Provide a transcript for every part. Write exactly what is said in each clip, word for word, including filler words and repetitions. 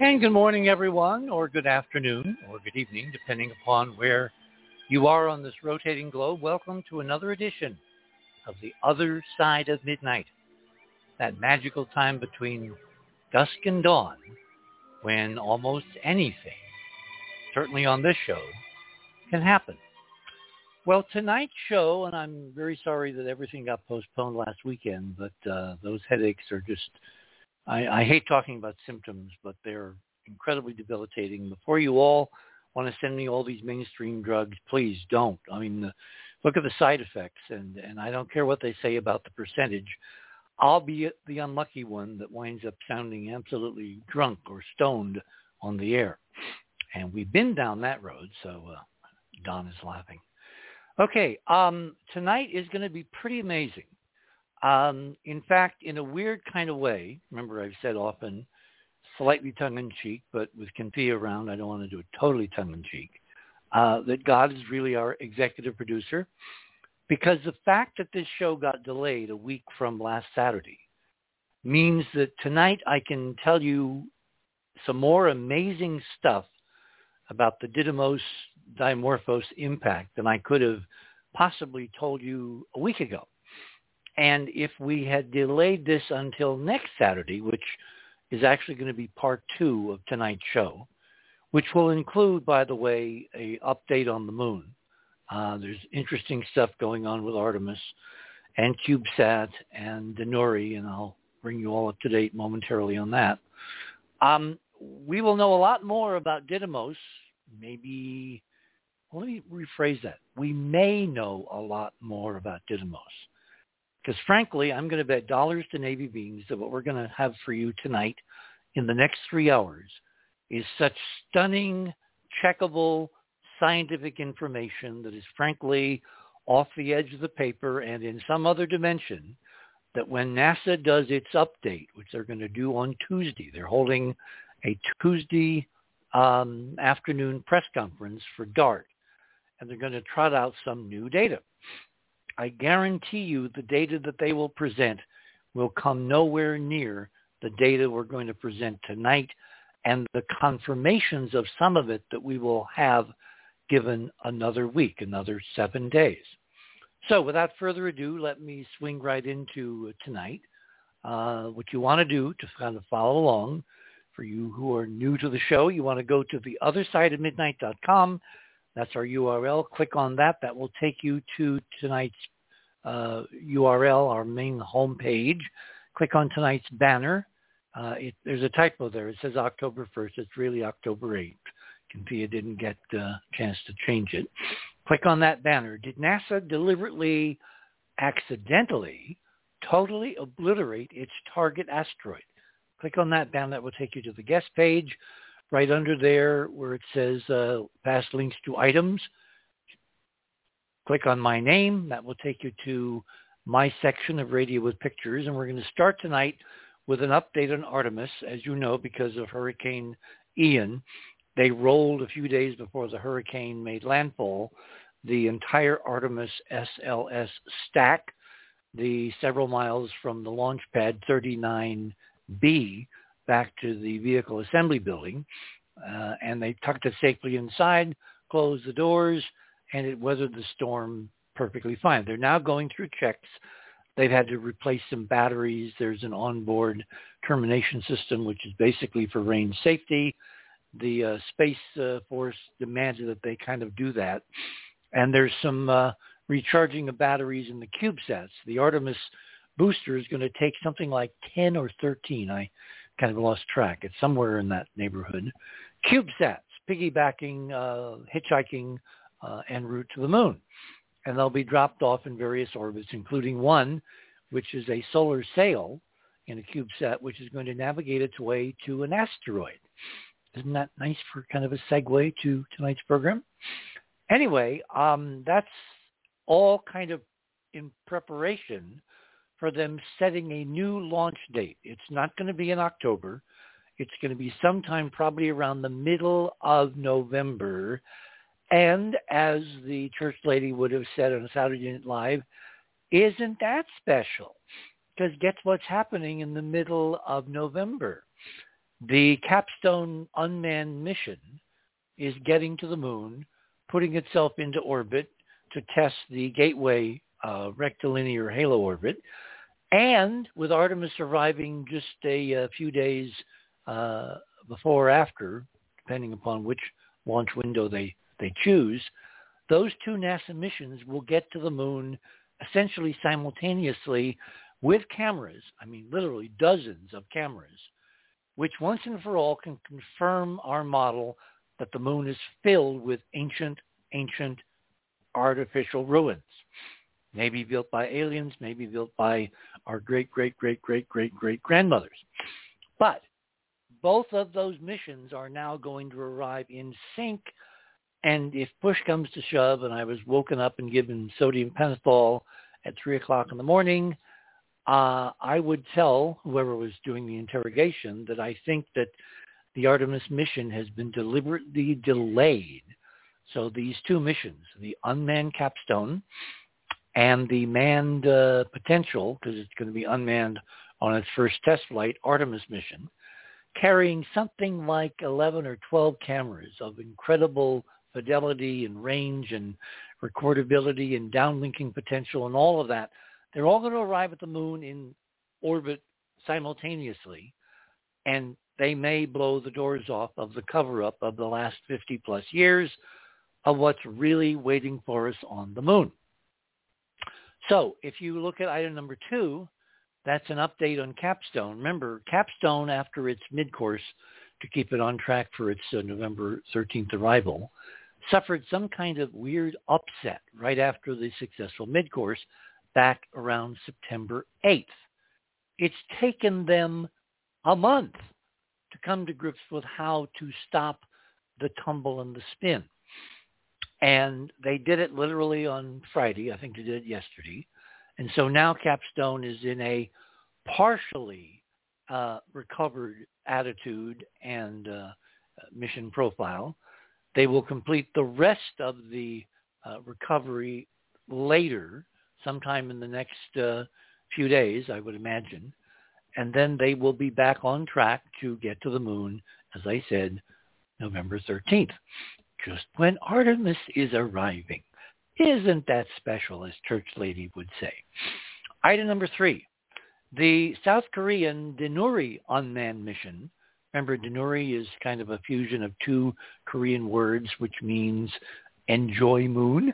And good morning, everyone, or good afternoon, or good evening, depending upon where you are on this rotating globe. Welcome to another edition of The Other Side of Midnight, that magical time between dusk and dawn when almost anything, certainly on this show, can happen. Well, tonight's show, and I'm very sorry that everything got postponed last weekend, but uh, those headaches are just... I, I hate talking about symptoms, but they're incredibly debilitating. Before you all want to send me all these mainstream drugs, please don't. I mean, the, look at the side effects, and, and I don't care what they say about the percentage. I'll be the unlucky one that winds up sounding absolutely drunk or stoned on the air. And we've been down that road, so uh, Don is laughing. Okay, um, tonight is going to be pretty amazing. Um, in fact, in a weird kind of way, remember I've said often, slightly tongue-in-cheek, but with Cynthia around, I don't want to do it totally tongue-in-cheek, uh, that God is really our executive producer, because the fact that this show got delayed a week from last Saturday means that tonight I can tell you some more amazing stuff about the Didymos Dimorphos impact than I could have possibly told you a week ago. And if we had delayed this until next Saturday, which is actually going to be part two of tonight's show, which will include, by the way, a update on the moon. Uh, there's interesting stuff going on with Artemis and CubeSat and Denori, and I'll bring you all up to date momentarily on that. Um, we will know a lot more about Didymos. Maybe, well, let me rephrase that. We may know a lot more about Didymos. Because frankly, I'm going to bet dollars to Navy beans that what we're going to have for you tonight in the next three hours is such stunning, checkable, scientific information that is frankly off the edge of the paper and in some other dimension that when NASA does its update, which they're going to do on Tuesday, they're holding a Tuesday um, afternoon press conference for DART, and they're going to trot out some new data. I guarantee you the data that they will present will come nowhere near the data we're going to present tonight and the confirmations of some of it that we will have given another week, another seven days. So without further ado, let me swing right into tonight. Uh, what you want to do to kind of follow along, for you who are new to the show, you want to go to the other side of midnight dot com. That's our U R L. Click on that. That will take you to tonight's uh, U R L, our main homepage. Click on tonight's banner. Uh, it, there's a typo there. It says October first. It's really October eighth. Cynthia didn't get a chance to change it. Click on that banner. Did NASA deliberately, accidentally, totally obliterate its target asteroid? Click on that banner. That will take you to the guest page. Right under there where it says uh, past links to items, click on my name. That will take you to my section of Radio with Pictures. And we're going to start tonight with an update on Artemis. As you know, because of Hurricane Ian, they rolled a few days before the hurricane made landfall the entire Artemis S L S stack, the several miles from the launch pad thirty-nine B, back to the vehicle assembly building, uh, and they tucked it safely inside, closed the doors, and it weathered the storm perfectly fine. They're now going through checks. They've had to replace some batteries. There's an onboard termination system, which is basically for range safety. The uh, Space uh, Force demanded that they kind of do that. And there's some uh, recharging of batteries in the CubeSats. The Artemis booster is going to take something like ten or thirteen. I kind of lost track. It's somewhere in that neighborhood. CubeSats, piggybacking, uh, hitchhiking, uh, en route to the moon. And they'll be dropped off in various orbits, including one, which is a solar sail in a CubeSat, which is going to navigate its way to an asteroid. Isn't that nice for kind of a segue to tonight's program? Anyway, um, that's all kind of in preparation for them setting a new launch date. It's not going to be in October. It's going to be sometime probably around the middle of November. And as the church lady would have said on Saturday Night Live, isn't that special? Because guess what's happening in the middle of November? The Capstone unmanned mission is getting to the moon, putting itself into orbit to test the Gateway uh, rectilinear halo orbit. And with Artemis arriving just a, a few days uh, before or after, depending upon which launch window they, they choose, those two NASA missions will get to the moon essentially simultaneously with cameras, I mean literally dozens of cameras, which once and for all can confirm our model that the moon is filled with ancient, ancient artificial ruins. Maybe built by aliens, maybe built by our great, great, great, great, great, great grandmothers. But both of those missions are now going to arrive in sync. And if push comes to shove, and I was woken up and given sodium pentothal at three o'clock in the morning, uh, I would tell whoever was doing the interrogation that I think that the Artemis mission has been deliberately delayed. So these two missions, the unmanned Capstone and the manned uh, potential, because it's going to be unmanned on its first test flight, Artemis mission, carrying something like eleven or twelve cameras of incredible fidelity and range and recordability and downlinking potential and all of that. They're all going to arrive at the moon in orbit simultaneously, and they may blow the doors off of the cover-up of the last fifty plus years of what's really waiting for us on the moon. So if you look at item number two, that's an update on Capstone. Remember, Capstone, after its mid-course, to keep it on track for its uh, November thirteenth arrival, suffered some kind of weird upset right after the successful mid-course back around September eighth. It's taken them a month to come to grips with how to stop the tumble and the spin. And they did it literally on Friday. I think they did it yesterday. And so now Capstone is in a partially uh, recovered attitude and uh, mission profile. They will complete the rest of the uh, recovery later, sometime in the next uh, few days, I would imagine. And then they will be back on track to get to the moon, as I said, November thirteenth. Just when Artemis is arriving. Isn't that special, as Church Lady would say? Item number three, the South Korean Danuri unmanned mission. Remember, Danuri is kind of a fusion of two Korean words, which means enjoy moon.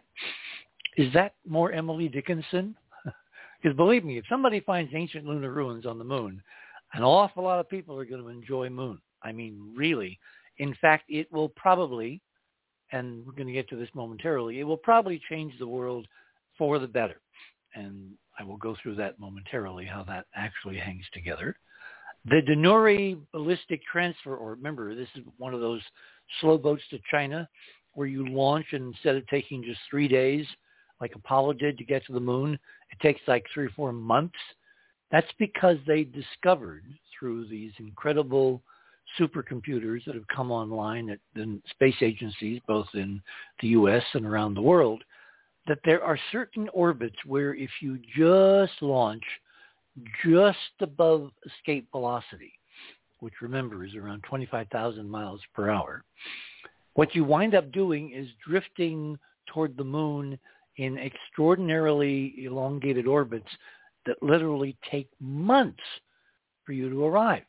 Is that more Emily Dickinson? Because believe me, if somebody finds ancient lunar ruins on the moon, an awful lot of people are going to enjoy moon. I mean, really. In fact, it will probably, and we're going to get to this momentarily, it will probably change the world for the better. And I will go through that momentarily, how that actually hangs together. The Danuri ballistic transfer, or remember, this is one of those slow boats to China where you launch and instead of taking just three days, like Apollo did to get to the moon, it takes like three or four months. That's because they discovered through these incredible supercomputers that have come online at the space agencies, both in the U S and around the world, that there are certain orbits where if you just launch just above escape velocity, which remember is around twenty-five thousand miles per hour, what you wind up doing is drifting toward the moon in extraordinarily elongated orbits that literally take months for you to arrive.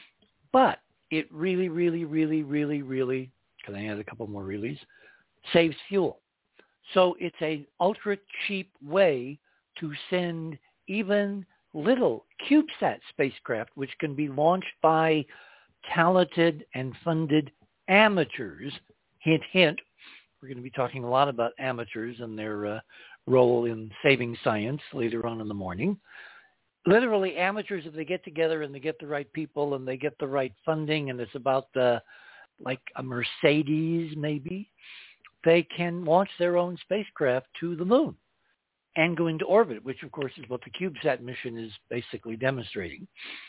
But it really, really, really, really, really, can I add a couple more reallys, saves fuel. So it's an ultra cheap way to send even little CubeSat spacecraft, which can be launched by talented and funded amateurs. Hint, hint. We're going to be talking a lot about amateurs and their uh, role in saving science later on in the morning. Literally, amateurs, if they get together and they get the right people and they get the right funding, and it's about the, like a Mercedes maybe, they can launch their own spacecraft to the moon and go into orbit, which of course is what the CubeSat mission is basically demonstrating.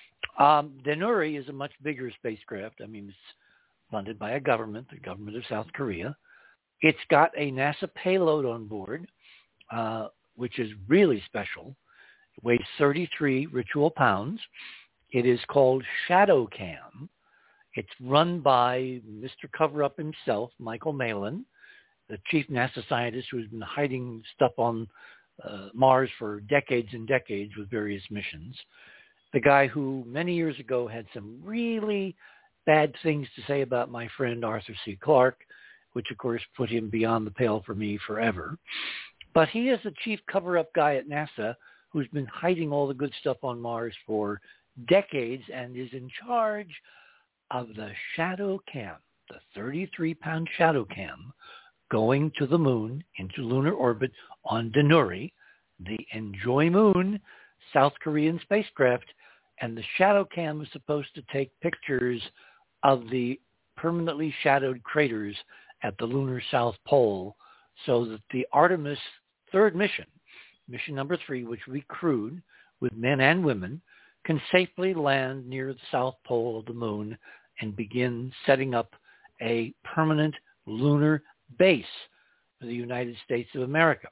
Um, Danuri is a much bigger spacecraft. I mean, it's funded by a government, the government of South Korea. It's got a NASA payload on board, uh, which is really special. It weighs thirty-three ritual pounds. It is called ShadowCam. It's run by Mister Cover-Up himself, Michael Malin, the chief NASA scientist who's been hiding stuff on uh, Mars for decades and decades with various missions. The guy who many years ago had some really bad things to say about my friend Arthur C. Clarke, which of course put him beyond the pale for me forever. But he is the chief cover-up guy at NASA who's been hiding all the good stuff on Mars for decades and is in charge of the Shadow Cam, the thirty-three pound Shadow Cam, going to the moon into lunar orbit on Danuri, the Enjoy Moon South Korean spacecraft. And the Shadow Cam is supposed to take pictures of the permanently shadowed craters at the lunar South Pole so that the Artemis third mission, mission number three, which will be crewed with men and women, can safely land near the South Pole of the moon and begin setting up a permanent lunar base for the United States of America.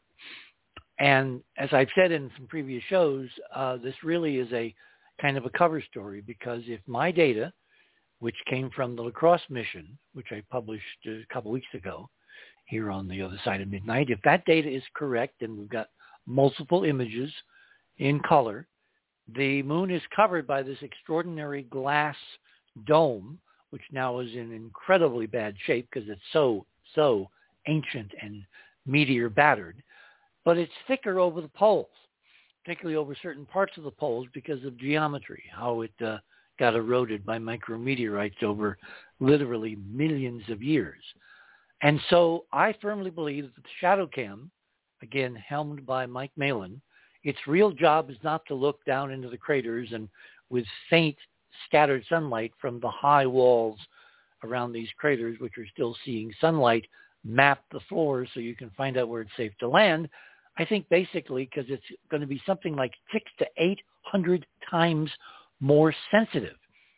And as I've said in some previous shows, uh, this really is a kind of a cover story, because if my data, which came from the La Crosse mission, which I published a couple weeks ago here on the other side of midnight, if that data is correct, and we've got multiple images in color, the moon is covered by this extraordinary glass dome, which now is in incredibly bad shape because it's so, so ancient and meteor battered. But it's thicker over the poles, particularly over certain parts of the poles because of geometry, how it uh, got eroded by micrometeorites over literally millions of years. And so I firmly believe that the Shadow Cam, again, helmed by Mike Malin, its real job is not to look down into the craters and with faint scattered sunlight from the high walls around these craters, which are still seeing sunlight, map the floors so you can find out where it's safe to land. I think basically because it's going to be something like six to eight hundred times more sensitive.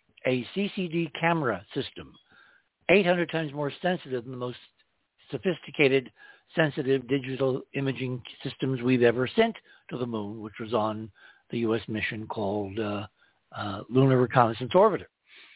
A C C D camera system, eight hundred times more sensitive than the most sophisticated, sensitive digital imaging systems we've ever sent to the moon, which was on the U S mission called uh, uh, Lunar Reconnaissance Orbiter.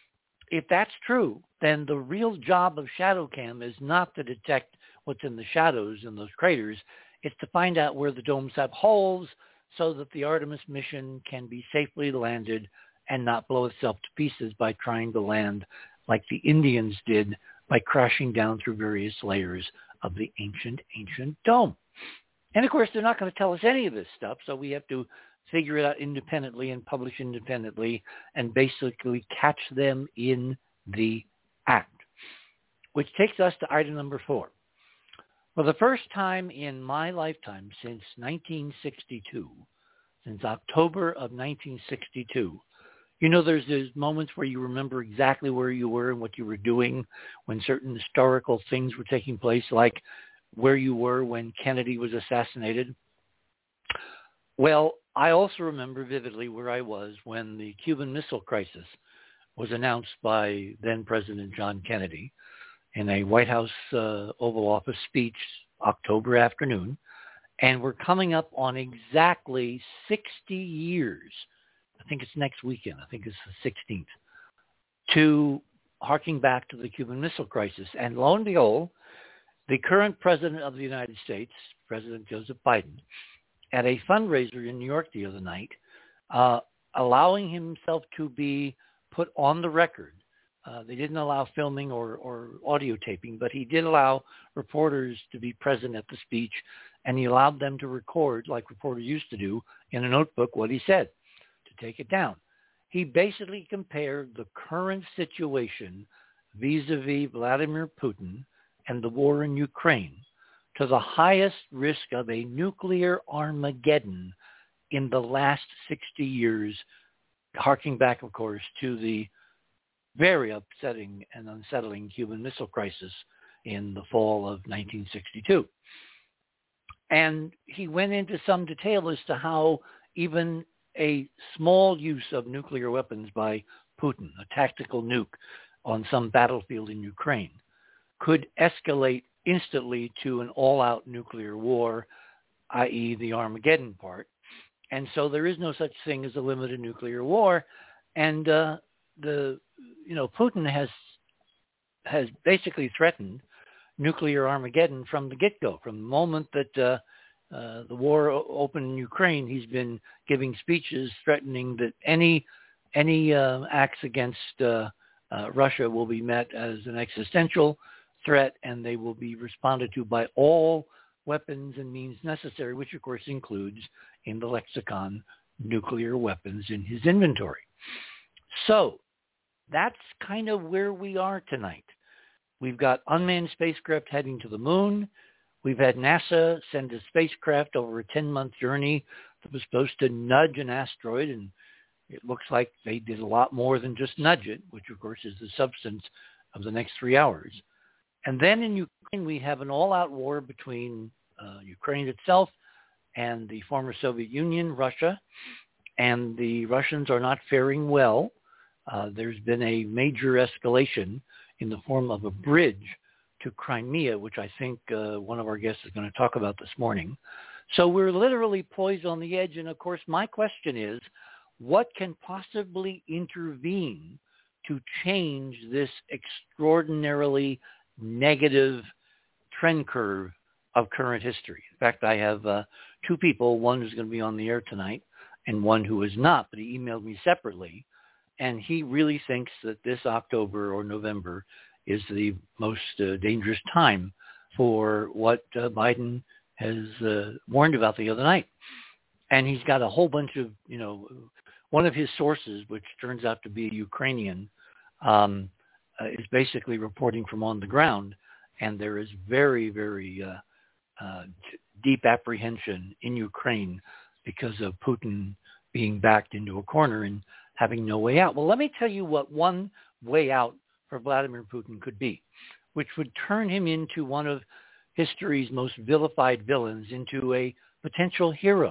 If that's true, then the real job of Shadow Cam is not to detect what's in the shadows in those craters. It's to find out where the domes have holes so that the Artemis mission can be safely landed and not blow itself to pieces by trying to land like the Indians did by crashing down through various layers of the ancient, ancient dome. And of course, they're not going to tell us any of this stuff, so we have to figure it out independently and publish independently and basically catch them in the act. Which takes us to item number four. For the first time in my lifetime since nineteen sixty-two, since October of nineteen sixty-two, you know, there's those moments where you remember exactly where you were and what you were doing when certain historical things were taking place, like where you were when Kennedy was assassinated. Well, I also remember vividly where I was when the Cuban Missile Crisis was announced by then-President John Kennedy in a White House uh, Oval Office speech October afternoon. And we're coming up on exactly sixty years, I think it's next weekend, I think it's the sixteenth, to harking back to the Cuban Missile Crisis. And lo and behold, the current President of the United States, President Joseph Biden, at a fundraiser in New York the other night, uh, allowing himself to be put on the record. Uh, they didn't allow filming or, or audio taping, but he did allow reporters to be present at the speech, and he allowed them to record, like reporters used to do, in a notebook what he said, to take it down. He basically compared the current situation vis-a-vis Vladimir Putin and the war in Ukraine to the highest risk of a nuclear Armageddon in the last sixty years, harking back, of course, to the very upsetting and unsettling Cuban Missile Crisis in the fall of nineteen sixty-two. And he went into some detail as to how even a small use of nuclear weapons by Putin, a tactical nuke on some battlefield in Ukraine, could escalate instantly to an all-out nuclear war, that is the Armageddon part. And so there is no such thing as a limited nuclear war. And uh, the, you know, Putin has has basically threatened nuclear Armageddon from the get-go. From the moment that uh, uh, the war opened in Ukraine, he's been giving speeches threatening that any any uh, acts against uh, uh, Russia will be met as an existential threat, and they will be responded to by all weapons and means necessary, which of course includes in the lexicon nuclear weapons in his inventory. So that's kind of where we are tonight. We've got unmanned spacecraft heading to the moon. We've had NASA send a spacecraft over a ten-month journey that was supposed to nudge an asteroid, and it looks like they did a lot more than just nudge it, which of course is the substance of the next three hours. And then in Ukraine, we have an all-out war between uh, Ukraine itself and the former Soviet Union, Russia, and the Russians are not faring well. Uh, there's been a major escalation in the form of a bridge to Crimea, which I think uh, one of our guests is going to talk about this morning. So we're literally poised on the edge. And of course, my question is, what can possibly intervene to change this extraordinarily negative trend curve of current history? In fact, I have uh, two people, one who's going to be on the air tonight and one who is not, but he emailed me separately. And he really thinks that this October or November is the most uh, dangerous time for what uh, Biden has uh, warned about the other night. And he's got a whole bunch of, you know, one of his sources, which turns out to be a Ukrainian, um, uh, is basically reporting from on the ground. And there is very, very uh, uh, deep apprehension in Ukraine because of Putin being backed into a corner and having no way out. Well, let me tell you what one way out for Vladimir Putin could be, which would turn him into one of history's most vilified villains, into a potential hero.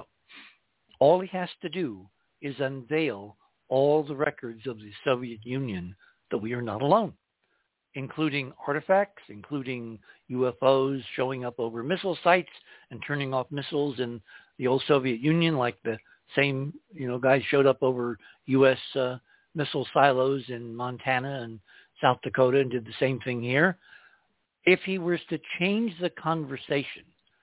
All he has to do is unveil all the records of the Soviet Union that we are not alone, including artifacts, including U F Os showing up over missile sites and turning off missiles in the old Soviet Union, like the same, you know, guys showed up over U S uh, missile silos in Montana and South Dakota and did the same thing here. If he was to change the conversation,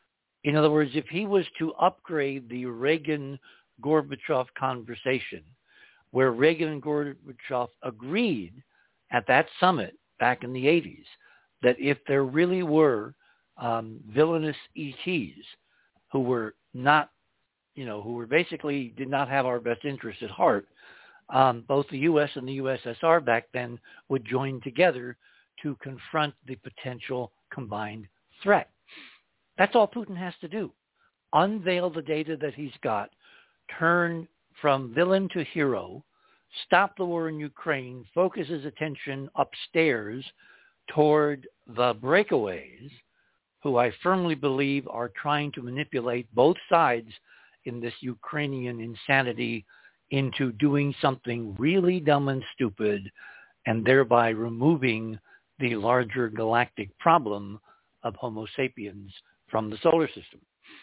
in other words, if he was to upgrade the Reagan-Gorbachev conversation, where Reagan and Gorbachev agreed at that summit back in the eighties that if there really were um, villainous E Ts who were not, you know, who were basically did not have our best interests at heart, um, both the U S and the U S S R back then would join together to confront the potential combined threat. That's all Putin has to do. Unveil the data that he's got, turn from villain to hero, stop the war in Ukraine, focus his attention upstairs toward the breakaways, who I firmly believe are trying to manipulate both sides in this Ukrainian insanity into doing something really dumb and stupid, and thereby removing the larger galactic problem of Homo sapiens from the solar system.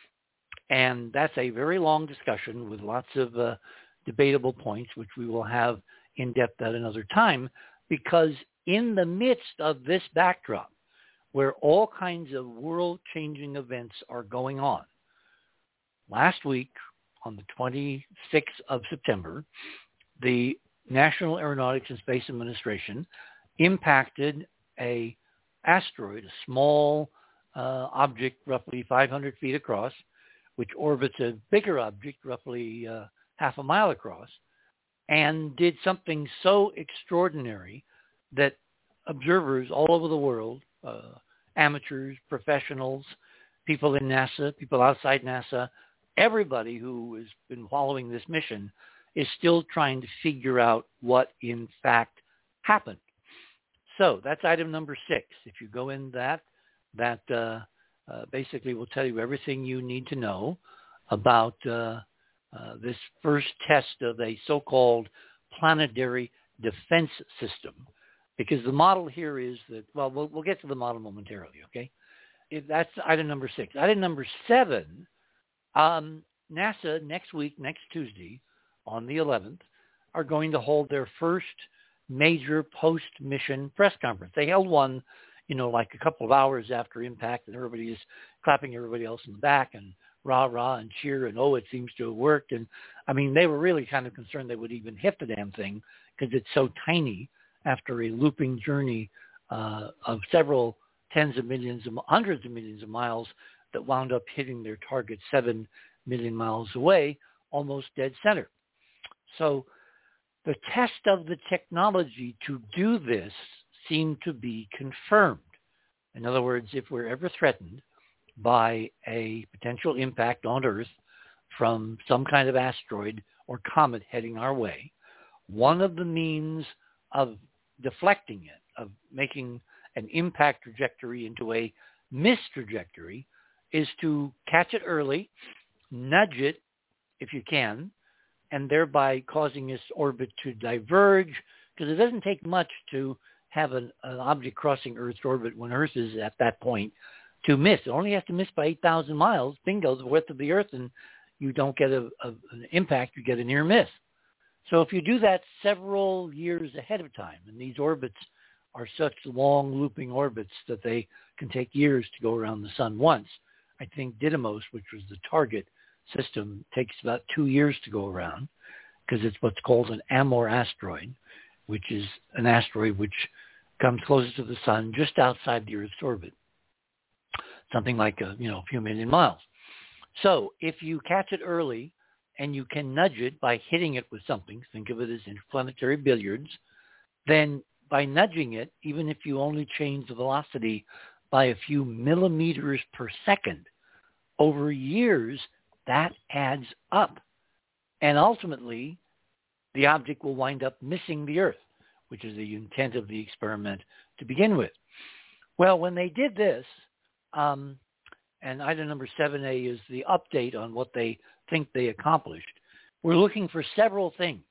And that's a very long discussion with lots of uh, debatable points, which we will have in depth at another time, because in the midst of this backdrop, where all kinds of world-changing events are going on, last week, on the twenty-sixth of September, the National Aeronautics and Space Administration impacted a asteroid, a small uh, object roughly five hundred feet across, which orbits a bigger object roughly uh, half a mile across, and did something so extraordinary that observers all over the world, uh, amateurs, professionals, people in NASA, people outside NASA, everybody who has been following this mission is still trying to figure out what in fact happened. So that's item number six. If you go in that, that uh, uh, basically will tell you everything you need to know about uh, uh, this first test of a so-called planetary defense system. Because the model here is that, well, we'll, we'll get to the model momentarily, okay? If that's item number six. Item number seven, um, NASA next week, next Tuesday, on the eleventh, are going to hold their first major post-mission press conference. They held one, you know, like a couple of hours after impact, and everybody is clapping everybody else in the back and rah, rah, and cheer, and oh, it seems to have worked. And, I mean, they were really kind of concerned they would even hit the damn thing because it's so tiny after a looping journey uh, of several tens of millions, of, hundreds of millions of miles that wound up hitting their target seven million miles away, almost dead center. So the test of the technology to do this seemed to be confirmed. In other words, if we're ever threatened by a potential impact on Earth from some kind of asteroid or comet heading our way, one of the means of deflecting it, of making an impact trajectory into a miss trajectory, is to catch it early, nudge it if you can, and thereby causing its orbit to diverge, because it doesn't take much to have an, an object crossing Earth's orbit when Earth is at that point to miss. It only has to miss by eight thousand miles, bingo, the width of the Earth, and you don't get a, a, an impact, you get a near miss. So if you do that several years ahead of time, and these orbits are such long looping orbits that they can take years to go around the sun once. I think Didymos, which was the target system, takes about two years to go around because it's what's called an Amor asteroid, which is an asteroid which comes closest to the sun just outside the Earth's orbit, something like a, you know, a few million miles. So if you catch it early and you can nudge it by hitting it with something, think of it as interplanetary billiards, then by nudging it, even if you only change the velocity by a few millimeters per second, over years, that adds up. And ultimately, the object will wind up missing the Earth, which is the intent of the experiment to begin with. Well, when they did this, um, and item number seven A is the update on what they think they accomplished, we're looking for several things.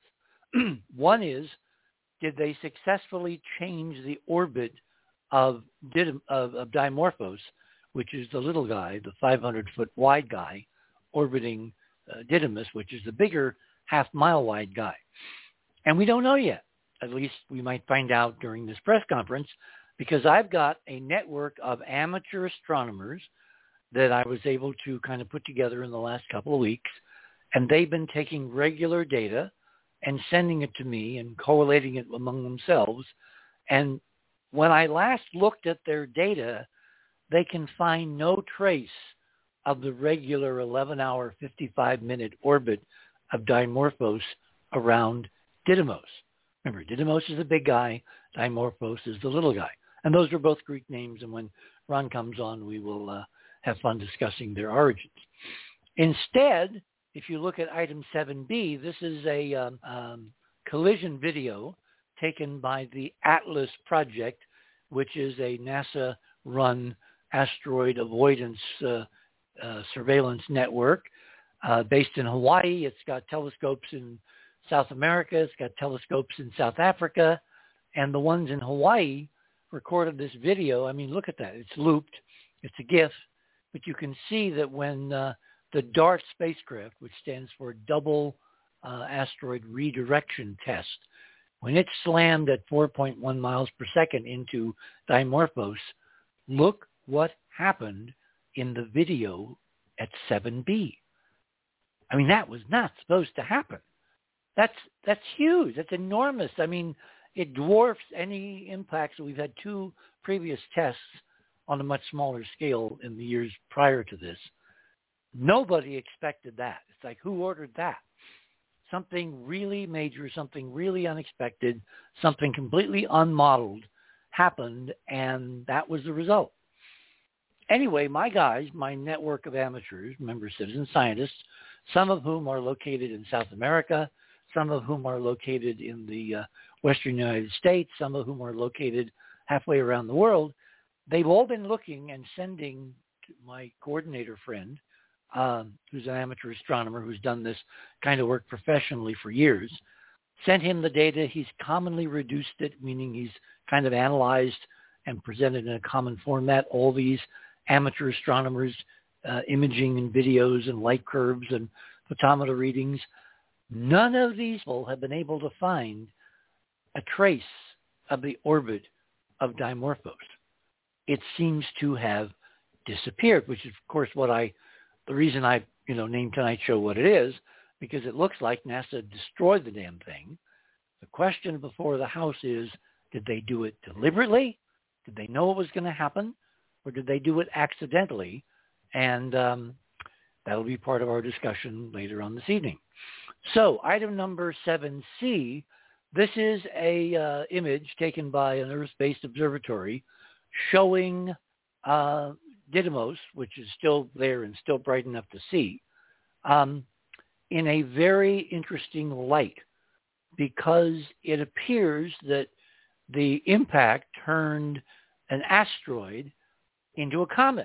One is, did they successfully change the orbit of, of, of Dimorphos, which is the little guy, the five hundred foot wide guy, orbiting uh, Didymos, which is the bigger half-mile wide guy? And we don't know yet. At least we might find out during this press conference, because I've got a network of amateur astronomers that I was able to kind of put together in the last couple of weeks, and they've been taking regular data and sending it to me and collating it among themselves. And when I last looked at their data, they can find no trace of the regular eleven hour, fifty-five minute orbit of Dimorphos around Didymos. Remember, Didymos is the big guy, Dimorphos is the little guy. And those are both Greek names, and when Ron comes on, we will uh, have fun discussing their origins. Instead, if you look at item seven B, this is a um, um, collision video taken by the Atlas Project, which is a NASA-run asteroid avoidance uh, uh, surveillance network uh, based in Hawaii. It's got telescopes in South America. It's got telescopes in South Africa. And the ones in Hawaii recorded this video. I mean, look at that. It's looped. It's a GIF. But you can see that when uh, the DART spacecraft, which stands for Double uh, Asteroid Redirection Test, when it slammed at four point one miles per second into Dimorphos, look what happened in the video at seven B. I mean, that was not supposed to happen. That's that's huge. That's enormous. I mean, it dwarfs any impacts. We've had two previous tests on a much smaller scale in the years prior to this. Nobody expected that. It's like, who ordered that? Something really major, something really unexpected, something completely unmodeled happened, and that was the result. Anyway, my guys, my network of amateurs, remember citizen scientists, some of whom are located in South America, some of whom are located in the uh, Western United States, some of whom are located halfway around the world, they've all been looking and sending to my coordinator friend, um, who's an amateur astronomer who's done this kind of work professionally for years, sent him the data. He's commonly reduced it, meaning he's kind of analyzed and presented in a common format all these amateur astronomers' uh, imaging and videos and light curves and photometer readings. None of these people have been able to find a trace of the orbit of Dimorphos. It seems to have disappeared, which is, of course, what I, the reason I, you know, named tonight's show what it is, because it looks like NASA destroyed the damn thing. The question before the House is, did they do it deliberately? Did they know it was going to happen? Or did they do it accidentally? And um, that'll be part of our discussion later on this evening. So item number seven C, this is a uh, image taken by an Earth-based observatory showing uh, Didymos, which is still there and still bright enough to see, um, in a very interesting light, because it appears that the impact turned an asteroid into a comet.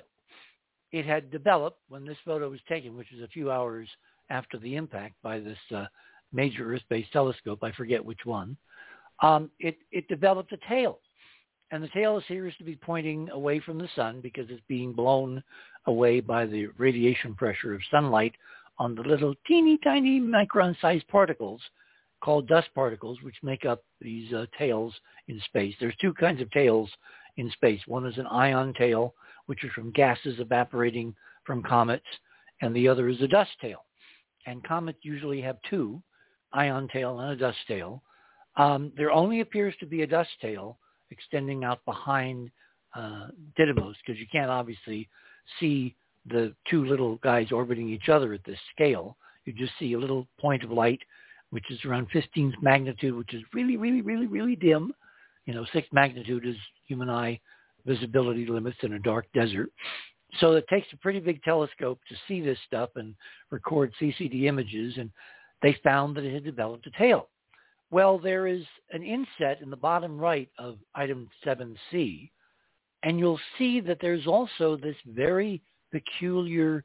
It had developed, when this photo was taken, which is a few hours after the impact by this uh, major Earth-based telescope, I forget which one, um, it, it developed a tail. And the tail appears to be pointing away from the sun because it's being blown away by the radiation pressure of sunlight on the little teeny tiny micron-sized particles called dust particles, which make up these uh, tails in space. There's two kinds of tails in space. One is an ion tail, which is from gases evaporating from comets, and the other is a dust tail. And comets usually have two, ion tail and a dust tail. Um, there only appears to be a dust tail extending out behind uh, Didymos, because you can't obviously see the two little guys orbiting each other at this scale. You just see a little point of light, which is around fifteenth magnitude, which is really, really, really, really dim. You know, sixth magnitude is human eye visibility limits in a dark desert. So it takes a pretty big telescope to see this stuff and record C C D images, and they found that it had developed a tail. Well, there is an inset in the bottom right of item seven C, and you'll see that there's also this very peculiar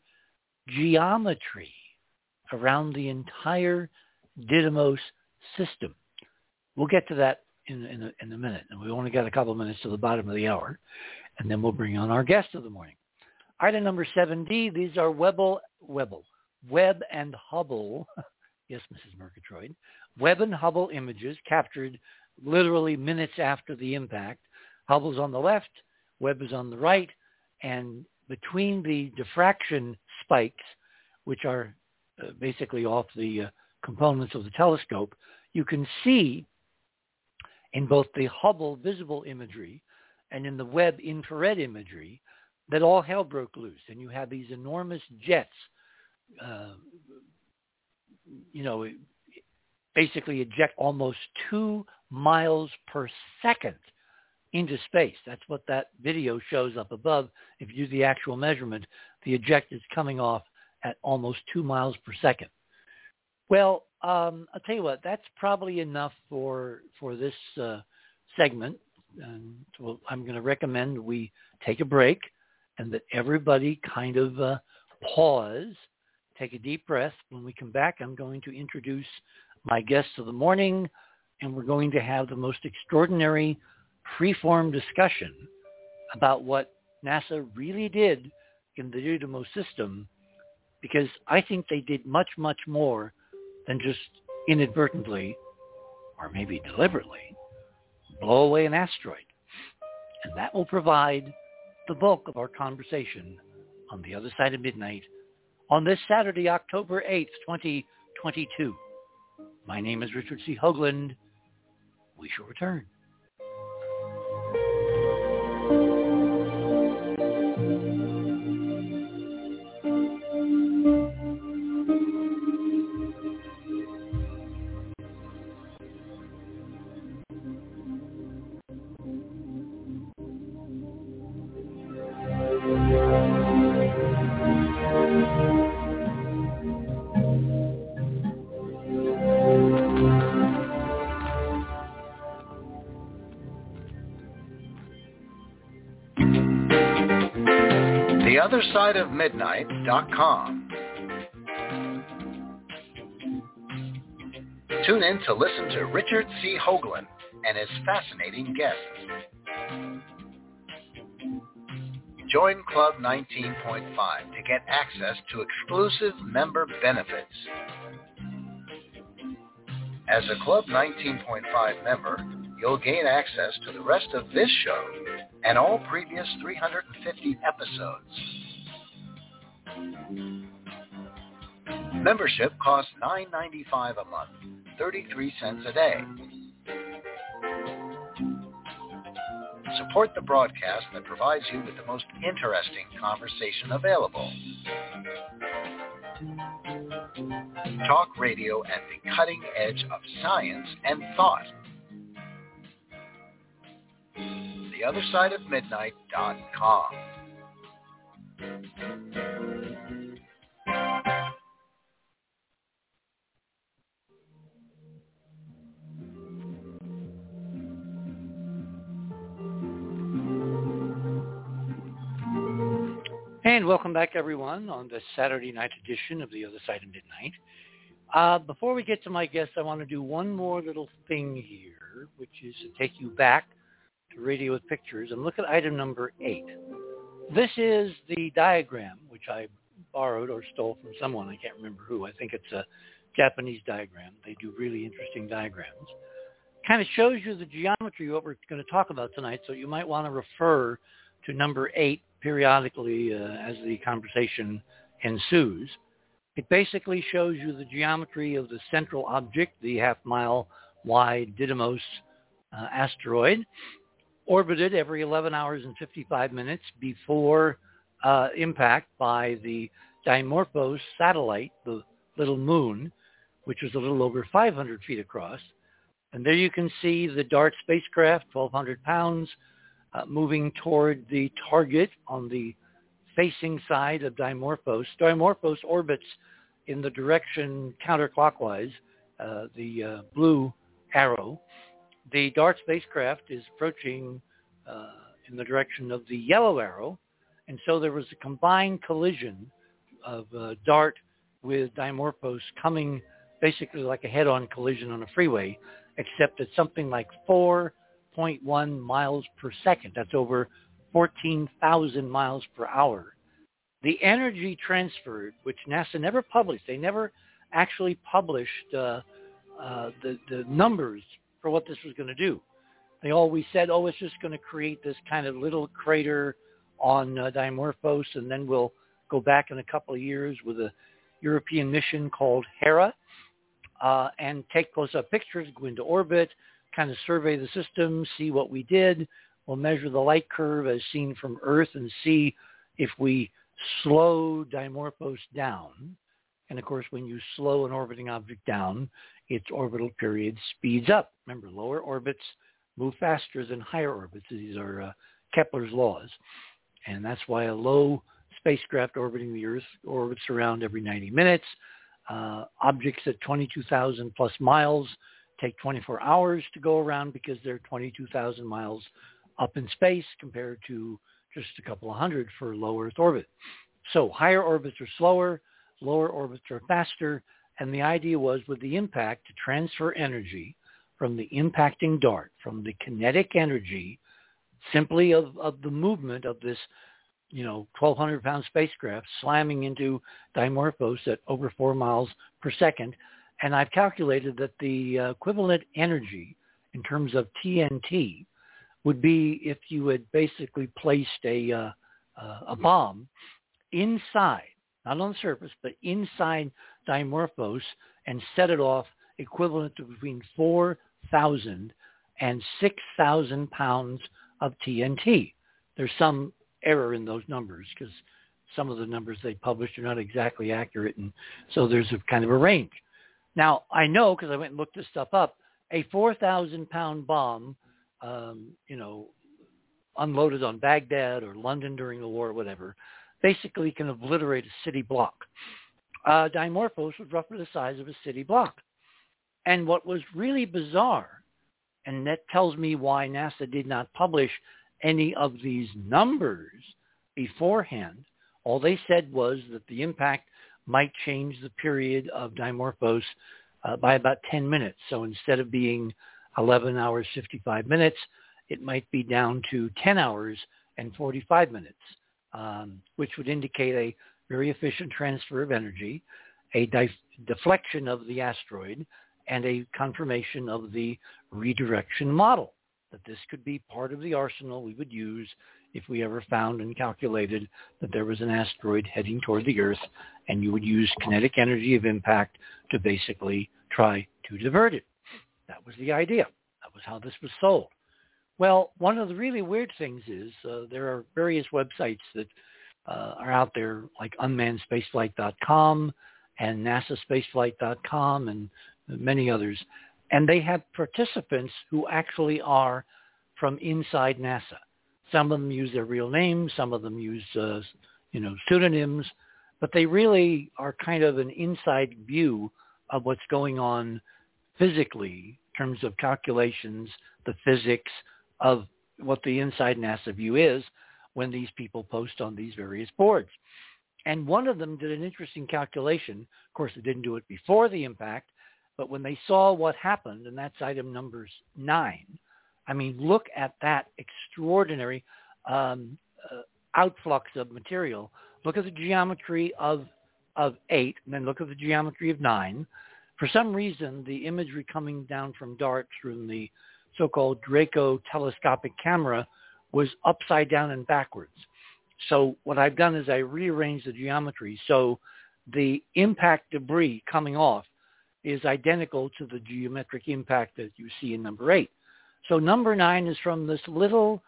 geometry around the entire Didymos system. We'll get to that in, in, a, in a minute, and we've only got a couple of minutes to the bottom of the hour, and then we'll bring on our guest of the morning. Item number seven D, these are Webble, Webble, Webb and Hubble, yes, Missus Murgatroyd, Webb and Hubble images captured literally minutes after the impact. Hubble's on the left, Webb is on the right, and between the diffraction spikes, which are uh, basically off the uh, components of the telescope, you can see in both the Hubble visible imagery and in the Webb infrared imagery that all hell broke loose, and you have these enormous jets, uh, you know, basically eject almost two miles per second into space. That's what that video shows up above. If you do the actual measurement, the eject is coming off at almost two miles per second. Well, um, I'll tell you what, that's probably enough for for this uh, segment. And so I'm going to recommend we take a break and that everybody kind of uh, pause, take a deep breath. When we come back, I'm going to introduce my guests of the morning, and we're going to have the most extraordinary free-form discussion about what NASA really did in the Didymos system, because I think they did much, much more than just inadvertently, or maybe deliberately, blow away an asteroid. And that will provide the bulk of our conversation on the other side of midnight on this Saturday, October eighth, twenty twenty-two. My name is Richard C. Hoagland. We shall return. the other side of midnight dot com. Tune in to listen to Richard C. Hoagland and his fascinating guests. Join Club nineteen point five to get access to exclusive member benefits. As a Club nineteen point five member, you'll gain access to the rest of this show and all previous three hundred fifty episodes. Membership costs nine dollars and ninety-five cents a month, thirty-three cents a day. Support the broadcast that provides you with the most interesting conversation available. Talk radio at the cutting edge of science and thought. the other side of midnight dot com. And welcome back, everyone, on the Saturday night edition of The Other Side of Midnight. Uh, before we get to my guests, I want to do one more little thing here, which is to take you back to Radio with Pictures and look at item number eight. This is the diagram, which I borrowed or stole from someone. I can't remember who. I think it's a Japanese diagram. They do really interesting diagrams. Kind of shows you the geometry of what we're going to talk about tonight, so you might want to refer to number eight periodically uh, as the conversation ensues. It basically shows you the geometry of the central object, the half-mile wide Didymos uh, asteroid, orbited every eleven hours and fifty-five minutes before uh, impact by the Dimorphos satellite, the little moon, which was a little over five hundred feet across. And there you can see the DART spacecraft, twelve hundred pounds, uh, moving toward the target on the facing side of Dimorphos. Dimorphos orbits in the direction counterclockwise, uh, the uh, blue arrow. The DART spacecraft is approaching uh, in the direction of the yellow arrow, and so there was a combined collision of uh, DART with Dimorphos coming basically like a head-on collision on a freeway, except at something like four point one miles per second. That's over fourteen thousand miles per hour. The energy transferred, which NASA never published, they never actually published uh, uh, the, the numbers for what this was going to do. They always said, oh, it's just going to create this kind of little crater on uh, Dimorphos, and then we'll go back in a couple of years with a European mission called Hera uh, and take close-up pictures, go into orbit, kind of survey the system, see what we did. We'll measure the light curve as seen from Earth and see if we slow Dimorphos down. And of course, when you slow an orbiting object down, its orbital period speeds up. Remember, lower orbits move faster than higher orbits. These are uh, Kepler's laws. And that's why a low spacecraft orbiting the Earth orbits around every ninety minutes. Uh, objects at twenty-two thousand plus miles take twenty-four hours to go around because they're twenty-two thousand miles up in space compared to just a couple of hundred for low Earth orbit. So higher orbits are slower, lower orbits are faster, and the idea was with the impact to transfer energy from the impacting DART, from the kinetic energy simply of, of the movement of this, you know, twelve hundred pound spacecraft slamming into Dimorphos at over four miles per second. And I've calculated that the uh, equivalent energy in terms of T N T would be if you had basically placed a uh, uh, a bomb inside, not on the surface, but inside Dimorphos and set it off equivalent to between four thousand and six thousand pounds of T N T. There's some error in those numbers because some of the numbers they published are not exactly accurate, and so there's a kind of a range. Now, I know because I went and looked this stuff up, a four thousand pound bomb Um, you know, unloaded on Baghdad or London during the war or whatever, basically can obliterate a city block. Uh, Dimorphos was roughly the size of a city block. And what was really bizarre, and that tells me why NASA did not publish any of these numbers beforehand, all they said was that the impact might change the period of Dimorphos uh, by about ten minutes. So instead of being eleven hours, fifty-five minutes, it might be down to ten hours and forty-five minutes, um, which would indicate a very efficient transfer of energy, a dif- deflection of the asteroid, and a confirmation of the redirection model, that this could be part of the arsenal we would use if we ever found and calculated that there was an asteroid heading toward the Earth, and you would use kinetic energy of impact to basically try to divert it. That was the idea. That was how this was sold. Well, one of the really weird things is uh, there are various websites that uh, are out there, like unmanned spaceflight dot com and NASA spaceflight dot com and many others, and they have participants who actually are from inside NASA. Some of them use their real names, some of them use, uh, you know, pseudonyms, but they really are kind of an inside view of what's going on physically in terms of calculations, the physics of what the inside NASA view is when these people post on these various boards. And one of them did an interesting calculation. Of course, they didn't do it before the impact, but when they saw what happened, and that's item number nine, I mean, look at that extraordinary um, uh, outflux of material. Look at the geometry of of eight, and then look at the geometry of nine. For some reason, the imagery coming down from DART from the so-called Draco telescopic camera was upside down and backwards. So what I've done is I rearranged the geometry so the impact debris coming off is identical to the geometric impact that you see in number eight. So number nine is from this little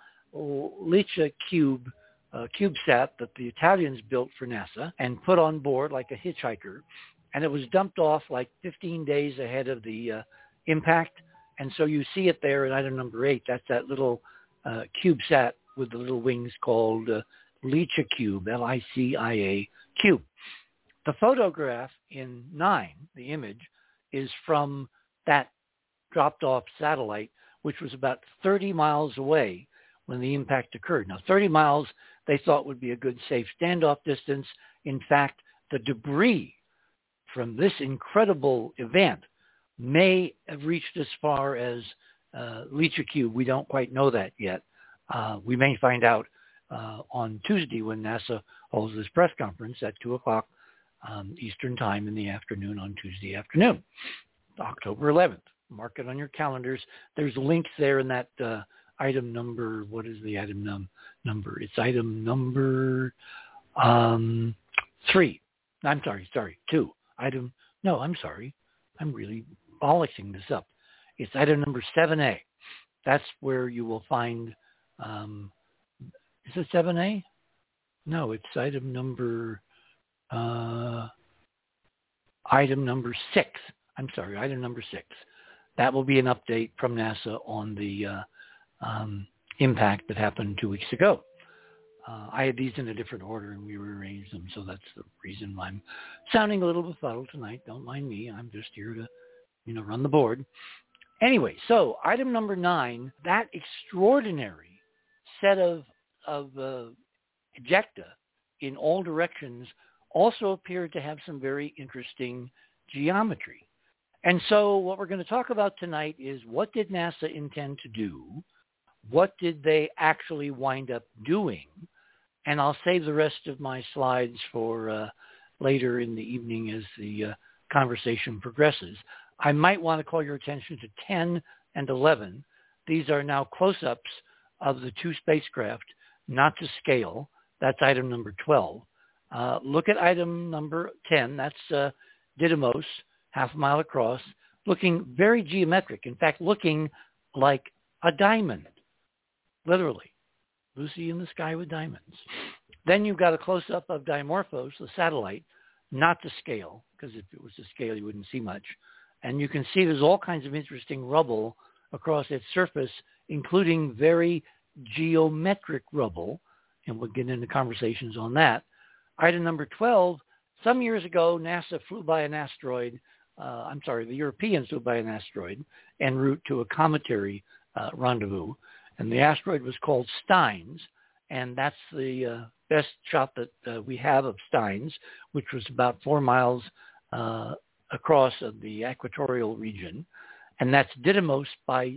Licia cube, uh, CubeSat that the Italians built for NASA and put on board like a hitchhiker. And it was dumped off like fifteen days ahead of the uh, impact. And so you see it there in item number eight. That's that little uh, CubeSat with the little wings called uh, Licia Cube, L I C I A Cube. The photograph in nine, the image, is from that dropped-off satellite, which was about thirty miles away when the impact occurred. Now, thirty miles they thought would be a good safe standoff distance. In fact, the debris from this incredible event may have reached as far as uh, Licia Cube. We don't quite know that yet. Uh, we may find out uh, on Tuesday when NASA holds this press conference at two o'clock um, Eastern time in the afternoon on Tuesday afternoon, October eleventh. Mark it on your calendars. There's links there in that uh, item number. What is the item num- number? It's item number um, three. I'm sorry, sorry, two. Item, no, I'm sorry. I'm really bollocking this up. It's item number seven A. That's where you will find, um, is it seven A? No, it's item number, uh, item number six. I'm sorry, item number six. That will be an update from NASA on the uh, um, impact that happened two weeks ago. Uh, I had these in a different order, and we rearranged them, so that's the reason why I'm sounding a little befuddled tonight. Don't mind me. I'm just here to, you know, run the board. Anyway, so item number nine, that extraordinary set of, of uh, ejecta in all directions also appeared to have some very interesting geometry. And so what we're going to talk about tonight is what did NASA intend to do? What did they actually wind up doing? And I'll save the rest of my slides for uh, later in the evening as the uh, conversation progresses. I might want to call your attention to ten and eleven. These are now close-ups of the two spacecraft, not to scale. That's item number twelve. Uh, look at item number ten. That's uh, Didymos, half a mile across, looking very geometric. In fact, looking like a diamond, literally. Lucy in the sky with diamonds. Then you've got a close-up of Dimorphos, the satellite, not to scale, because if it was to scale, you wouldn't see much. And you can see there's all kinds of interesting rubble across its surface, including very geometric rubble, and we'll get into conversations on that. Item number twelve, some years ago, NASA flew by an asteroid, uh, I'm sorry, the Europeans flew by an asteroid en route to a cometary uh, rendezvous. And the asteroid was called Steins, and that's the uh, best shot that uh, we have of Steins, which was about four miles uh, across uh, the equatorial region. And that's Didymos by,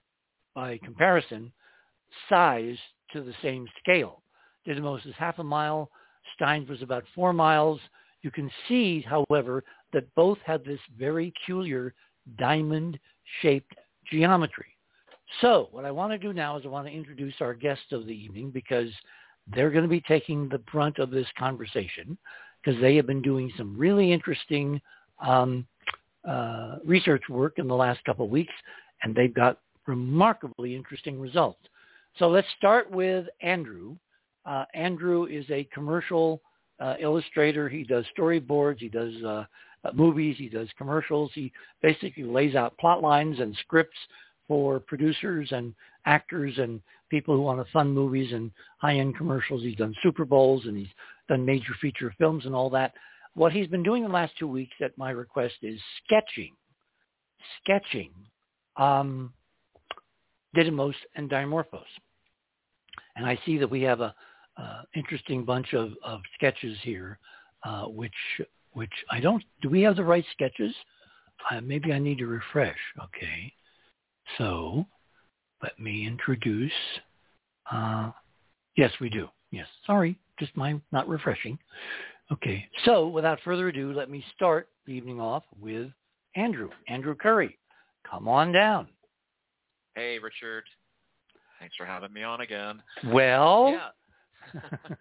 by comparison, size to the same scale. Didymos is half a mile. Steins was about four miles. You can see, however, that both have this very peculiar diamond-shaped geometry. So what I want to do now is I want to introduce our guests of the evening because they're going to be taking the brunt of this conversation because they have been doing some really interesting um, uh, research work in the last couple of weeks, and they've got remarkably interesting results. So let's start with Andrew. Uh, Andrew is a commercial uh, illustrator. He does storyboards. He does uh, uh, movies. He does commercials. He basically lays out plot lines and scripts for producers and actors and people who want to fund movies and high-end commercials. He's done Super Bowls and he's done major feature films and all that. What he's been doing the last two weeks at my request is sketching, sketching um, Didymos and Dimorphos. And I see that we have a uh, interesting bunch of, of sketches here, uh, which which I don't, do we have the right sketches? Uh, maybe I need to refresh. Okay. So let me introduce, uh, yes, we do. Yes. Sorry, just my not refreshing. Okay. So without further ado, let me start the evening off with Andrew, Andrew Curry. Come on down. Hey, Richard. Thanks for having me on again. Well, yeah.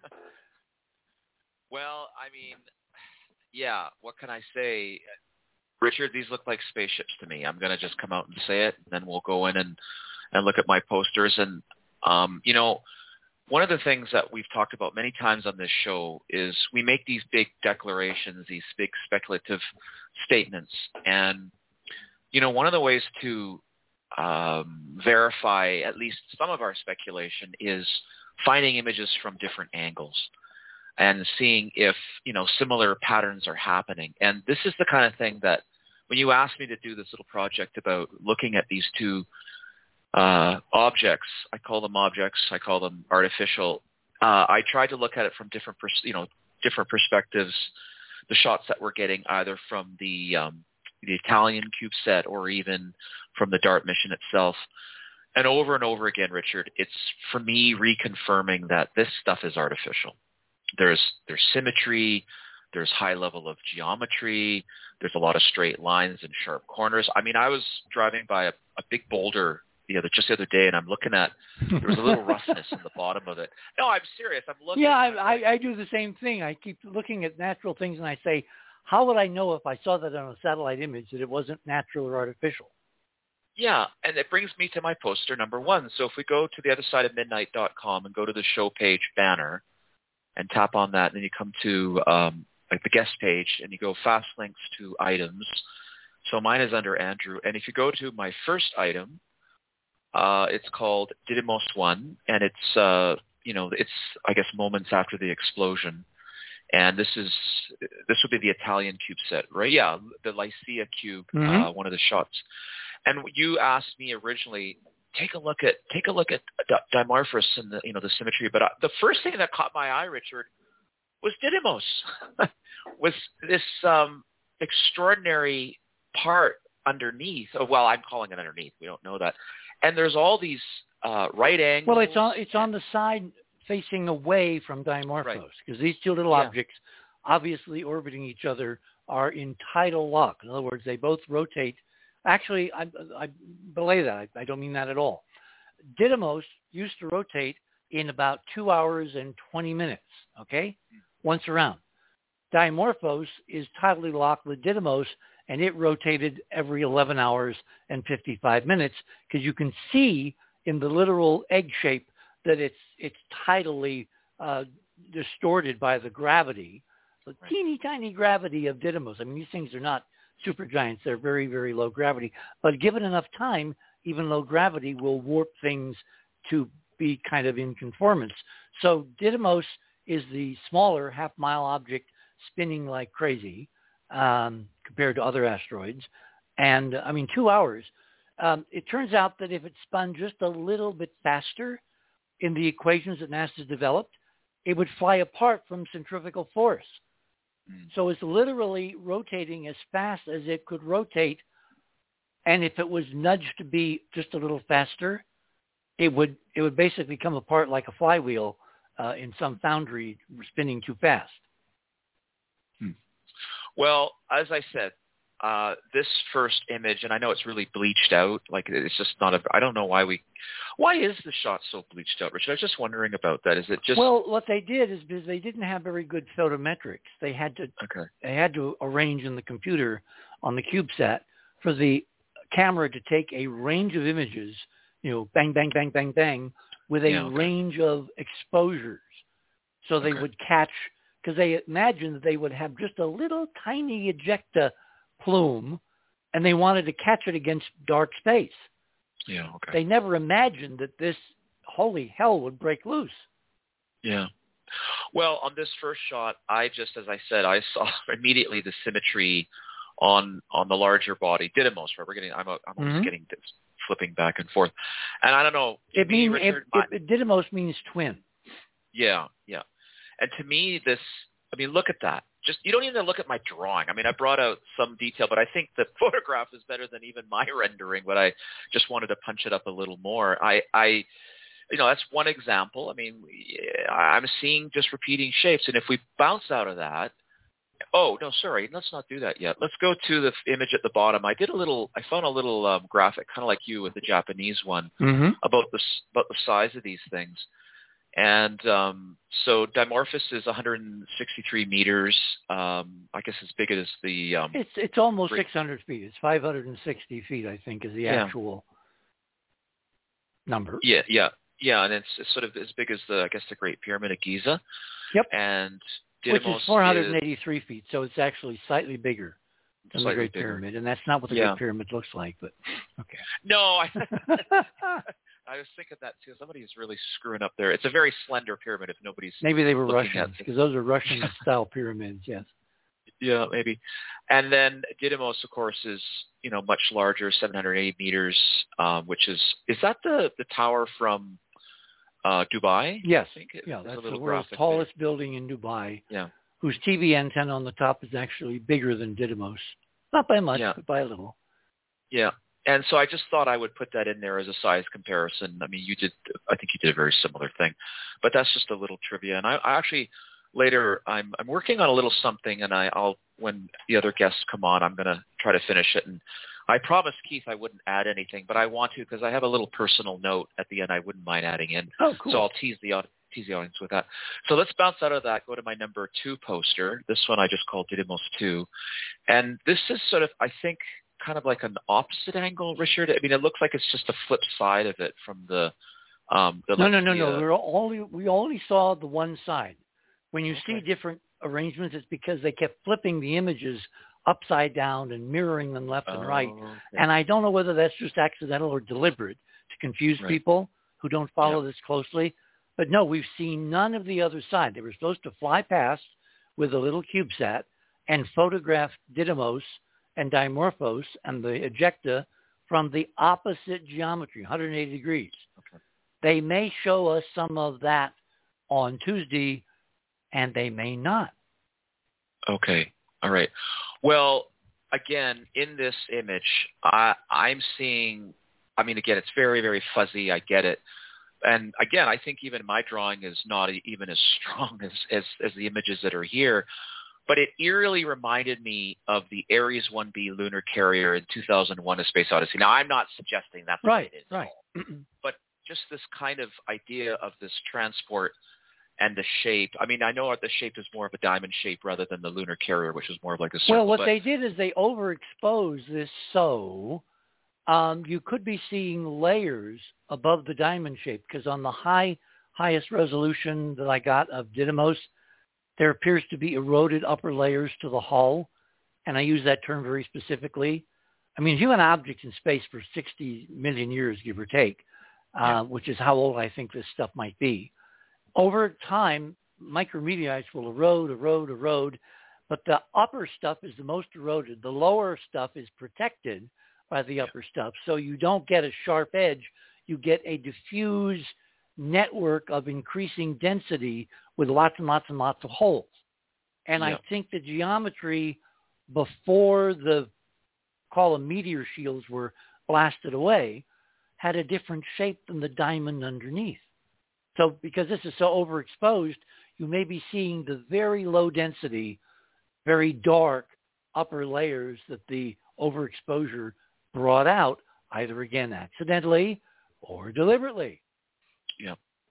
Well, I mean, yeah, what can I say? Richard, these look like spaceships to me. I'm going to just come out and say it, and then we'll go in and, and look at my posters. And, um, you know, one of the things that we've talked about many times on this show is we make these big declarations, these big speculative statements. And, you know, one of the ways to um, verify at least some of our speculation is finding images from different angles and seeing if, you know, similar patterns are happening. And this is the kind of thing that when you asked me to do this little project about looking at these two uh, objects, I call them objects, I call them artificial, uh, I tried to look at it from different, pers- you know, different perspectives, the shots that we're getting either from the, um, the Italian CubeSat or even from the DART mission itself. And over and over again, Richard, it's for me reconfirming that this stuff is artificial. There's there's symmetry, there's high level of geometry, there's a lot of straight lines and sharp corners. I mean, I was driving by a, a big boulder the other just the other day, and I'm looking at there was a little roughness in the bottom of it. No, I'm serious. I'm looking. Yeah, I, I, I do the same thing. I keep looking at natural things, and I say, how would I know if I saw that on a satellite image that it wasn't natural or artificial? Yeah, and it brings me to my poster number one. So if we go to the other side of midnight dot com and go to the show page banner and tap on that, and then you come to um, like the guest page and you go fast links to items. So mine is under Andrew. And if you go to my first item, uh, it's called Didymos one, and it's, uh, you know, it's, I guess, moments after the explosion. And this is, this would be the Italian CubeSat, right? Yeah, the Lycia cube, mm-hmm. uh, one of the shots. And you asked me originally, take a look at take a look at Dimorphos and the you know the symmetry. But I, the first thing that caught my eye, Richard, was Didymos, was this um, extraordinary part underneath. Oh, well, I'm calling it underneath. We don't know that. And there's all these uh, right angles. Well, it's on it's on the side facing away from Dimorphos because right. these two little yeah. objects, obviously orbiting each other, are in tidal lock. In other words, they both rotate. Actually, I, I belay that. I, I don't mean that at all. Didymos used to rotate in about two hours and twenty minutes, okay, once around. Dimorphos is tidally locked with Didymos, and it rotated every eleven hours and fifty-five minutes because you can see in the literal egg shape that it's it's tidally uh, distorted by the gravity, the right. teeny tiny gravity of Didymos. I mean, these things are not super giants. They're very, very low gravity. But given enough time, even low gravity will warp things to be kind of in conformance. So Didymos is the smaller half-mile object spinning like crazy um, compared to other asteroids. And, I mean, two hours. Um, it turns out that if it spun just a little bit faster in the equations that NASA's developed, it would fly apart from centrifugal force. So it's literally rotating as fast as it could rotate. And if it was nudged to be just a little faster, it would it would basically come apart like a flywheel uh, in some foundry spinning too fast. Hmm. Well, as I said, uh, this first image, and I know it's really bleached out. Like it's just not a. I don't know why we. Why is the shot so bleached out, Richard? I was just wondering about that. Is it just? Well, what they did is because they didn't have very good photometrics. They had to. Okay. They had to arrange in the computer on the CubeSat for the camera to take a range of images. You know, bang, bang, bang, bang, bang, with a Yeah, okay. range of exposures. So they Okay. would catch, because they imagined that they would have just a little tiny ejecta plume, and they wanted to catch it against dark space. Yeah. Okay. They never imagined that this holy hell would break loose. Yeah. Well, on this first shot, I just, as I said, I saw immediately the symmetry on on the larger body, Didymos. Right? We're getting. I'm, I'm always Mhm. getting this, flipping back and forth, and I don't know. to It me, means Richard, it, it, Didymos means twin. Yeah, yeah. And to me, this, I mean, look at that. Just, you don't even look at my drawing. I mean, I brought out some detail, but I think the photograph is better than even my rendering, but I just wanted to punch it up a little more. I, I you know, that's one example. I mean, I'm seeing just repeating shapes. And if we bounce out of that, oh, no, sorry, let's not do that yet. Let's go to the image at the bottom. I did a little, I found a little um, graphic, kind of like you with the Japanese one, Mm-hmm. about the, about the size of these things. And um, so Dimorphos is one hundred sixty-three meters, um, I guess as big as the... Um, It's it's almost Great. six hundred feet. It's five hundred sixty feet, I think, is the Yeah. actual number. yeah, yeah, yeah, and it's, it's sort of as big as the, I guess, the Great Pyramid of Giza. Yep. And Which Didymos is four hundred eighty-three feet, so it's actually slightly bigger than Slightly the Great bigger. Pyramid. And that's not what the Yeah. Great Pyramid looks like, but okay. No, I, I was thinking that too. Somebody is really screwing up there. It's a very slender pyramid if nobody's... Maybe they were looking at Russians, this. because those are Russian-style pyramids, yes. Yeah, maybe. And then Didymos, of course, is, you know, much larger, seven hundred eighty meters, um, which is, is that the, the tower from uh, Dubai? Yes, I think it- yeah, there's that's a little the world's graphic tallest building in Dubai, there. Yeah. whose T V antenna on the top is actually bigger than Didymos. Not by much, Yeah. but by a little. Yeah. And so I just thought I would put that in there as a size comparison. I mean, you did, I think you did a very similar thing, but that's just a little trivia. And I, I actually later, I'm, I'm working on a little something, and I, I'll, when the other guests come on, I'm going to try to finish it. And I promised Keith I wouldn't add anything, but I want to, because I have a little personal note at the end I wouldn't mind adding in. Oh, cool. So I'll tease the audience. Tease the audience with that. So let's bounce out of that, go to my number two poster. This one I just called Didymos two. And this is sort of, I think, kind of like an opposite angle, Richard. I mean, it looks like it's just the flip side of it from the... Um, the no, no, no, the, no. uh, We're only, we only saw the one side. When you Okay. see different arrangements, it's because they kept flipping the images upside down and mirroring them left and right. Oh, okay. And I don't know whether that's just accidental or deliberate to confuse Right. people who don't follow Yeah. this closely. But no, we've seen none of the other side. They were supposed to fly past with a little CubeSat and photograph Didymos and Dimorphos and the ejecta from the opposite geometry, one hundred eighty degrees. Okay. They may show us some of that on Tuesday, and they may not. Okay. All right. Well, again, in this image, I, I'm seeing, I mean, again, it's very, very fuzzy. I get it. And again, I think even my drawing is not even as strong as, as, as the images that are here. But it eerily reminded me of the Ares one B lunar carrier in two thousand one: A Space Odyssey. Now, I'm not suggesting that's Right, what it is, right. but just this kind of idea of this transport and the shape. I mean, I know the shape is more of a diamond shape rather than the lunar carrier, which is more of like a circle. Well, what but, they did is they overexposed this so um, you could be seeing layers above the diamond shape, because on the high highest resolution that I got of Didymos, there appears to be eroded upper layers to the hull, and I use that term very specifically. I mean, human objects in space for sixty million years, give or take, uh, Yeah. which is how old I think this stuff might be. Over time, micrometeorites will erode, erode, erode, but the upper stuff is the most eroded. The lower stuff is protected by the upper stuff, so you don't get a sharp edge. You get a diffuse network of increasing density with lots and lots and lots of holes. And Yeah. I think the geometry before the, call them meteor shields, were blasted away had a different shape than the diamond underneath. So because this is so overexposed, you may be seeing the very low density, very dark upper layers that the overexposure brought out, either again accidentally or deliberately. Yeah.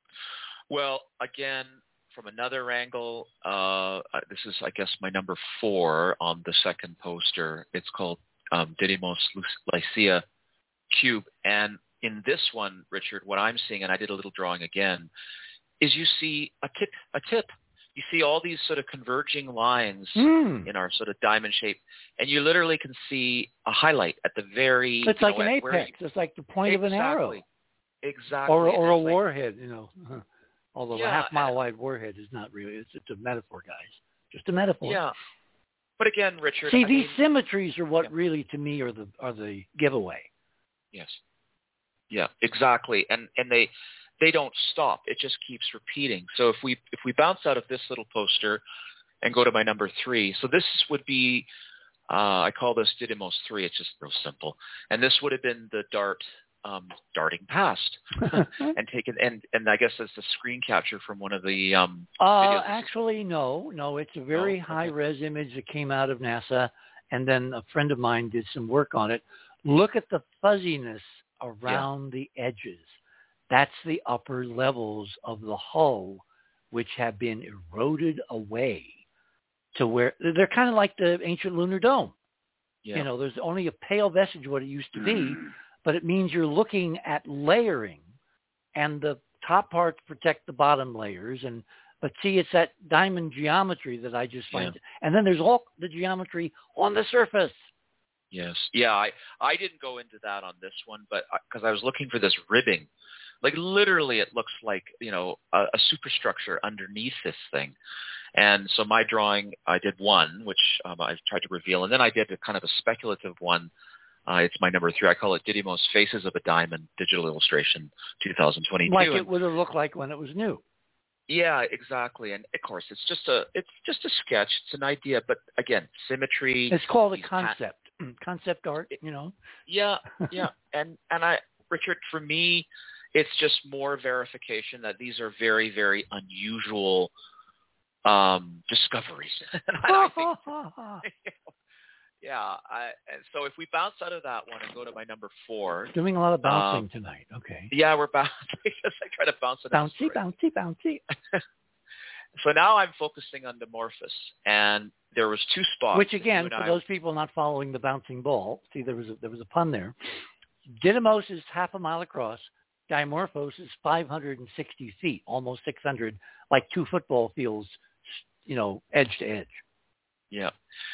Well, again, from another angle, uh, this is, I guess, my number four on the second poster. It's called um, Didymos Lycia Cube. And in this one, Richard, what I'm seeing, and I did a little drawing again, is you see a tip, a tip. You see all these sort of converging lines mm. in our sort of diamond shape, and you literally can see a highlight at the very. It's like know, an apex. You, it's like the point exactly, of an arrow. Exactly. Or, or a like, warhead, you know. Although yeah, a half-mile-wide warhead is not really. It's, it's a metaphor, guys. Just a metaphor. Yeah. But again, Richard. See, I these mean, symmetries are what yeah. really, to me, are the are the giveaway. Yes. Yeah. Exactly. And and they. They don't stop. It just keeps repeating. So if we if we bounce out of this little poster and go to my number three, so this would be, uh, I call this Didymos three. It's just real simple. And this would have been the dart um, darting past and taken, and, and I guess it's a screen capture from one of the um, uh, videos. Actually, no. No, it's a very oh, okay. high-res image that came out of NASA, and then a friend of mine did some work on it. Look at the fuzziness around yeah. the edges. That's the upper levels of the hull, which have been eroded away to where they're kind of like the ancient lunar dome. Yeah. You know, there's only a pale vestige of what it used to be, but it means you're looking at layering, and the top parts protect the bottom layers. And but see, it's that diamond geometry that I just find, yeah. and then there's all the geometry on the surface. Yes, yeah, I I didn't go into that on this one, but because I was looking for this ribbing. Like literally it looks like, you know, a, a superstructure underneath this thing. And so my drawing, I did one, which um, I tried to reveal. And then I did a kind of a speculative one. Uh, it's my number three. I call it Didymos Faces of a Diamond Digital Illustration twenty twenty-two. Like it would have looked like when it was new. Yeah, exactly. And of course, it's just a it's just a sketch. It's an idea. But again, symmetry. It's called a concept. Pat- concept art, you know. Yeah, yeah. and, and I, Richard, for me, it's just more verification that these are very, very unusual um, discoveries. and I think, yeah. I, and so if we bounce out of that one and go to my number four. Doing a lot of bouncing um, tonight. Okay. Yeah, we're bouncing. I try to bounce it out. Bouncy, bouncy, bouncy. So now I'm focusing on Dimorphos. And there was two spots. Which, again, for I, those people not following the bouncing ball, see, there was a, there was a pun there. Didymos is half a mile across. Dimorphos is five hundred sixty feet, almost six hundred, like two football fields, you know, edge to edge. Yeah.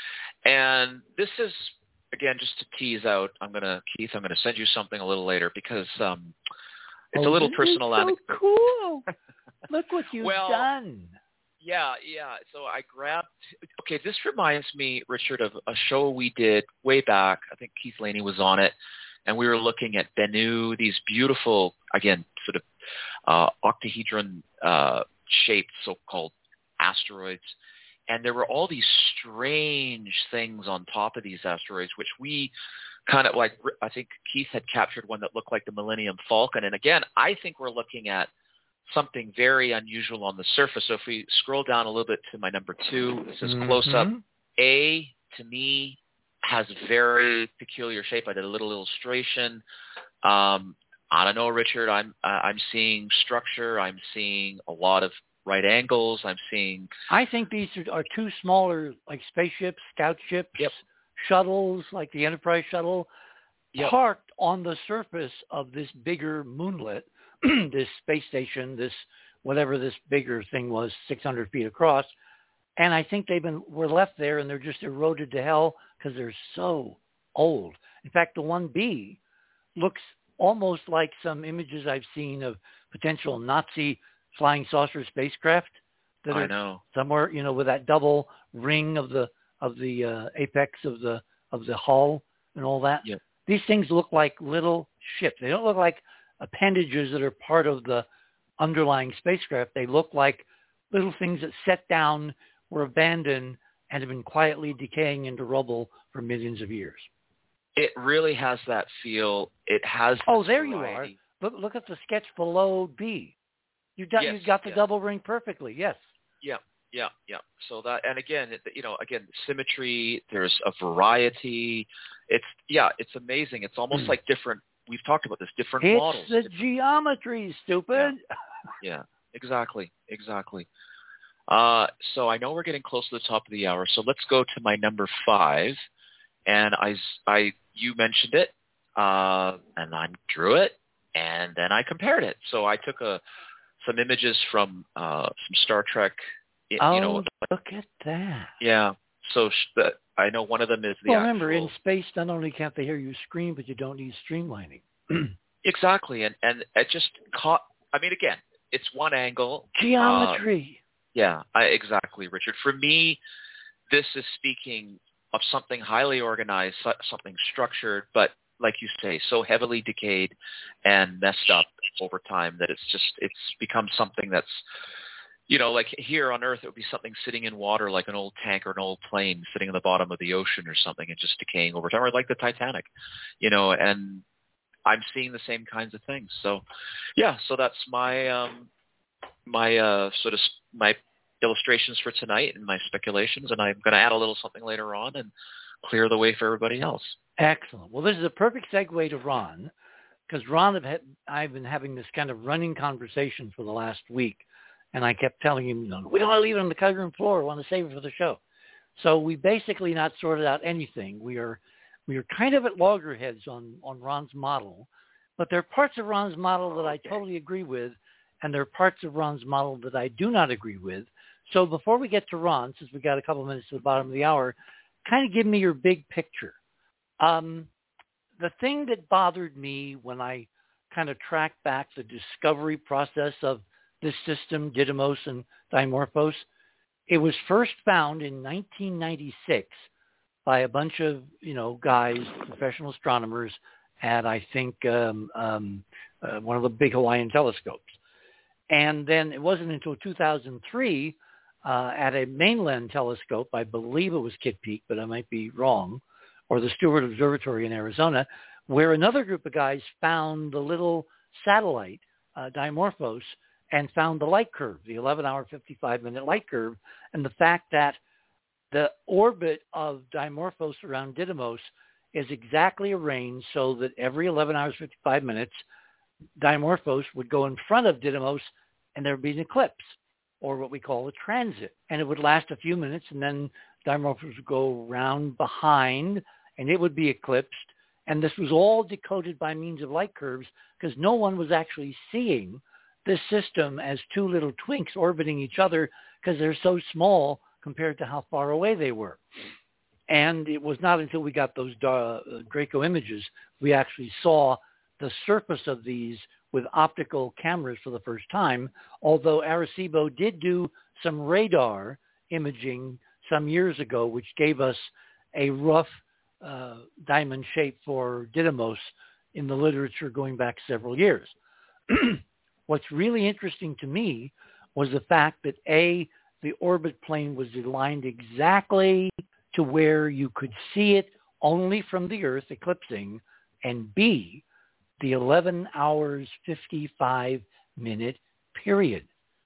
And this is, again, just to tease out, I'm going to, Keith, I'm going to send you something a little later because um, it's oh, a little personal so anecdote. Cool. Look what you've well, done. Yeah, yeah. So I grabbed, okay, this reminds me, Richard, of a show we did way back. I think Keith Laney was on it. And we were looking at Bennu, these beautiful, again, sort of uh, octahedron uh, shaped so-called asteroids. And there were all these strange things on top of these asteroids, which we kind of like, I think Keith had captured one that looked like the Millennium Falcon. And again, I think we're looking at something very unusual on the surface. So if we scroll down a little bit to my number two, it says mm-hmm. close-up A, to me, has a very peculiar shape. I did a little illustration. Um, I don't know, Richard. I'm uh, I'm seeing structure. I'm seeing a lot of right angles. I'm seeing. I think these are, are two smaller, like spaceships, scout ships, yep. shuttles, like the Enterprise shuttle, yep. parked on the surface of this bigger moonlet, this space station, this whatever this bigger thing was, six hundred feet across. And I think they've been were left there, and they're just eroded to hell because they're so old. In fact, the one B looks almost like some images I've seen of potential Nazi flying saucer spacecraft that I are know. somewhere, you know, with that double ring of the of the uh, apex of the of the hull and all that. Yep. These things look like little ships. They don't look like appendages that are part of the underlying spacecraft. They look like little things that set down, were abandoned, and have been quietly decaying into rubble for millions of years. It really has that feel. It has. Oh, there variety. you are. Look, look at the sketch below B. You got, yes, you got the yes. double ring perfectly. Yes. Yeah, Yeah, yeah. So that, and again, you know, again, symmetry. There's a variety. It's yeah, it's amazing. It's almost like different. We've talked about this. Different it's models. It's the different, geometry, stupid. Yeah, yeah, exactly, exactly. Uh, so I know we're getting close to the top of the hour. So let's go to my number five. And I, I, you mentioned it, uh, and I drew it, and then I compared it. So I took a some images from uh, some Star Trek. You oh, know, look at that! Yeah. So sh- the, I know one of them is the well, actual. Remember, in space, not only can't they hear you scream, but you don't need streamlining. Exactly, and and it just caught. I mean, again, it's one angle. Geometry. Uh, yeah, I, exactly, Richard. For me, this is speaking of something highly organized, something structured, but like you say, so heavily decayed and messed up over time that it's just it's become something that's. You know, like here on Earth, it would be something sitting in water like an old tank or an old plane sitting in the bottom of the ocean or something and just decaying over time, or like the Titanic, you know, and I'm seeing the same kinds of things. So, yeah, so that's my um, my uh, sort of my illustrations for tonight and my speculations, and I'm going to add a little something later on and clear the way for everybody else. Excellent. Well, this is a perfect segue to Ron, because Ron, have had, I've been having this kind of running conversation for the last week. And I kept telling him, no, we don't want to leave it on the cutting room floor. We want to save it for the show. So we basically not sorted out anything. We are we are kind of at loggerheads on, on Ron's model. But there are parts of Ron's model that I totally agree with, and there are parts of Ron's model that I do not agree with. So before we get to Ron, since we got a couple minutes to the bottom of the hour, kind of give me your big picture. Um, the thing that bothered me when I kind of tracked back the discovery process of this system, Didymos and Dimorphos, it was first found in nineteen ninety-six by a bunch of, you know, guys, professional astronomers at, I think, um, um, uh, one of the big Hawaiian telescopes. And then it wasn't until two thousand three uh, at a mainland telescope, I believe it was Kitt Peak, but I might be wrong, or the Stewart Observatory in Arizona, where another group of guys found the little satellite, uh, Dimorphos, and found the light curve, the eleven hour, fifty-five minute light curve, and the fact that the orbit of Dimorphos around Didymos is exactly arranged so that every eleven hours, fifty-five minutes, Dimorphos would go in front of Didymos and there would be an eclipse, or what we call a transit. And it would last a few minutes, and then Dimorphos would go around behind, and it would be eclipsed. And this was all decoded by means of light curves because no one was actually seeing this system as two little twinks orbiting each other because they're so small compared to how far away they were. And it was not until we got those uh, Draco images we actually saw the surface of these with optical cameras for the first time, although Arecibo did do some radar imaging some years ago, which gave us a rough uh, diamond shape for Didymos in the literature going back several years. What's really interesting to me was the fact that A, the orbit plane was aligned exactly to where you could see it only from the Earth eclipsing, and B, the eleven hours, fifty-five minute period.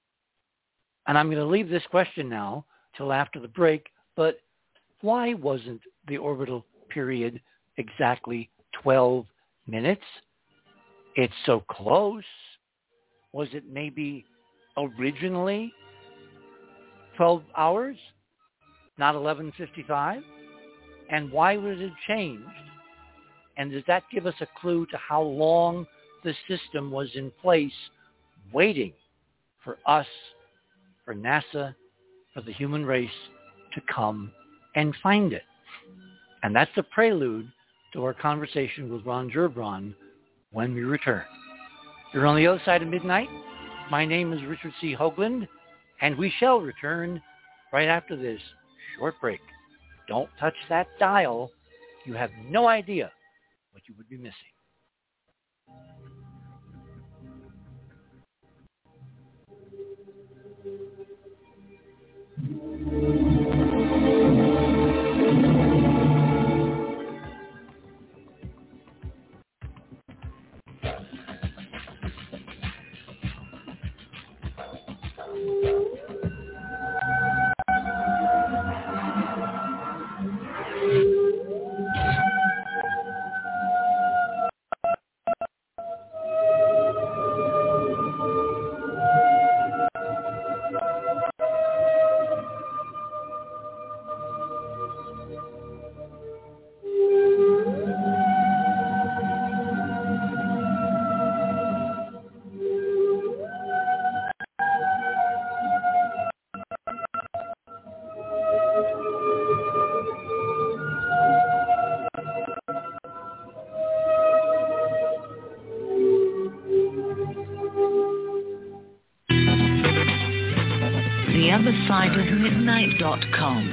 And I'm going to leave this question now till after the break, but why wasn't the orbital period exactly twelve minutes? It's so close. Was it maybe originally twelve hours, not eleven fifty-five? And why was it changed? And does that give us a clue to how long the system was in place waiting for us, for NASA, for the human race to come and find it? And that's the prelude to our conversation with Ron Gerbron when we return. You're on the other side of midnight. My name is Richard C. Hoagland, and we shall return right after this short break. Don't touch that dial. You have no idea what you would be missing. other side of midnight dot com.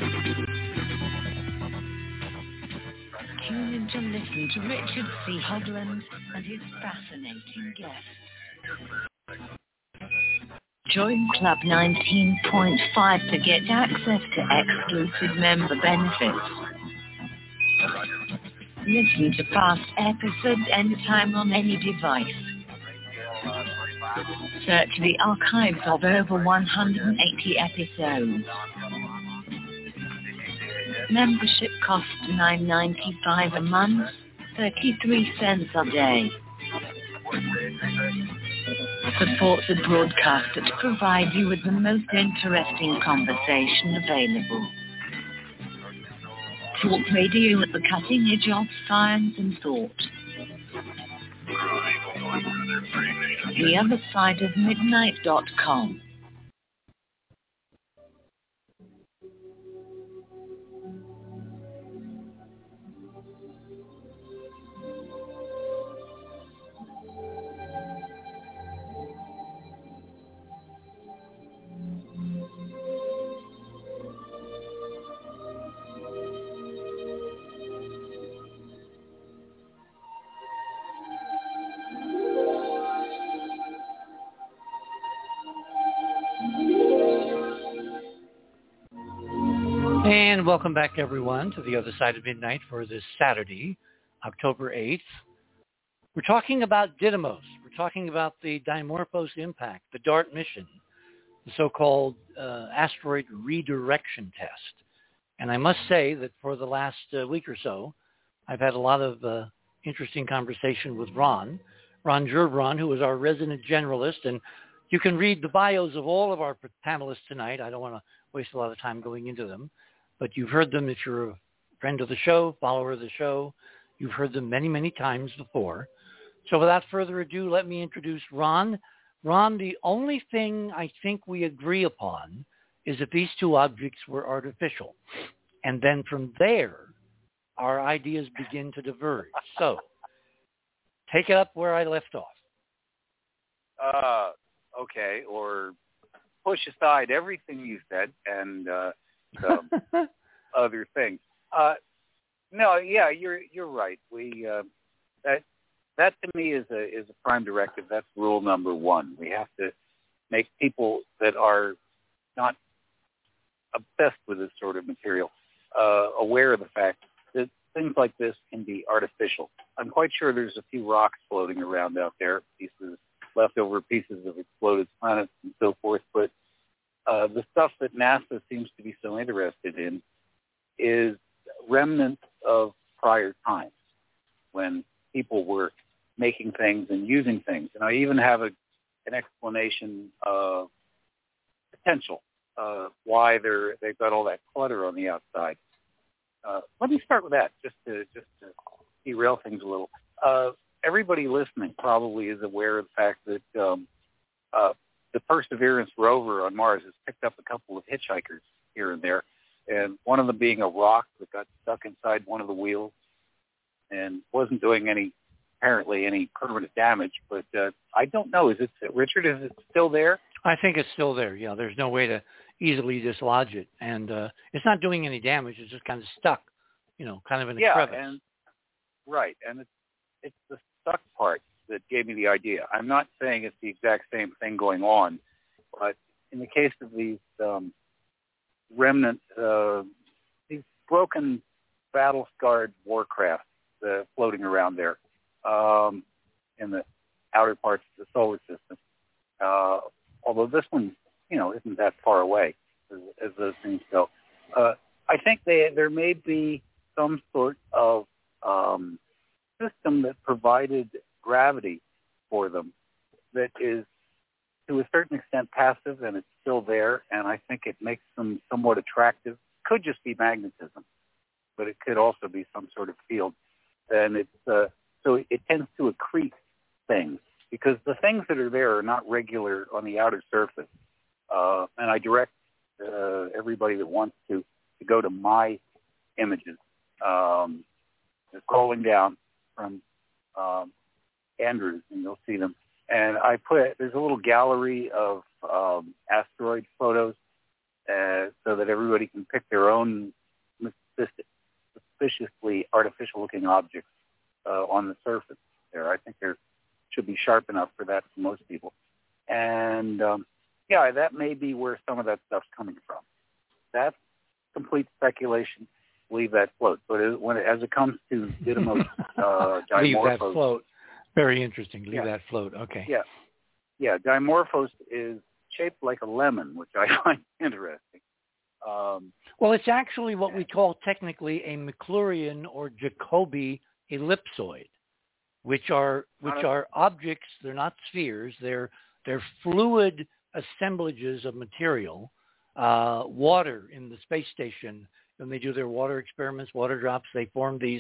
Tune in to listen to Richard C. Hogland and his fascinating guests. Join Club nineteen point five to get access to exclusive member benefits. Listen to past episodes anytime on any device. Search the archives of over one hundred eighty episodes. Membership costs nine dollars and ninety-five cents a month, thirty-three cents a day. Support the broadcasters to provide you with the most interesting conversation available. Talk radio at the cutting edge of science and thought. The other side of midnight dot com. And welcome back, everyone, to The Other Side of Midnight for this Saturday, October eighth. We're talking about Didymos. We're talking about the Dimorphos impact, the DART mission, the so-called uh, asteroid redirection test. And I must say that for the last uh, week or so, I've had a lot of uh, interesting conversation with Ron, Ron Gerbron, who is our resident generalist. And you can read the bios of all of our panelists tonight. I don't want to waste a lot of time going into them. But you've heard them if you're a friend of the show, follower of the show. You've heard them many, many times before. So without further ado, let me introduce Ron. Ron, the only thing I think we agree upon is that these two objects were artificial. And then from there, our ideas begin to diverge. So take it up where I left off. Uh, okay, or push aside everything you said and uh, um, other things. Uh, no, yeah, you're you're right. We uh, that that to me is a is a prime directive. That's rule number one. We have to make people that are not obsessed with this sort of material uh, aware of the fact that things like this can be artificial. I'm quite sure there's a few rocks floating around out there, pieces, leftover pieces of exploded planets and so forth, but Uh, the stuff that NASA seems to be so interested in is remnants of prior times when people were making things and using things. And I even have a, an explanation of potential, uh, why they're, they've got all that clutter on the outside. Uh, let me start with that, just to just to derail things a little. Uh, everybody listening probably is aware of the fact that um, uh, the Perseverance rover on Mars has picked up a couple of hitchhikers here and there, and one of them being a rock that got stuck inside one of the wheels and wasn't doing any, apparently any permanent damage. But uh, I don't know. Is it, Richard, is it still there? I think it's still there. Yeah, there's no way to easily dislodge it. And uh, it's not doing any damage. It's just kind of stuck, you know, kind of in a yeah, crevice. And, right. And it's, it's the stuck part that gave me the idea. I'm not saying it's the exact same thing going on, but in the case of these um, remnant, uh, these broken battle-scarred warcraft uh, floating around there um, in the outer parts of the solar system, uh, although this one, you know, isn't that far away as, as those things go, uh, I think they, there may be some sort of um, system that provided gravity for them that is to a certain extent passive, and it's still there, and I think it makes them somewhat attractive. Could just be magnetism, but it could also be some sort of field. And it's uh, so it, it tends to accrete things because the things that are there are not regular on the outer surface. Uh, and I direct uh, everybody that wants to to go to my images, um, scrolling down from um, Andrews, and you'll see them. And I put, there's a little gallery of um, asteroid photos, uh, so that everybody can pick their own suspiciously artificial-looking objects uh, on the surface there. I think there should be sharp enough for that for most people. And, um, yeah, that may be where some of that stuff's coming from. That's complete speculation. Leave that float. But as, when it, as it comes to Didymos uh, Dimorphos... Leave that float. Very interesting. Leave yeah. that float. Okay. Yeah. Yeah, Dimorphos is shaped like a lemon, which I find interesting. Um, well, it's actually what we call technically a Maclurian or Jacobi ellipsoid, which are which are objects. They're not spheres. They're they're fluid assemblages of material. Uh, water in the space station, when they do their water experiments, water drops, they form these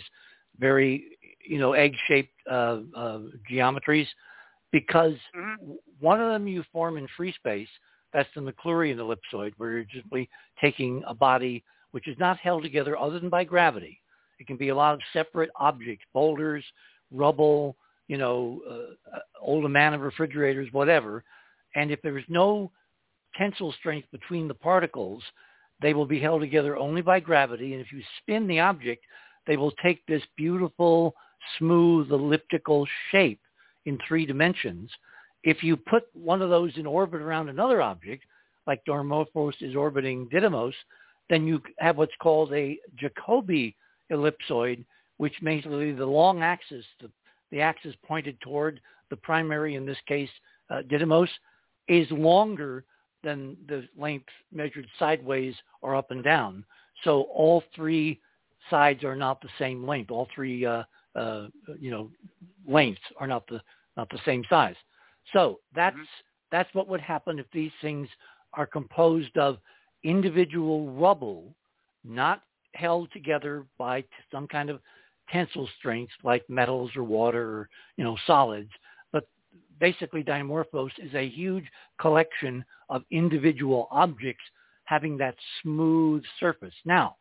very, you know, egg-shaped uh, uh, geometries, because mm-hmm. one of them you form in free space. That's the Maclurian ellipsoid, where you're simply taking a body which is not held together other than by gravity. It can be a lot of separate objects, boulders, rubble, you know, uh, old amount of refrigerators, whatever. And if there is no tensile strength between the particles, they will be held together only by gravity. And if you spin the object, they will take this beautiful, smooth, elliptical shape in three dimensions. If you put one of those in orbit around another object, like Dimorphos is orbiting Didymos, then you have what's called a Jacobi ellipsoid, which basically the long axis, the, the axis pointed toward the primary, in this case, uh, Didymos, is longer than the length measured sideways or up and down. So all three sides are not the same length. All three, uh, uh, you know, lengths are not the not the same size. So that's mm-hmm. that's what would happen if these things are composed of individual rubble, not held together by t- some kind of tensile strength like metals or water or, you know, solids. But basically Dimorphos is a huge collection of individual objects having that smooth surface. Now,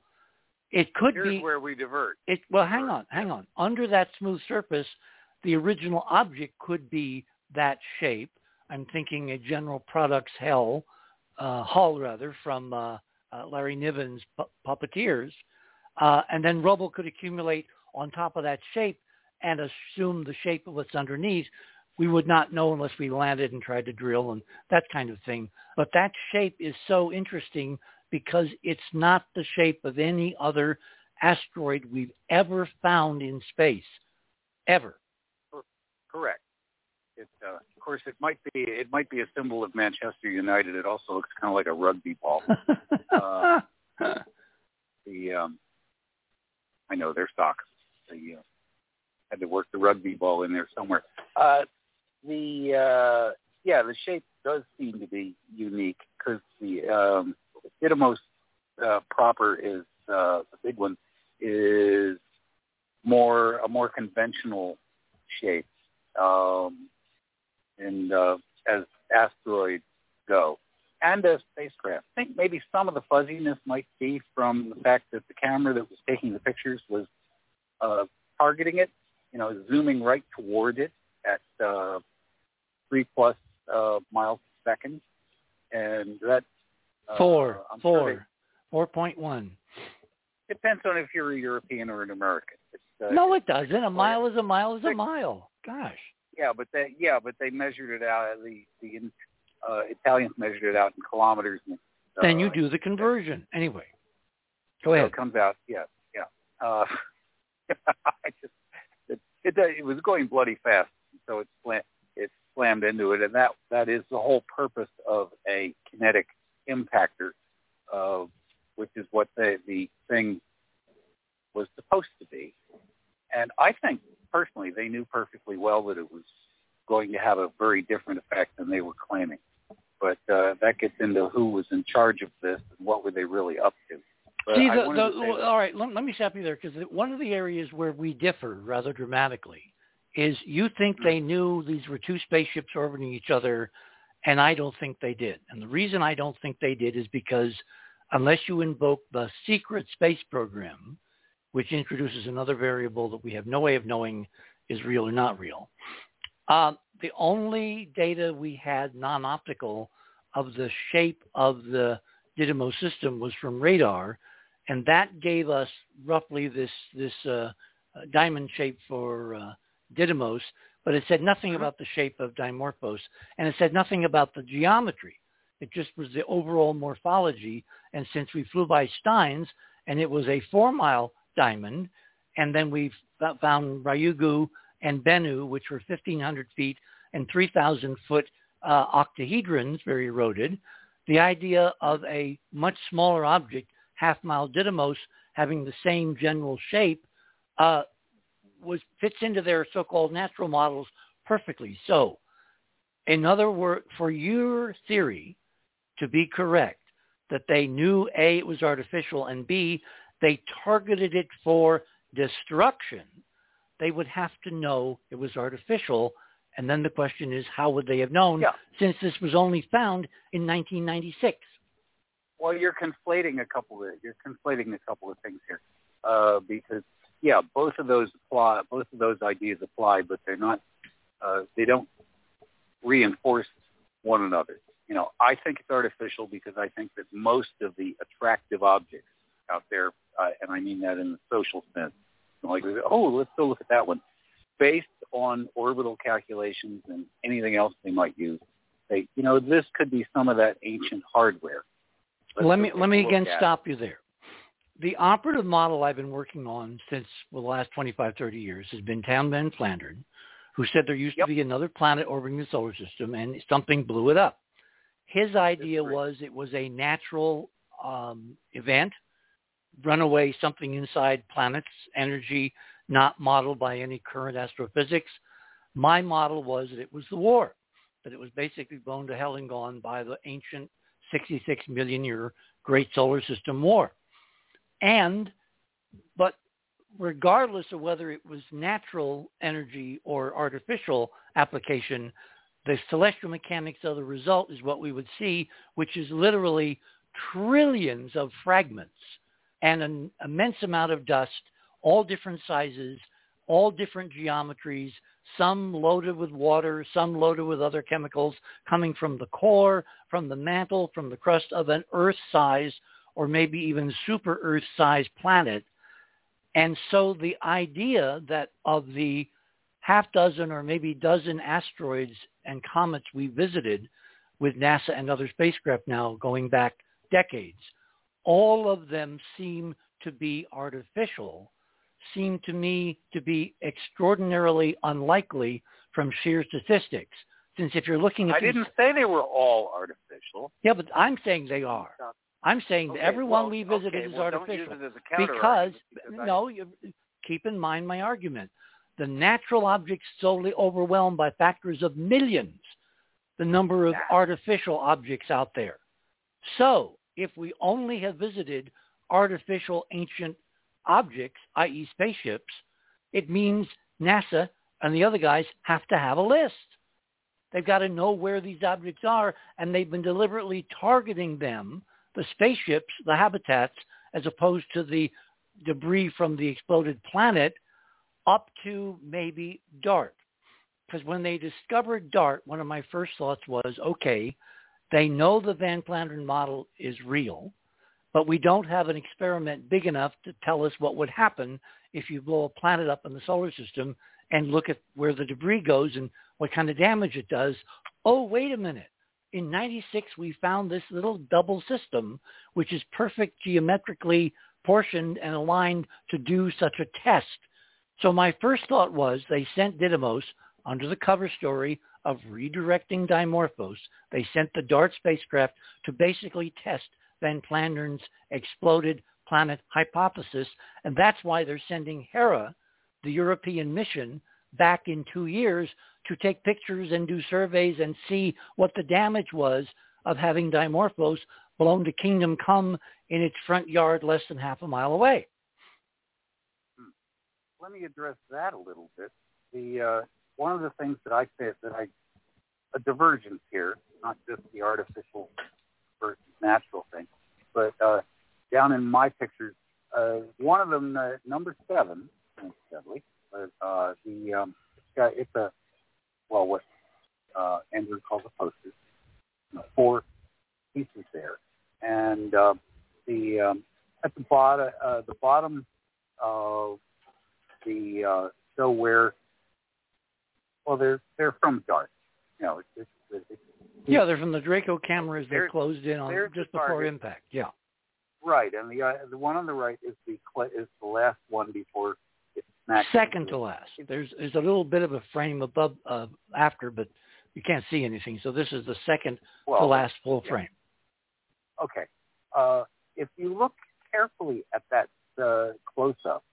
it could Here's be... where we divert. It, well, hang on, hang on. Under that smooth surface, the original object could be that shape. I'm thinking a General Products Hell, uh, Hull rather, from uh, uh, Larry Niven's pu- Puppeteers. Uh, and then rubble could accumulate on top of that shape and assume the shape of what's underneath. We would not know unless we landed and tried to drill and that kind of thing. But that shape is so interesting because it's not the shape of any other asteroid we've ever found in space, ever. Correct. It, uh, of course, it might be it might be a symbol of Manchester United. It also looks kind of like a rugby ball. uh, the um, I know their socks. They uh, had to work the rugby ball in there somewhere. Uh, the uh, yeah, the shape does seem to be unique because the um, Didymos uh, proper is uh, the big one is more a more conventional shape. Um, and uh, as asteroids go, and as spacecraft. I think maybe some of the fuzziness might be from the fact that the camera that was taking the pictures was uh, targeting it, you know, zooming right toward it at uh, three plus uh, miles per second, and that uh, four, I'm four, sure they, four point one. Depends on if you're a European or an American. It's, uh, no, it doesn't. A mile is a mile is a mile. Gosh. Yeah, but they yeah, but they measured it out. The the uh, Italians measured it out in kilometers. And, uh, then you do the conversion anyway. Go ahead. So it comes out. Yeah, yeah. Uh, I just it, it it was going bloody fast, so it slammed it slammed into it, and that that is the whole purpose of a kinetic impactor, uh, which is what the the thing was supposed to be. And I think, personally, they knew perfectly well that it was going to have a very different effect than they were claiming. But uh, that gets into who was in charge of this and what were they really up to. But See, the, the, all right, let, let me stop you there, because one of the areas where we differ rather dramatically is you think they knew these were two spaceships orbiting each other, and I don't think they did. And the reason I don't think they did is because unless you invoke the secret space program, which introduces another variable that we have no way of knowing is real or not real. Um, the only data we had non-optical of the shape of the Didymos system was from radar, and that gave us roughly this this uh, diamond shape for uh, Didymos, but it said nothing about the shape of Dimorphos, and it said nothing about the geometry. It just was the overall morphology, and since we flew by Steins, and it was a four-mile diamond, and then we found Ryugu and Bennu, which were fifteen hundred feet and three thousand foot uh, octahedrons, very eroded. The idea of a much smaller object, half-mile Didymos, having the same general shape, uh, was fits into their so-called natural models perfectly. So, in other words, for your theory to be correct, that they knew A, it was artificial, and B, they targeted it for destruction, they would have to know it was artificial. And then the question is, how would they have known, yeah. since this was only found in nineteen ninety-six? Well, you're conflating a couple of you're conflating a couple of things here, uh, because yeah, both of those apply. Both of those ideas apply, but they're not. Uh, they don't reinforce one another. You know, I think it's artificial because I think that most of the attractive objects out there, uh, and I mean that in the social sense, like, oh, let's go look at that one, based on orbital calculations and anything else they might use. They, you know, this could be some of that ancient hardware. Let's let me let me again at. stop you there. The operative model I've been working on since well, the last twenty-five, thirty years has been Tom Van Flandern, who said there used yep. to be another planet orbiting the solar system, and something blew it up. His idea was it was a natural um, event, runaway something inside planets, energy not modeled by any current astrophysics. My model was that it was the war, that it was basically blown to hell and gone by the ancient sixty-six million year Great Solar System War. And, but regardless of whether it was natural energy or artificial application, the celestial mechanics of the result is what we would see, which is literally trillions of fragments and an immense amount of dust, all different sizes, all different geometries, some loaded with water, some loaded with other chemicals coming from the core, from the mantle, from the crust of an Earth-size or maybe even super Earth-sized planet. And so the idea that of the half dozen or maybe dozen asteroids and comets we visited with NASA and other spacecraft now going back decades, all of them seem to be artificial, seem to me to be extraordinarily unlikely from sheer statistics. Since if you're looking at I these, didn't say they were all artificial. Yeah, but I'm saying they are. I'm saying okay, that everyone well, we visited okay, is well, artificial. Don't use it as a because, because no, you, keep in mind my argument. The natural objects solely overwhelmed by factors of millions the number of yeah. artificial objects out there. So if we only have visited artificial ancient objects, that is spaceships, it means NASA and the other guys have to have a list. They've got to know where these objects are, and they've been deliberately targeting them, the spaceships, the habitats, as opposed to the debris from the exploded planet, up to maybe DART. Because when they discovered DART, one of my first thoughts was, okay, they know the Van Flandern model is real, but we don't have an experiment big enough to tell us what would happen if you blow a planet up in the solar system and look at where the debris goes and what kind of damage it does. Oh, wait a minute. In ninety-six, we found this little double system, which is perfect geometrically portioned and aligned to do such a test. So my first thought was they sent Didymos under the cover story of redirecting Dimorphos. They sent the DART spacecraft to basically test Van Flandern's exploded planet hypothesis, and that's why they're sending Hera, the European mission, back in two years to take pictures and do surveys and see what the damage was of having Dimorphos blown to Kingdom Come in its front yard less than half a mile away. Let me address that a little bit. The uh, one of the things that I say that I a divergence here, not just the artificial versus natural thing, but uh, down in my pictures, uh, one of them, uh, number seven, incidentally, uh, the um, it's a well, what uh, Andrew calls a poster, you know, four pieces there, and uh, the um, at the bottom, uh, the bottom of the uh, so where well, they're they're from DART. You know, it's, it's, it's, yeah, they're from the Draco cameras that they're, closed in on just before target. impact. Yeah, right, and the uh, the one on the right is the is the last one before it's smacked. Second to last. There's there's a little bit of a frame above uh, after, but you can't see anything. So this is the second well, to last full yeah. frame. Okay. Uh, if you look carefully at that uh, close-up,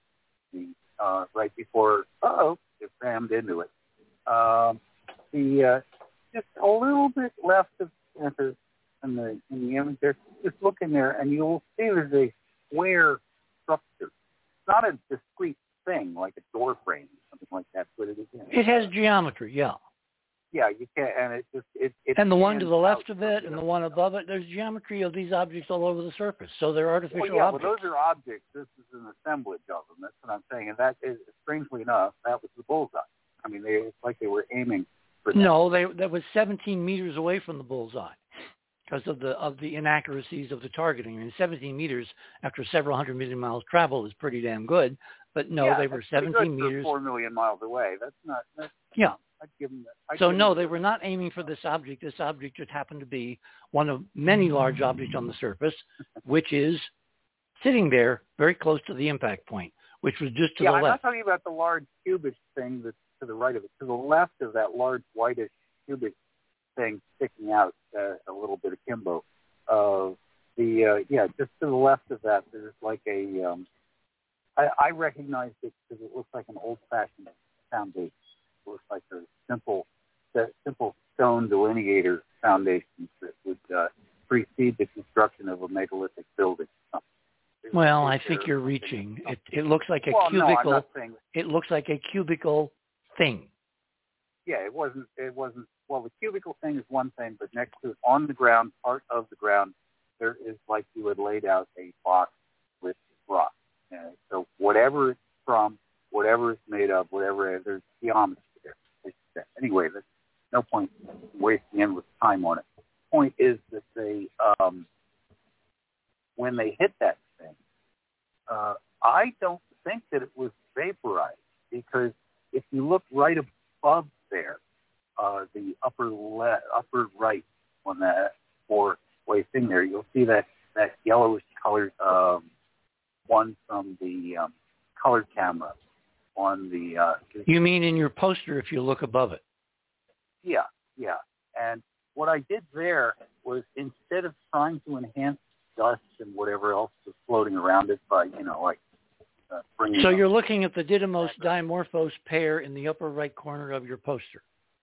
uh, right before, uh-oh, it rammed into it, um, the uh, just a little bit left of in the, in the in the image there, just look in there, and you'll see there's a square structure. It's not a discrete thing like a door frame or something like that, but it is. It has geometry, yeah. Yeah, you can, and it just it. it and the one to the left of it, and the one above it. There's geometry of these objects all over the surface, so they're artificial well, yeah, objects. Well, those are objects. This is an assemblage of them. That's what I'm saying. And that is, strangely enough, that was the bullseye. I mean, they it's like they were aiming for. That. No, they that was seventeen meters away from the bullseye because of the of the inaccuracies of the targeting. I mean, seventeen meters after several hundred million miles travel is pretty damn good. But no, yeah, they were seventeen seventeen meters. four million miles away. That's not. That's, yeah. I'd give them that. I'd So give no, them they that. were not aiming for this object. This object just happened to be one of many large objects on the surface, which is sitting there very close to the impact point, which was just to yeah, the I'm left. not talking about the large cubish thing that's to the right of it. To the left of that large whitish cubic thing sticking out uh, a little bit akimbo. Uh, the uh, yeah, just to the left of that, there's like a. Um, I, I recognized it because it looks like an old-fashioned foundation. It looks like a simple, the simple stone delineator foundations that would uh, precede the construction of a megalithic building. Well, I think you're reaching. It, it looks like a well, cubicle. No, I'm not saying it looks like a cubicle thing. Yeah, it wasn't. It wasn't. Well, the cubicle thing is one thing, but next to it, on the ground, part of the ground, there is like you had laid out a box with rock. Uh, so whatever it's from, whatever it's made of, whatever there's geometry there. Anyway, there's no point wasting endless time on it. The point is that they, um, when they hit that thing, uh, I don't think that it was vaporized because if you look right above there, uh, the upper le- upper right on that four-way thing there, you'll see that that yellowish colored um, one from the um, colored camera on the. Uh, you mean in your poster if you look above it? Yeah, yeah. And what I did there was instead of trying to enhance dust and whatever else was floating around it by, you know, like uh, bringing. So you're looking at the Didymos Dimorphos pair in the upper right corner of your poster.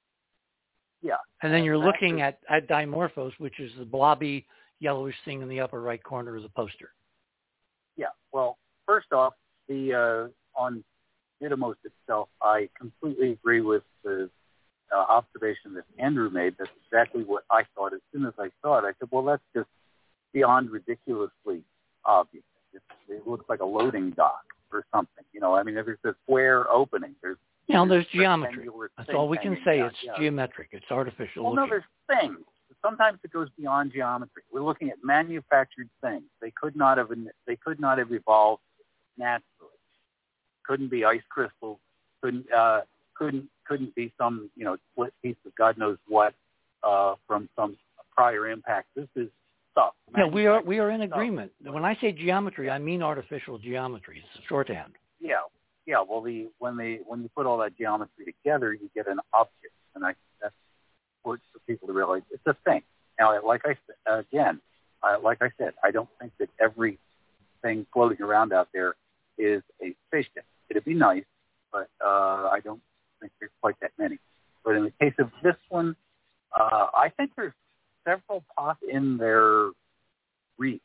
Yeah. And then you're and looking is, at, at Dimorphos, which is the blobby yellowish thing in the upper right corner of the poster. Yeah. Well, first off, the uh, on Didymos itself, I completely agree with the uh, observation that Andrew made. That's exactly what I thought. As soon as I saw it, I said, well, that's just beyond ridiculously obvious. It, it looks like a loading dock or something. You know, I mean, there's a square opening. There's You know, there's geometry. That's all we can say. Down. It's yeah. geometric. It's artificial Well, looking. no, there's things. Sometimes it goes beyond geometry. We're looking at manufactured things. They could not have. They could not have evolved naturally. Couldn't be ice crystals. Couldn't. Uh, couldn't. Couldn't be some, you know, split piece of God knows what uh, from some prior impact. This is stuff. Yeah, we are. We are in stuff. agreement. When I say geometry, I mean artificial geometry. It's a shorthand. Yeah. Yeah, well, the when they when you put all that geometry together, you get an object, and I that's important for people to realize it's a thing. Now, like I said again, uh, like I said, I don't think that every thing floating around out there is a spaceship. It'd be nice, but uh, I don't think there's quite that many. But in the case of this one, uh, I think there's several pop in their reach,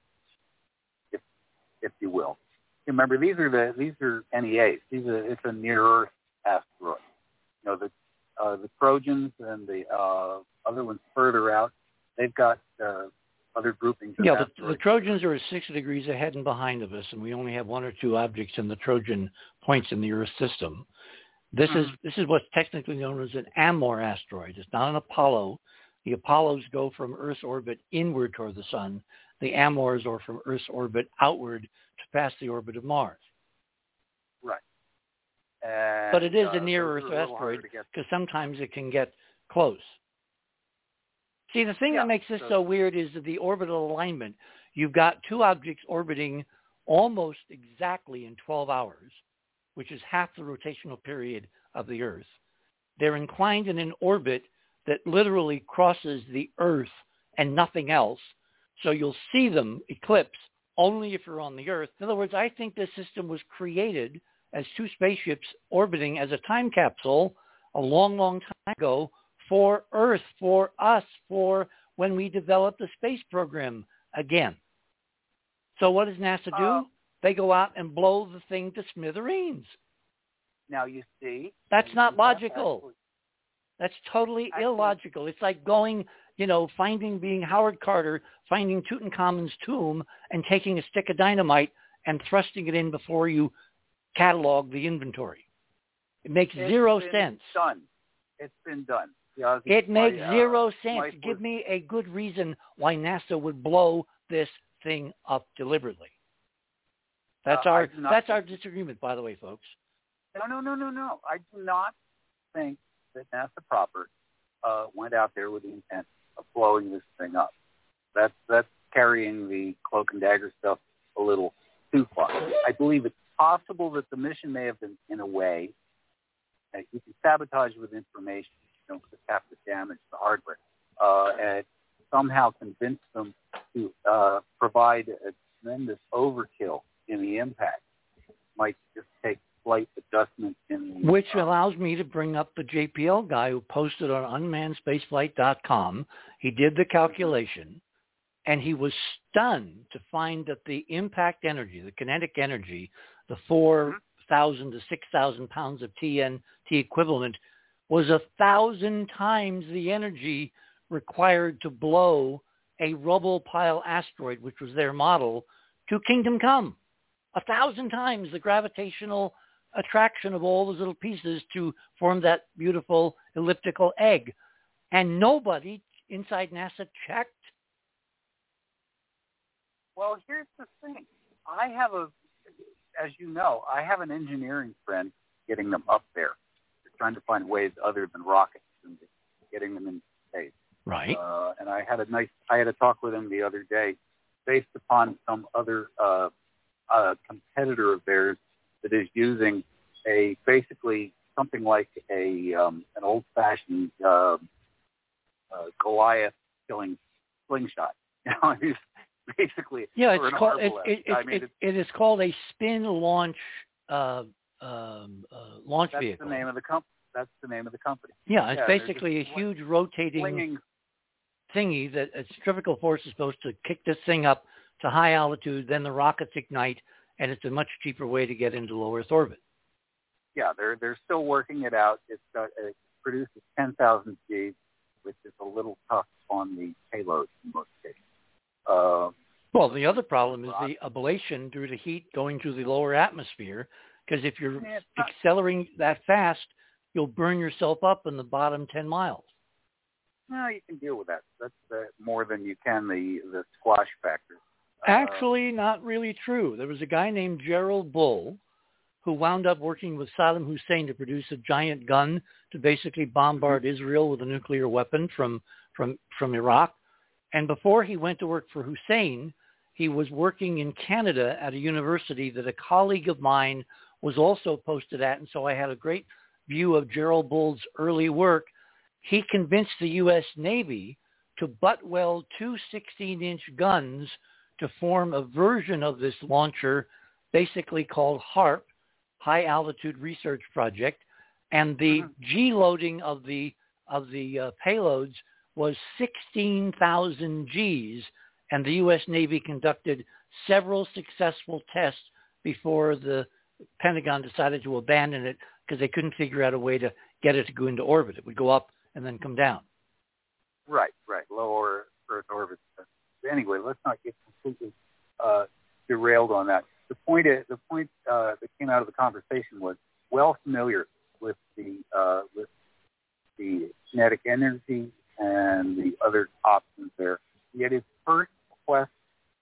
if if you will. Remember, these are the these are N E As. These are it's a near Earth asteroid. You know, the uh, the Trojans and the uh, other ones further out. They've got uh, other groupings. Of yeah, the, the Trojans are sixty degrees ahead and behind of us, and we only have one or two objects in the Trojan points in the Earth system. This mm-hmm. is this is what's technically known as an Amor asteroid. It's not an Apollo. The Apollos go from Earth's orbit inward toward the sun. the Amors or from Earth's orbit outward to pass the orbit of Mars. Right. And, but it is uh, a near-Earth asteroid because sometimes it can get close. See, the thing yeah, that makes this so, so weird is that the orbital alignment. You've got two objects orbiting almost exactly in twelve hours, which is half the rotational period of the Earth. They're inclined in an orbit that literally crosses the Earth and nothing else. So you'll see them eclipse only if you're on the Earth. In other words, I think this system was created as two spaceships orbiting as a time capsule a long, long time ago for Earth, for us, for when we developed the space program again. So what does NASA do? Uh, they go out and blow the thing to smithereens. Now you see. That's you not see logical. Actually, That's totally actually, illogical. It's like going, you know, finding, being Howard Carter, finding Tutankhamun's tomb and taking a stick of dynamite and thrusting it in before you catalog the inventory. It makes it's zero been sense. Done. It's been done. Yeah, it makes my, zero uh, sense. Give was, me a good reason why NASA would blow this thing up deliberately. That's uh, our that's think, our disagreement, by the way, folks. No, no, no, no, no. I do not think that NASA proper uh, went out there with the intent of blowing this thing up. That's that's carrying the cloak and dagger stuff a little too far. I believe it's possible that the mission may have been, in a way, uh, you can sabotage with information. You don't just have to damage the hardware, uh, and somehow convince them to uh, provide a tremendous overkill in the impact. Might just take slight adjustments in the... Which um, allows me to bring up the J P L guy who posted on unmanned spaceflight dot com. He did the calculation, and he was stunned to find that the impact energy, the kinetic energy, the four thousand to six thousand pounds of T N T equivalent, was a thousand times the energy required to blow a rubble pile asteroid, which was their model, to Kingdom Come. A thousand times the gravitational attraction of all those little pieces to form that beautiful elliptical egg. And nobody inside NASA checked. Well, here's the thing. I have a, as you know, I have an engineering friend getting them up there. They're trying to find ways other than rockets and getting them in space. Right. Uh, and I had a nice, I had a talk with him the other day based upon some other uh, uh, competitor of theirs that is using a, basically something like a, um, an old-fashioned uh, uh, Goliath killing slingshot. You know, it's basically, yeah, it's called, it, it, it, it, it, it is called a spin launch uh, um, uh, launch that's vehicle. The name of the comp- that's the name of the company. Yeah, it's yeah, basically a huge rotating flinging. thingy that a centrifugal force is supposed to kick this thing up to high altitude, then the rockets ignite, and it's a much cheaper way to get into low Earth orbit. Yeah, they're they're still working it out. It's uh, it produces ten thousand Gs, which is a little tough on the payload in most cases. Uh, well, the other problem is the ablation due to heat going through the lower atmosphere, because if you're yeah, not, accelerating that fast, you'll burn yourself up in the bottom ten miles. No, you can deal with that. That's uh, more than you can the, the squash factor. Actually, uh, not really true. There was a guy named Gerald Bull who wound up working with Saddam Hussein to produce a giant gun to basically bombard mm-hmm. Israel with a nuclear weapon from, from, from Iraq. And before he went to work for Hussein, he was working in Canada at a university that a colleague of mine was also posted at. And so I had a great view of Gerald Bull's early work. He convinced the U S Navy to butt weld two sixteen-inch guns to form a version of this launcher, basically called HARP, High Altitude Research Project, and the mm-hmm. G-loading of the of the uh, payloads was sixteen thousand Gs, and the U S Navy conducted several successful tests before the Pentagon decided to abandon it because they couldn't figure out a way to get it to go into orbit. It would go up and then come down. Right, right, lower Earth orbit. Anyway, let's not get completely uh, derailed on that. The point, is, the point uh, that came out of the conversation was well familiar with the uh, with the kinetic energy and the other options there. Yet his first quest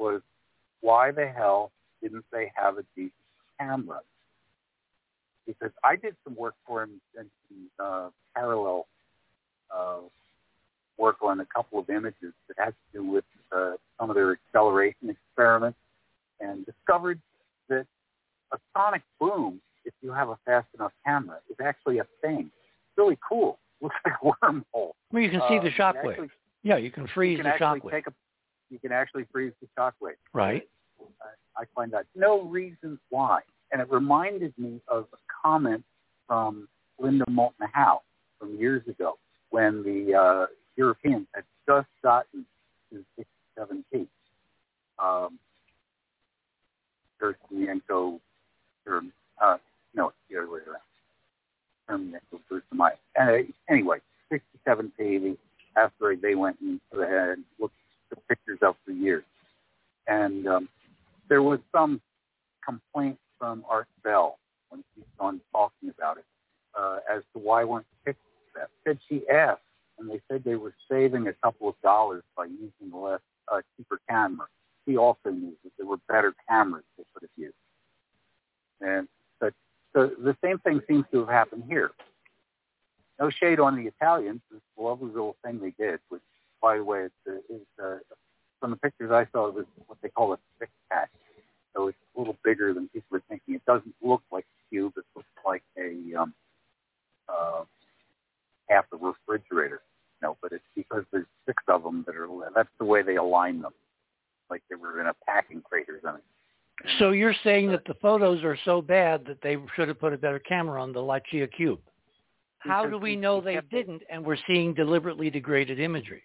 was, why the hell didn't they have a decent camera? Because I did some work for him in uh, parallel uh, work on a couple of images that had to do with uh, some of their acceleration experiments, and discovered that a sonic boom, if you have a fast enough camera, is actually a thing. It's really cool. Looks like a wormhole. Well, you can see uh, the shock wave. Actually, yeah, you can freeze you can the shock actually wave. Take a, you can actually freeze the shock wave. Right. Uh, I find that no reasons why. And it reminded me of a comment from Linda Moulton Howe from years ago when the uh, Europeans had just gotten to sixty-seven P. Um, Gershonienko, or, uh, no, it's the other way around. Gershonienko, Gershonienko. Uh, anyway, sixty-seven P, the asteroid they went into the head and looked the pictures up for years. And um, there was some complaint from Art Bell when she was on talking about it uh, as to why weren't the pictures that. Said she asked, and they said they were saving a couple of dollars by using the less uh, cheaper camera. He also knew that there were better cameras they could have used. And but so the same thing seems to have happened here. No shade on the Italians. It's a lovely little thing they did, which, by the way, it's, is uh, from the pictures I saw, it was what they call a six pack. So it's a little bigger than people were thinking. It doesn't look like a cube. It looks like a um, uh, half a refrigerator. No, but it's because there's six of them that are. That's the way they align them, like they were in a packing crate or something. So you're saying that the photos are so bad that they should have put a better camera on the Lycia cube. How do we know they didn't, and we're seeing deliberately degraded imagery?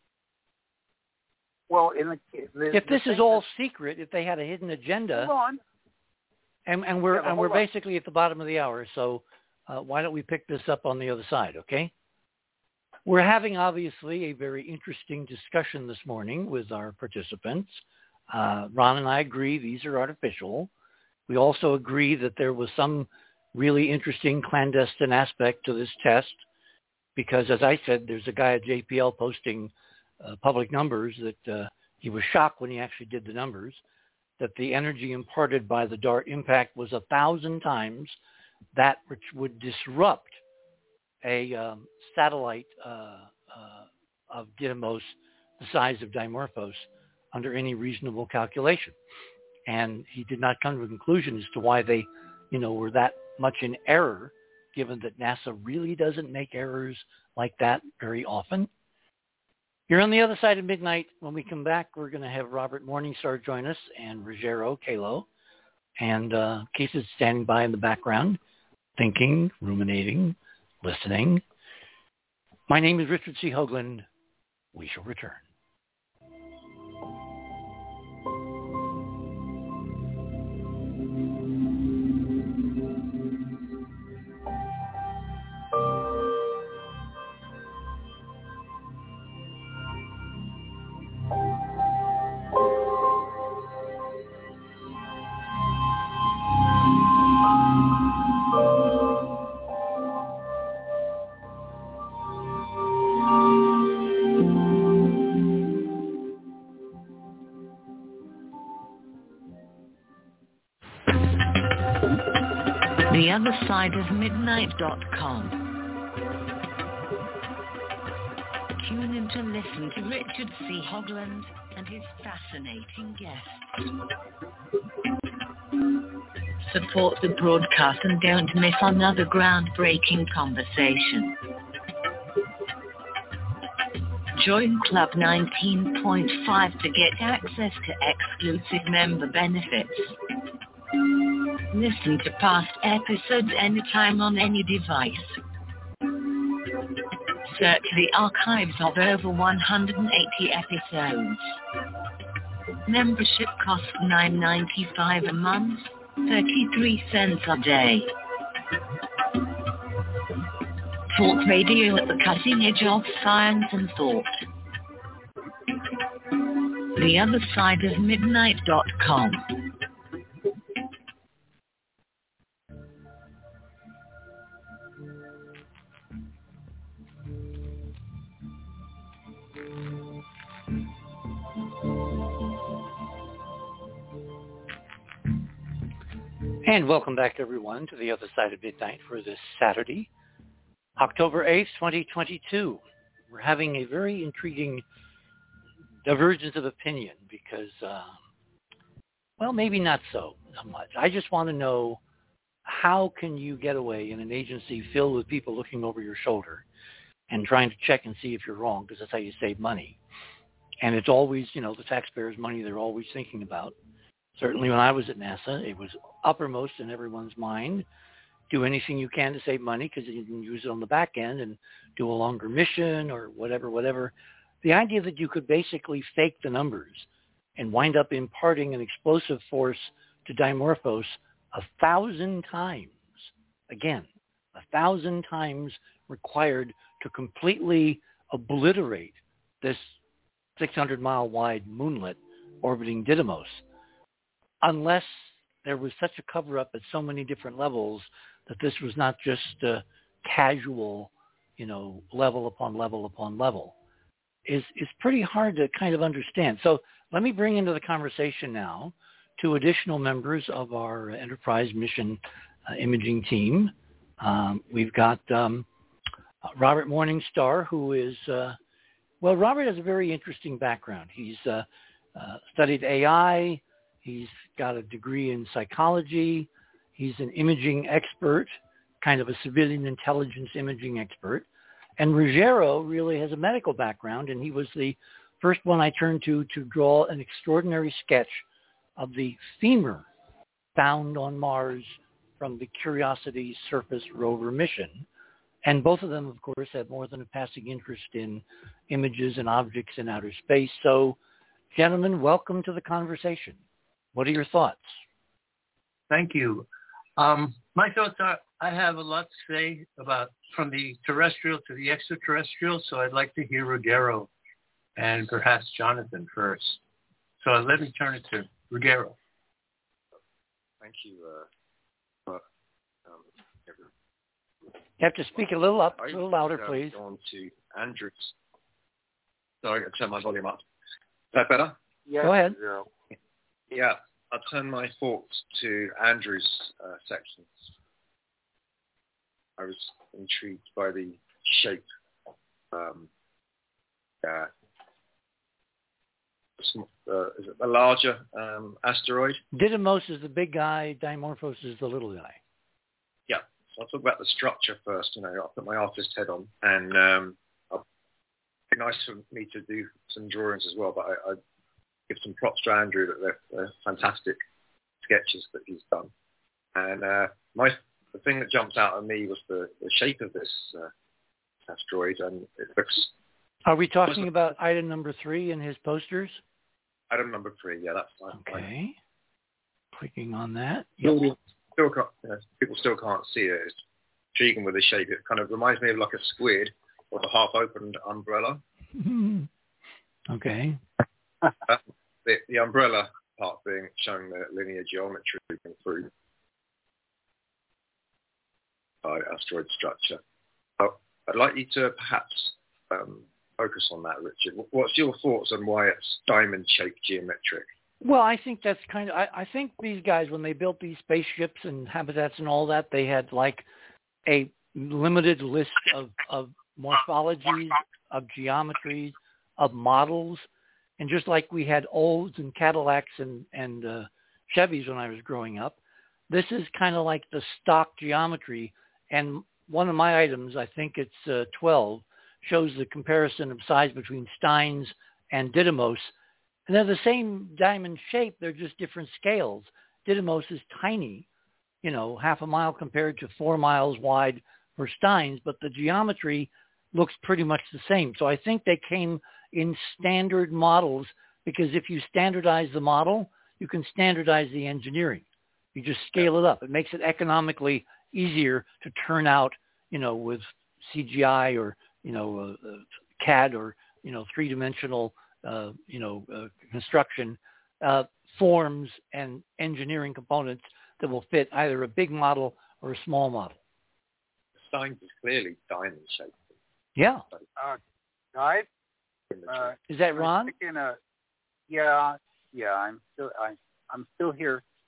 Well, in the, the if this the is all secret, if they had a hidden agenda, hold on. and and we're yeah, and we're on. basically at the bottom of the hour, so uh, why don't we pick this up on the other side, okay? We're having obviously a very interesting discussion this morning with our participants. Uh, Ron and I agree these are artificial. We also agree that there was some really interesting clandestine aspect to this test because, as I said, there's a guy at J P L posting uh, public numbers that uh, he was shocked when he actually did the numbers, that the energy imparted by the DART impact was a thousand times that which would disrupt a um, satellite uh, uh, of Didymos the size of Dimorphos under any reasonable calculation. And he did not come to a conclusion as to why they, you know, were that much in error, given that NASA really doesn't make errors like that very often. You're on the other side of midnight. When we come back, we're going to have Robert Morningstar join us and Ruggiero Kalo. And uh, Case is standing by in the background, thinking, ruminating, listening. My name is Richard C. Hoagland. We shall return. the other side of midnight dot com. Tune in to listen to Richard C. Hoagland and his fascinating guests. Support the broadcast and don't miss another groundbreaking conversation. Join Club nineteen point five to get access to exclusive member benefits. Listen to past episodes anytime on any device. Search the archives of over one hundred eighty episodes. Membership costs nine dollars and ninety-five cents a month, thirty-three cents a day. Talk radio at the cutting edge of science and thought. the other side of midnight dot com. And welcome back, everyone, to the other side of midnight for this Saturday, October eighth, twenty twenty-two. We're having a very intriguing divergence of opinion because, uh, well, maybe not so much. I just want to know, how can you get away in an agency filled with people looking over your shoulder and trying to check and see if you're wrong, because that's how you save money. And it's always, you know, the taxpayers' money they're always thinking about. Certainly when I was at NASA, it was uppermost in everyone's mind. Do anything you can to save money because you can use it on the back end and do a longer mission or whatever, whatever. The idea that you could basically fake the numbers and wind up imparting an explosive force to Dimorphos a thousand times, again, a thousand times required to completely obliterate this six hundred mile wide moonlet orbiting Didymos, unless there was such a cover-up at so many different levels that this was not just a casual, you know, level upon level upon level, is is pretty hard to kind of understand. So let me bring into the conversation now two additional members of our Enterprise mission uh, imaging team. Um, we've got um, Robert Morningstar, who is, uh, well, Robert has a very interesting background. He's uh, uh, studied A I. He's got a degree in psychology. He's an imaging expert, kind of a civilian intelligence imaging expert. And Ruggiero really has a medical background, and he was the first one I turned to to draw an extraordinary sketch of the femur found on Mars from the Curiosity surface rover mission. And both of them, of course, have more than a passing interest in images and objects in outer space. So, gentlemen, welcome to the conversation. What are your thoughts? Thank you. Um, my thoughts are, I have a lot to say about from the terrestrial to the extraterrestrial, so I'd like to hear Ruggiero and perhaps Jonathan first. So let me turn it to Ruggiero. Thank you. Uh, for, um, you have to speak a little up, a little louder, I, please. On to Andrew's. Sorry, I turned my volume up. Is that better? Yeah. Go ahead. Yeah, I'll turn my thoughts to Andrew's uh, sections. I was intrigued by the shape. Um, uh, uh, is it a larger um, asteroid? Didymos is the big guy. Dimorphos is the little guy. Yeah, so I'll talk about the structure first. You know, I'll put my artist head on, and um, it'll be nice for me to do some drawings as well. But I, I give some props to Andrew that they're, they're fantastic sketches that he's done. And uh, my the thing that jumped out at me was the, the shape of this uh, asteroid, and it looks. Are we talking about item number three in his posters? Item number three, yeah, that's fine. Okay. Clicking on that. Still, still can't, you know, people still can't see it. It's intriguing with the shape. It kind of reminds me of like a squid or a half-opened umbrella. Okay. uh, the, the umbrella part being showing the linear geometry through by asteroid structure. Oh, I'd like you to perhaps um, focus on that, Richard. What's your thoughts on why it's diamond-shaped geometric? Well, I think that's kind of, I, I think these guys, when they built these spaceships and habitats and all that, they had like a limited list of, of morphologies, of geometries, of models. And just like we had Olds and Cadillacs and, and uh, Chevys when I was growing up, this is kind of like the stock geometry. And one of my items, I think it's uh, twelve, shows the comparison of size between Steins and Didymos. And they're the same diamond shape. They're just different scales. Didymos is tiny, you know, half a mile compared to four miles wide for Steins, but the geometry looks pretty much the same. So I think they came in standard models because if you standardize the model, you can standardize the engineering. You just scale it up. It makes it economically easier to turn out, you know, with C G I or, you know, uh, C A D or, you know, three-dimensional, uh, you know, uh, construction uh, forms and engineering components that will fit either a big model or a small model. Steins is clearly diamond shaped. Yeah. Uh, guys, uh, is that Ron? A, yeah, yeah. I'm still, I, I'm still here.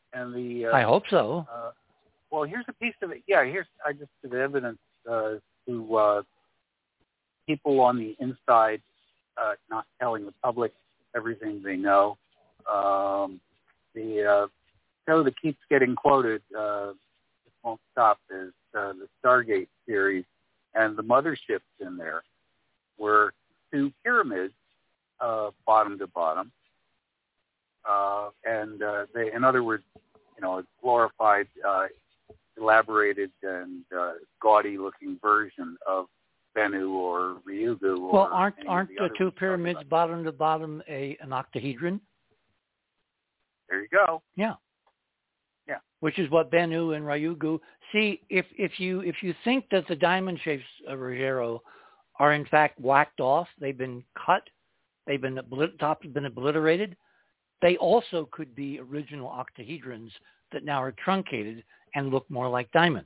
And the uh, I hope so. Uh, well, here's a piece of it. Yeah, here's I just did evidence uh, to uh, people on the inside uh, not telling the public everything they know. Um, the uh, show that keeps getting quoted, uh, It Won't Stop, is uh, the Stargate series, and the motherships in there were two pyramids, uh, bottom to bottom. Uh, and uh, they, in other words, you know, a glorified, uh, elaborated, and uh, gaudy-looking version of Bennu or Ryugu. Or well, aren't any aren't of the, the two pyramids bottom to bottom a an octahedron? There you go. Yeah. Yeah. Which is what Bennu and Ryugu. See, if if you if you think that the diamond shapes of Rogero are in fact whacked off, they've been cut, they've been obli- top have been obliterated. They also could be original octahedrons that now are truncated and look more like diamonds.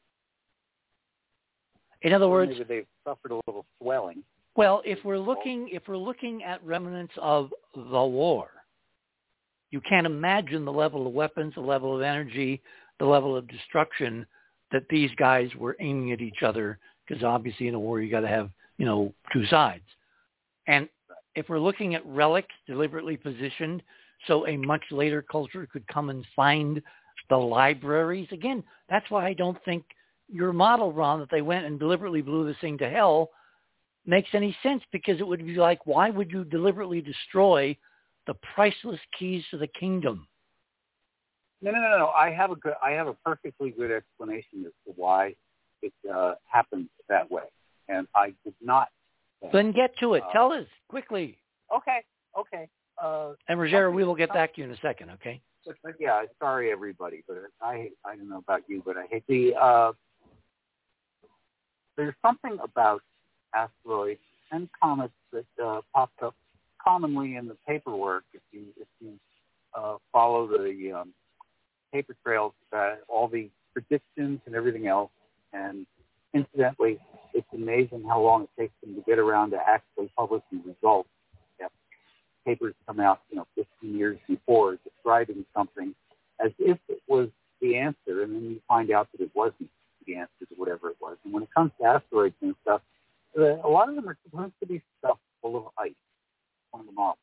In other words, maybe they've suffered a little swelling. Well, if we're looking if we're looking at remnants of the war, you can't imagine the level of weapons, the level of energy, the level of destruction that these guys were aiming at each other. Because obviously, in a war, you got to have you know two sides. And if we're looking at relics deliberately positioned, so a much later culture could come and find the libraries. Again, that's why I don't think your model, Ron, that they went and deliberately blew this thing to hell makes any sense, because it would be like, why would you deliberately destroy the priceless keys to the kingdom? No, no, no, no. I have a good, I have a perfectly good explanation as to why it uh, happened that way, and I did not. Then get to it. Uh, Tell us quickly. Okay, okay. Uh, and Rogero, okay. we will get back to you in a second. Okay. Yeah, sorry everybody, but I I don't know about you, but I hate the. Uh, there's something about asteroids and comets that uh, pops up commonly in the paperwork if you if you uh, follow the um, paper trails, uh, all the predictions and everything else. And incidentally, it's amazing how long it takes them to get around to actually publishing results. Yeah. Papers come out, you know, fifteen years before describing something as if it was the answer, and then you find out that it wasn't the answer to whatever it was. And when it comes to asteroids and stuff, a lot of them are supposed to be stuff full of ice, one of the models.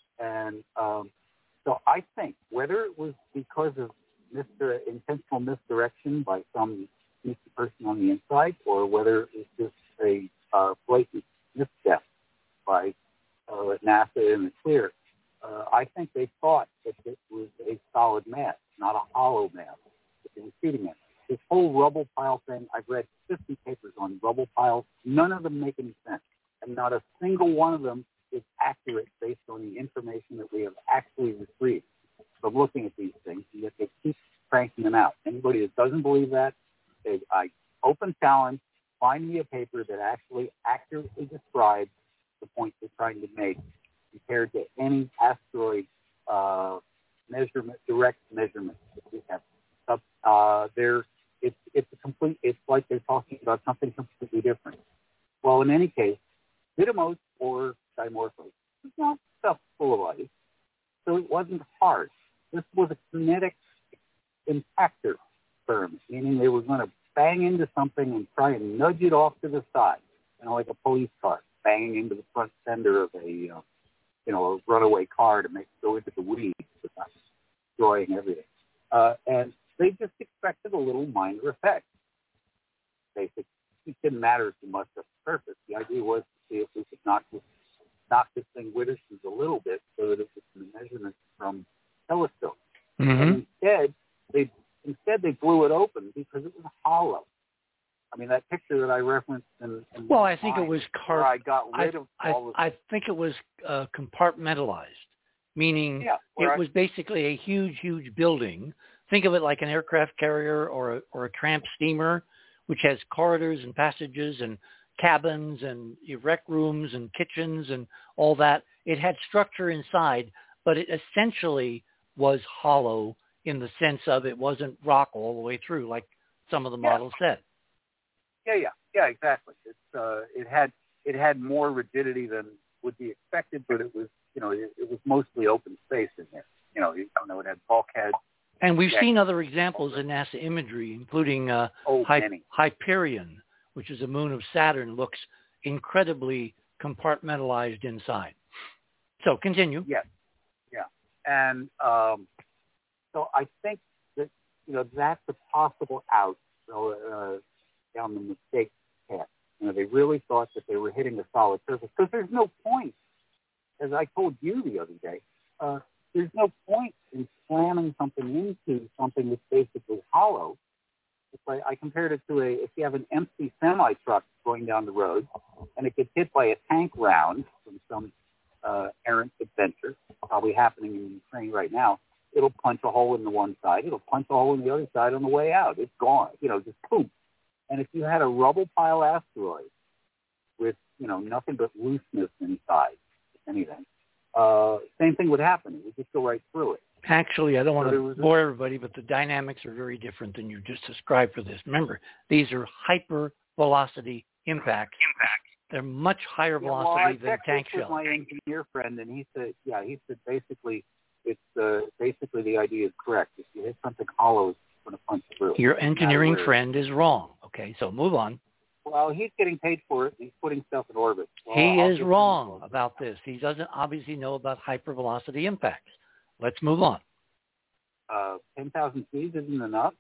And um, so I think whether it was because of misdir- intentional misdirection by some sneaky person on the inside, or whether it's just a uh, blatant misstep by uh, NASA in the clear, uh, I think they thought that it was a solid mass, not a hollow mass that they were shooting at. This whole rubble pile thing, I've read fifty papers on rubble piles. None of them make any sense. And not a single one of them is accurate based on the information that we have actually retrieved from looking at these things, and yet they keep cranking them out. Anybody that doesn't believe that, they, I open challenge, find me a paper that actually accurately describes the point they're trying to make compared to any asteroid uh, measurement, direct measurements that we have. Uh, they're, it's, it's a complete, it's like they're talking about something completely different. Well, in any case, Didymos or Dimorphos is not stuff full of ice, so it wasn't hard. This was a kinetic impactor firm, meaning they were going to bang into something and try and nudge it off to the side, you know, like a police car banging into the front fender of a, uh, you know, a runaway car to make it go into the weeds without destroying everything. Uh, and they just expected a little minor effect. Basically, it didn't matter too much at the surface. The idea was to see if we could knock this, knock this thing with us a little bit so that it was the measurements from telescopes. Mm-hmm. And instead, they instead they blew it open because it was hollow. I mean, that picture that I referenced in, in well, I think it was car- I got rid I, of I, all the. I think it was uh, compartmentalized, meaning yeah, it I, was basically a huge, huge building. Think of it like an aircraft carrier or a, or a tramp steamer, which has corridors and passages and cabins and rec rooms and kitchens and all that. It had structure inside, but it essentially was hollow in the sense of it wasn't rock all the way through, like some of the yeah. models said. Yeah, yeah, yeah, exactly. It's uh, it had it had more rigidity than would be expected, but it was you know it, it was mostly open space in there. You know, you know it had bulkheads And we've Yeah. seen other examples in NASA imagery, including uh, Oh, Hy- many. Hyperion, which is a moon of Saturn, looks incredibly compartmentalized inside. So continue. Yes, yeah, and um, so I think that you know that's a possible out so, uh, down the mistake path. You know, they really thought that they were hitting a solid surface because there's no point, as I told you the other day. Uh, there's no point in slamming something into something that's basically hollow. It's like I compared it to a if you have an empty semi truck going down the road and it gets hit by a tank round from some uh, errant adventure, probably happening in Ukraine right now. It'll punch a hole in the one side. It'll punch a hole in the other side on the way out. It's gone. You know, just poof. And if you had a rubble pile asteroid with, you know, nothing but looseness inside, if anything, uh, same thing would happen. It would just go right through it. Actually, I don't want So to was a- bore everybody, but the dynamics are very different than you just described for this. Remember, these are hypervelocity impacts. Impact. They're much higher Yeah, well, velocity I than checked tank this with shells. my engineer friend, and he said, yeah, he said basically it's uh, basically the idea is correct. If you hit something hollow, it's going to punch through. Your No matter engineering where. friend is wrong. Okay, so move on. Well, he's getting paid for it. And he's putting stuff in orbit. Well, He I'll is give him wrong a- about this. He doesn't obviously know about hypervelocity impacts. Let's move on. Uh, ten thousand Gs isn't enough.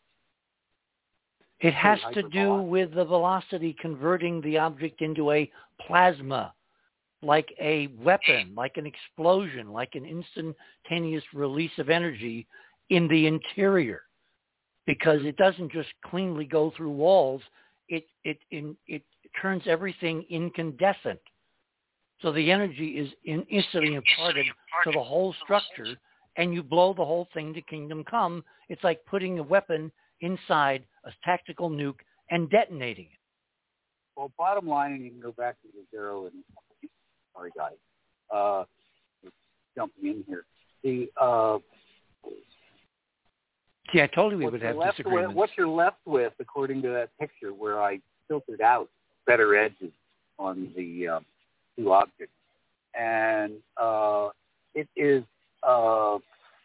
It has to do hypervelocity. with the velocity converting the object into a plasma, like a weapon, like an explosion, like an instantaneous release of energy in the interior, because it doesn't just cleanly go through walls. It it in, it turns everything incandescent. So the energy is in, instantly imparted to the whole structure, and you blow the whole thing to kingdom come. It's like putting a weapon inside a tactical nuke and detonating it. Well, bottom line, and you can go back to the zero and sorry, guys, uh, jumping in here. The uh, See, I told you we what would you're have left disagreements. with, what you're left with, according to that picture, where I filtered out better edges on the um, two objects, and uh, it is uh,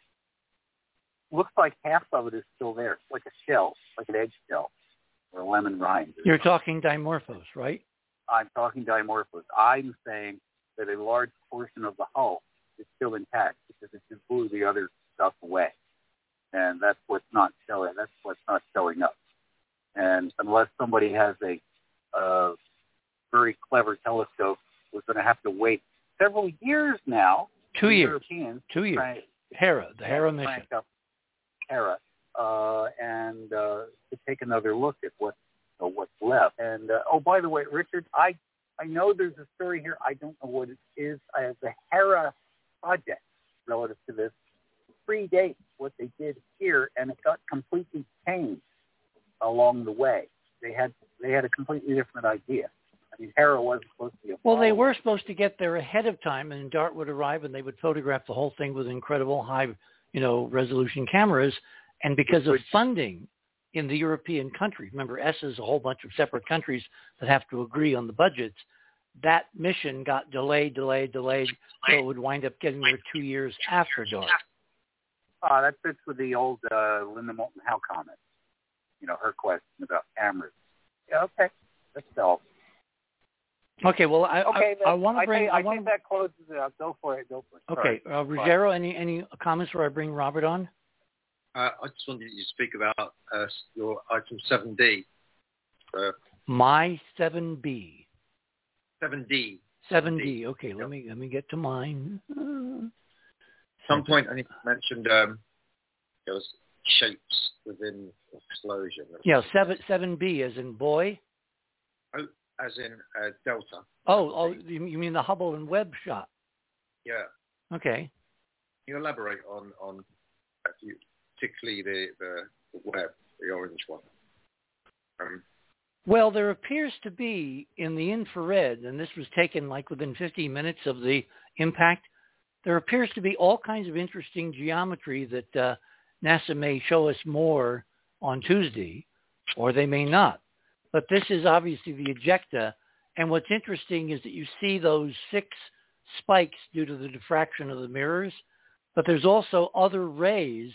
looks like half of it is still there. It's like a shell, like an egg shell or a lemon rind. You're talking Dimorphos, right? I'm talking Dimorphos. I'm saying that a large portion of the hull is still intact because it just blew the other stuff away, and that's what's not showing. That's what's not showing up. And unless somebody has a uh, very clever telescope, we're going to have to wait several years now. Two the years. Europeans Two years. crank- Hera, the Hera mission. crank up Hera, uh, and uh, to take another look at what uh, what's left. And uh, oh, by the way, Richard, I I know there's a story here. I don't know what it is. I have the Hera project relative to this predates what they did here, and it got completely changed along the way. They had they had a completely different idea. I mean, Hera wasn't supposed to be a Well, they follower. were supposed to get there ahead of time, and DART would arrive, and they would photograph the whole thing with incredible high, you know, resolution cameras. And because of funding in the European countries, remember, E S A is a whole bunch of separate countries that have to agree on the budgets. That mission got delayed, delayed, delayed, so it would wind up getting there two years after DART. Uh, that fits with the old uh, Linda Moulton Howe comment. You know, her question about cameras. Yeah, okay, that's all. Okay, well, I Okay, I, I want to bring. think, I, I want think that closes it up. Go for it. Go for it. Okay, Sorry. uh, Ruggiero, any any comments where I bring Robert on? Uh, I just wanted you to speak about uh, your item seven D. Uh, My seven B. seven D. seven D. Okay, let me let me get to mine. Uh, At some point, I think you mentioned um, there was shapes within explosion. Yeah, seven seven B as in boy. Oh, as in uh, delta. Oh, oh, you you mean the Hubble and Webb shot? Yeah. Okay. Can you elaborate on on a few, particularly the, the the Webb, the orange one? Um, Well, there appears to be in the infrared, and this was taken like within fifteen minutes of the impact, there appears to be all kinds of interesting geometry that uh, NASA may show us more on Tuesday, or they may not. But this is obviously the ejecta, and what's interesting is that you see those six spikes due to the diffraction of the mirrors, but there's also other rays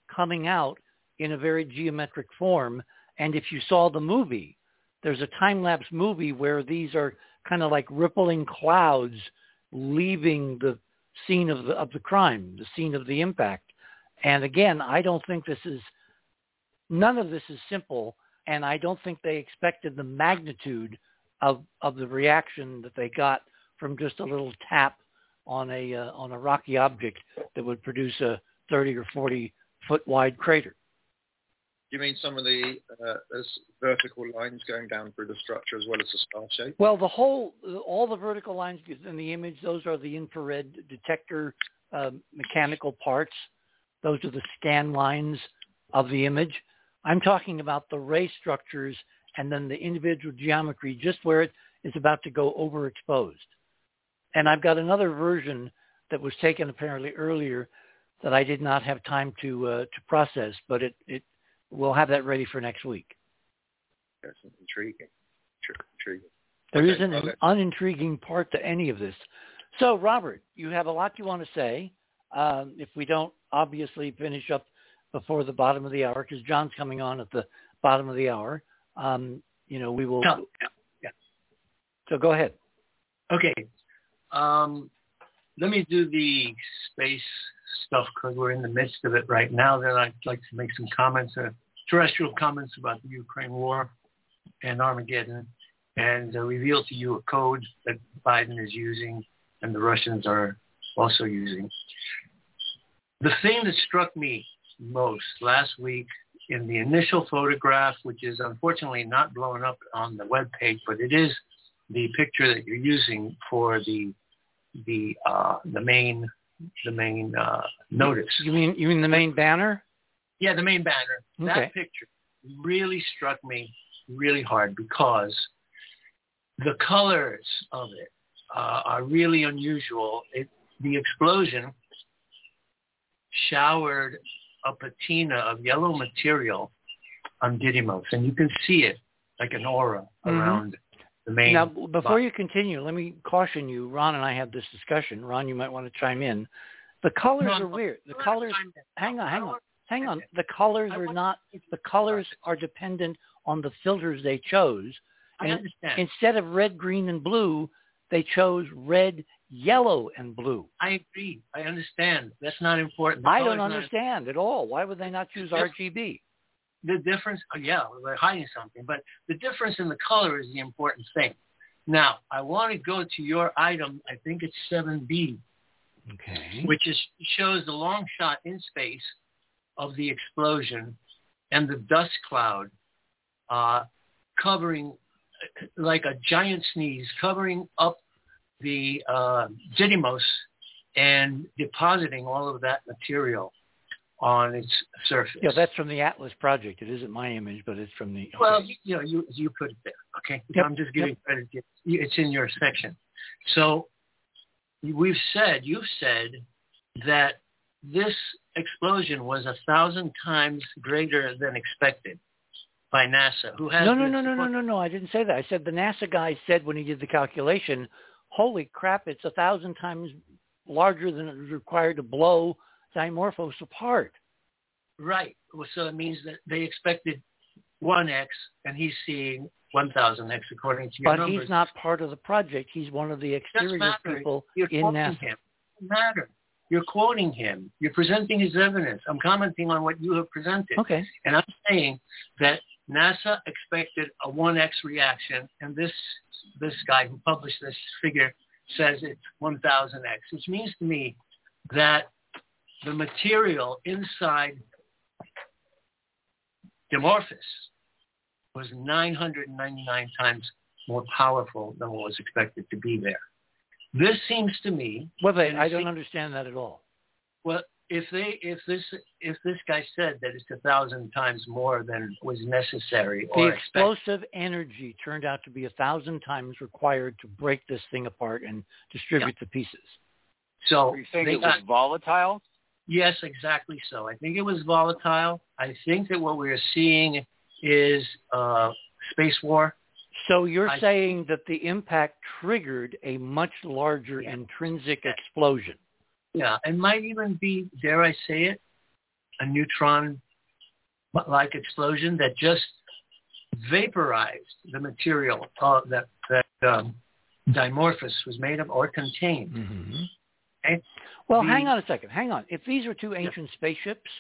coming out in a very geometric form. And if you saw the movie, there's a time-lapse movie where these are kind of like rippling clouds leaving the scene of the, of the crime, the scene of the impact. And again, I don't think this is, none of this is simple, and I don't think they expected the magnitude of, of the reaction that they got from just a little tap on a uh, on a rocky object that would produce a thirty or forty foot wide crater. You mean some of the uh, there's vertical lines going down through the structure as well as the star shape? Well, the whole, all the vertical lines in the image, those are the infrared detector uh, mechanical parts. Those are the scan lines of the image. I'm talking about the ray structures and then the individual geometry just where it is about to go overexposed. And I've got another version that was taken apparently earlier that I did not have time to uh, to process, but it, it we'll have that ready for next week. That's intriguing. Intriguing. There okay, isn't an unintriguing part to any of this. So, Robert, you have a lot you want to say. Um, if we don't obviously finish up before the bottom of the hour, because John's coming on at the bottom of the hour, um, you know, we will. No, yeah, yeah. So go ahead. Okay. Um, let me do the space stuff because we're in the midst of it right now. Then I'd like to make some comments, uh, terrestrial comments about the Ukraine war and Armageddon, and uh, reveal to you a code that Biden is using and the Russians are also using. The thing that struck me most last week in the initial photograph, which is unfortunately not blown up on the webpage, but it is the picture that you're using for the the uh, the main the main uh, notice. You mean you mean the main banner? Yeah, the main banner. Okay. That picture really struck me really hard because the colors of it uh, are really unusual. It, the explosion showered a patina of yellow material on Didymos, and you can see it like an aura mm-hmm. around the main. Now, before box. you continue, let me caution you. Ron and I had this discussion. Ron, you might want to chime in. The colors no, are no, weird. The no, colors. Hang on, hang on, hang on. The colors are not. The colors are dependent on the filters they chose. And I understand. Instead of red, green, and blue, they chose red, yellow, and blue. I agree. I understand. That's not important. The I don't understand not... at all. Why would they not choose R G B? The difference, oh, yeah, they're hiding something, but the difference in the color is the important thing. Now, I want to go to your item, I think it's seven B, okay, which is shows the long shot in space of the explosion and the dust cloud uh, covering, like a giant sneeze, covering up the uh, Didymos and depositing all of that material on its surface. Yeah, that's from the Atlas project. It isn't my image, but it's from the... Okay. Well, you know, you you put it there, okay? Yep. I'm just giving yep. credit. It's in your section. So we've said, you've said that this explosion was a thousand times greater than expected by NASA, who has... No, no, no, no, no, no, no. I didn't say that. I said the NASA guy said when he did the calculation, holy crap, it's a thousand times larger than it was required to blow Dimorphos apart. Right. Well, so it means that they expected one X, and he's seeing one thousand X according to your but numbers. But he's not part of the project. He's one of the exterior people You're in NASA. Him. It doesn't matter. You're quoting him. You're presenting his evidence. I'm commenting on what you have presented. Okay. And I'm saying that NASA expected a one X reaction, and this this guy who published this figure says it's one thousand X, which means to me that the material inside Dimorphos was nine hundred ninety-nine times more powerful than what was expected to be there. This seems to me... Well, wait, I don't understand that at all. Well, if they, if this, if this guy said that it's a thousand times more than was necessary, the or explosive expect- energy turned out to be a thousand times required to break this thing apart and distribute yeah. the pieces. So you think they it was got, volatile? Yes, exactly so. I think it was volatile. I think that what we're seeing is uh, space war. So you're I, saying that the impact triggered a much larger yeah. intrinsic explosion. Yeah, and might even be, dare I say it, a neutron-like explosion that just vaporized the material uh, that, that um, Dimorphos was made of or contained. Mm-hmm. Okay? Well, the, hang on a second. Hang on. If these are two ancient yeah. spaceships,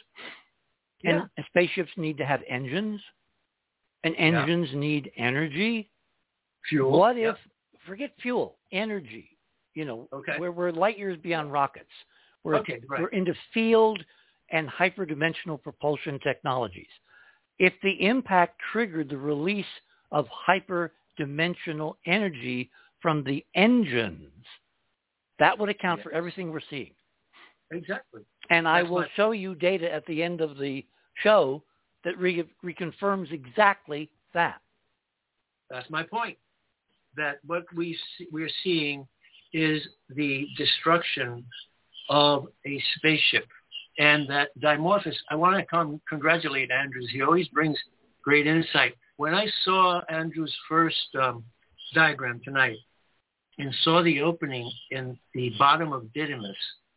and yeah. spaceships need to have engines, and engines yeah. need energy, fuel. What if, yeah. forget fuel, energy, you know, okay. we're, we're light years beyond rockets. We're, okay, right. we're into field and hyperdimensional propulsion technologies. If the impact triggered the release of hyperdimensional energy from the engines, that would account yes. for everything we're seeing. Exactly. And That's I will my... show you data at the end of the show that re- reconfirms exactly that. That's my point. That what we see, we're seeing is the destruction of a spaceship. And that Dimorphos, I want to con- congratulate Andrews. He always brings great insight. When I saw Andrews' first um, diagram tonight and saw the opening in the bottom of Didymus,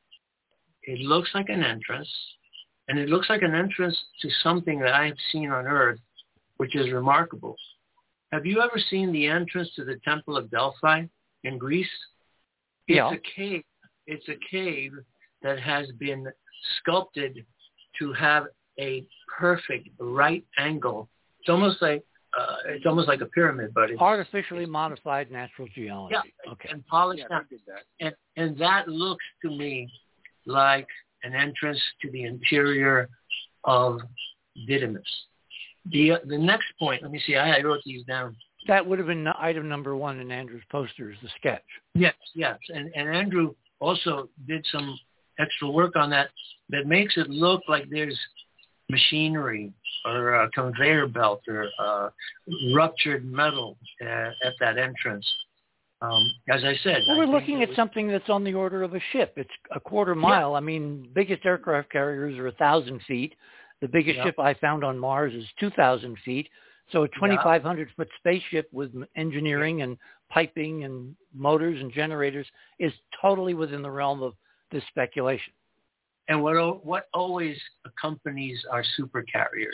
it looks like an entrance, and it looks like an entrance to something that I've seen on Earth, which is remarkable. Have you ever seen the entrance to the Temple of Delphi in Greece? It's yeah. a cave. It's a cave that has been sculpted to have a perfect right angle. It's almost like uh, it's almost like a pyramid, but it's artificially it's, modifed natural geology. Yeah, okay. and polished yeah, down. And and that looks to me like an entrance to the interior of Didymus. The uh, the next point, let me see, I, I wrote these down. That would have been item number one in Andrew's posters, the sketch. Yes, yes. And, and Andrew also did some extra work on that that makes it look like there's machinery or a conveyor belt or uh, ruptured metal uh, at that entrance. Um, as I said, well, I we're looking at was... something that's on the order of a ship. It's a quarter mile. Yeah. I mean, biggest aircraft carriers are a thousand feet. The biggest yeah. ship I found on Mars is two thousand feet. So a twenty-five hundred foot spaceship with engineering yeah. and piping and motors and generators is totally within the realm of this speculation. And what what always accompanies our super carriers?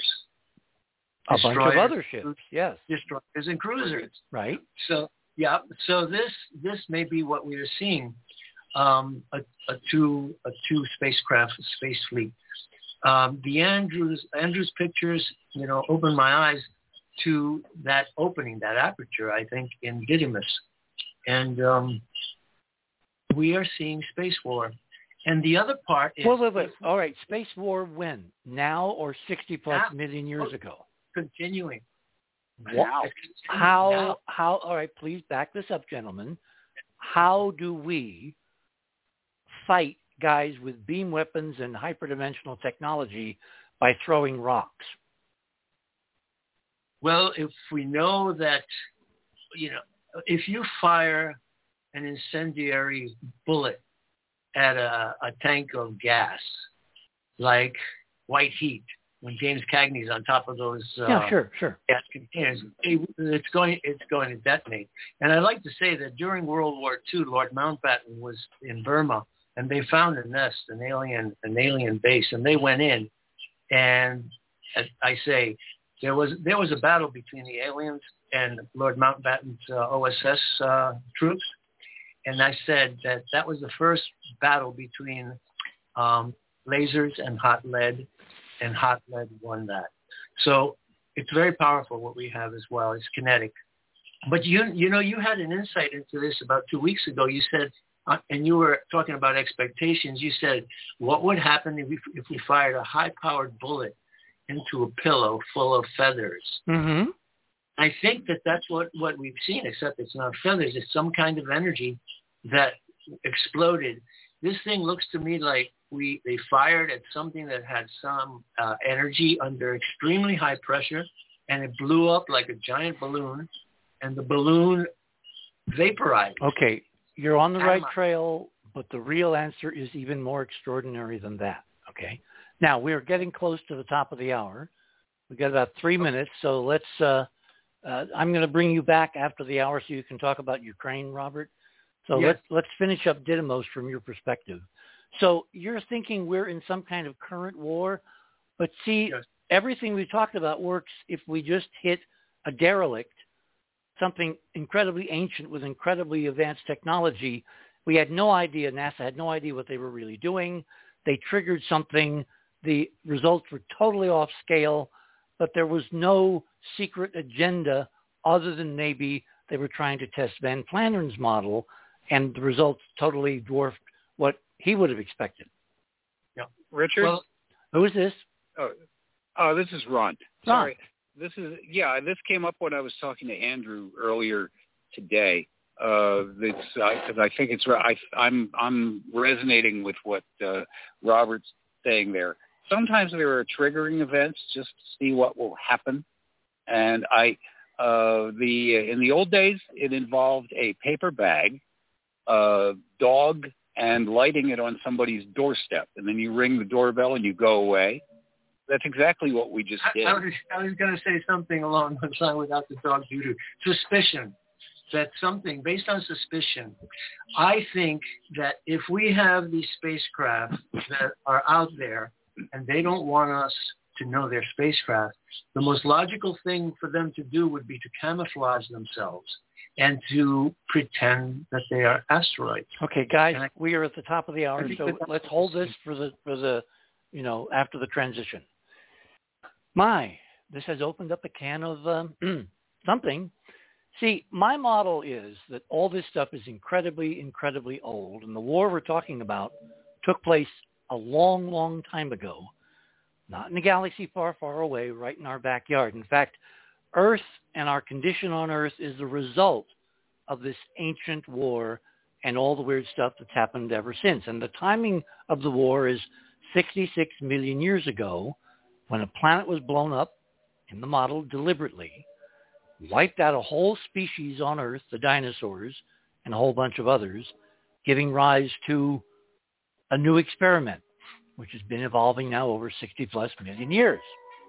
A bunch of other ships, yes. Destroyers and cruisers. Right. So, yeah. So this this may be what we are seeing, um, a, a two a two spacecraft space fleet. Um, the Andrews Andrews pictures, you know, opened my eyes to that opening, that aperture, I think, in Didymus. And um, we are seeing space war. And the other part is... Wait, wait, wait. All right. Space war when? Now or sixty plus now, million years ago? Continuing. What? How, now. how, all right, please back this up, gentlemen. How do we fight guys with beam weapons and hyperdimensional technology by throwing rocks? Well, if we know that, you know, if you fire an incendiary bullet at a, a tank of gas, like White Heat, when James Cagney's on top of those uh, yeah, sure, sure. gas containers, it, it's going it's going to detonate. And I'd like to say that during World War Two, Lord Mountbatten was in Burma, and they found a nest, an alien an alien base, and they went in, and I say there was there was a battle between the aliens and Lord Mountbatten's uh, O S S uh, troops, and I said that that was the first battle between um, lasers and hot lead, and hot lead won that. So it's very powerful what we have as well. It's kinetic. But you you know you had an insight into this about two weeks ago. You said, uh, and you were talking about expectations. You said, what would happen if we, if we fired a high-powered bullet into a pillow full of feathers? Mm-hmm. I think that that's what, what we've seen, except it's not feathers. It's some kind of energy that exploded. This thing looks to me like we they fired at something that had some uh, energy under extremely high pressure, and it blew up like a giant balloon, and the balloon vaporized. Okay, you're on the right trail, but the real answer is even more extraordinary than that, okay? Now, we're getting close to the top of the hour. We've got about three minutes, so let's, uh, uh, I'm going to bring you back after the hour so you can talk about Ukraine, Robert. So yes. let's, let's finish up Didymos from your perspective. So you're thinking we're in some kind of current war But see, Yes. everything we talked about works if we just hit a derelict, something incredibly ancient with incredibly advanced technology. We had no idea, NASA had no idea what they were really doing. They triggered something. The results were totally off scale, but there was no secret agenda other than maybe they were trying to test Van Flanderen's model, and the results totally dwarfed what he would have expected. Yeah. Richard? Well, who is this? Oh, oh, this is Ron. Ron. Sorry. This is, yeah, this came up when I was talking to Andrew earlier today. Uh, it's, because I, I think it's, I, I'm, I'm resonating with what uh, Robert's saying there. Sometimes there are triggering events just to see what will happen. And I, uh, the, in the old days, it involved a paper bag, uh, dog, and lighting it on somebody's doorstep. And then you ring the doorbell and you go away. That's exactly what we just did. I, I was, I was going to say something along those lines without the dog doo-doo. Suspicion. That something based on suspicion. I think that if we have these spacecraft that are out there and they don't want us to know they're spacecraft, the most logical thing for them to do would be to camouflage themselves and to pretend that they are asteroids. Okay, guys, I, we are at the top of the hour, so let's hold this for the for the you know after the transition. My, this has opened up a can of um, something. See, my model is that all this stuff is incredibly, incredibly old, and the war we're talking about took place a long, long time ago, not in a galaxy far, far away, right in our backyard. In fact, Earth and our condition on Earth is the result of this ancient war and all the weird stuff that's happened ever since. And the timing of the war is sixty-six million years ago, when a planet was blown up in the model deliberately, wiped out a whole species on Earth, the dinosaurs, and a whole bunch of others, giving rise to a new experiment, which has been evolving now over sixty plus million years.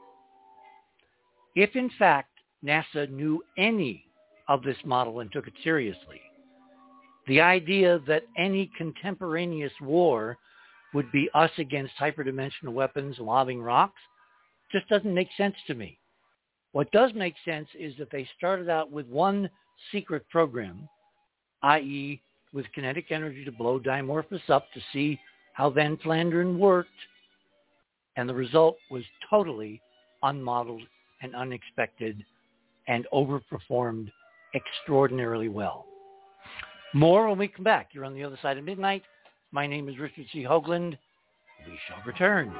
If, in fact, NASA knew any of this model and took it seriously, the idea that any contemporaneous war would be us against hyperdimensional weapons lobbing rocks just doesn't make sense to me. What does make sense is that they started out with one secret program, that is with kinetic energy to blow Dimorphos up to see how Van Flanderen worked, and the result was totally unmodeled and unexpected and overperformed extraordinarily well. More when we come back. You're on the other side of midnight. My name is Richard C. Hoagland. We shall return.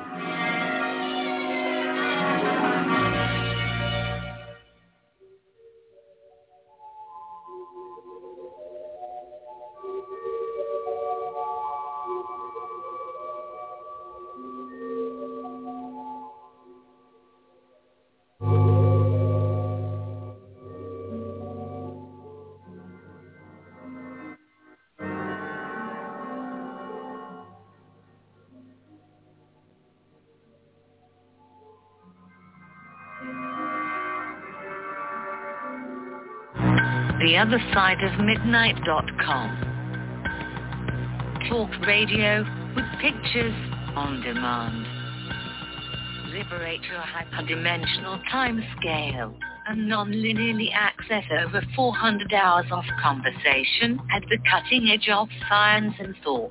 the other side of midnight dot com. Talk radio with pictures on demand. Liberate your hyperdimensional time scale and non-linearly access over four hundred hours of conversation at the cutting edge of science and thought.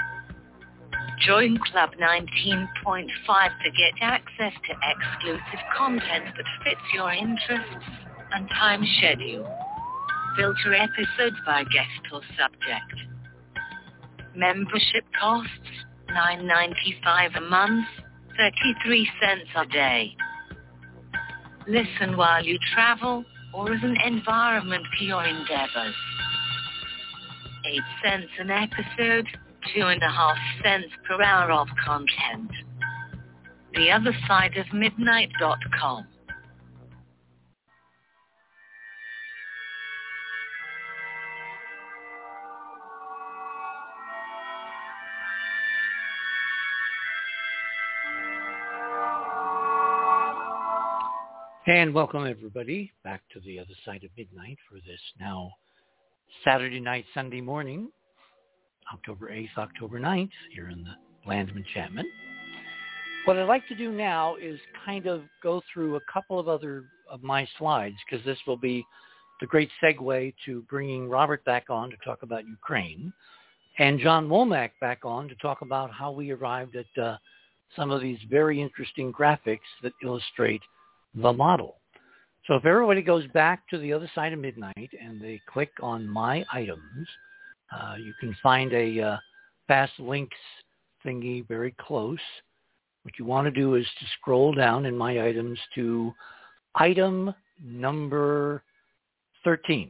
Join Club nineteen point five to get access to exclusive content that fits your interests and time schedule. Filter episodes by guest or subject. Membership costs nine ninety-five a month, thirty-three cents a day. Listen while you travel or as an environment for your endeavors. Eight cents an episode, two and a half cents per hour of content. the other side of midnight dot com. And welcome everybody back to the other side of midnight for this now Saturday night, Sunday morning, October eighth, October ninth, here in the land of enchantment. What I'd like to do now is kind of go through a couple of other of my slides, because this will be the great segue to bringing Robert back on to talk about Ukraine and John Womack back on to talk about how we arrived at uh, some of these very interesting graphics that illustrate the model. So if everybody goes back to the other side of midnight and they click on My Items, uh, you can find a uh, fast links thingy very close. What you want to do is to scroll down in My Items to item number thirteen.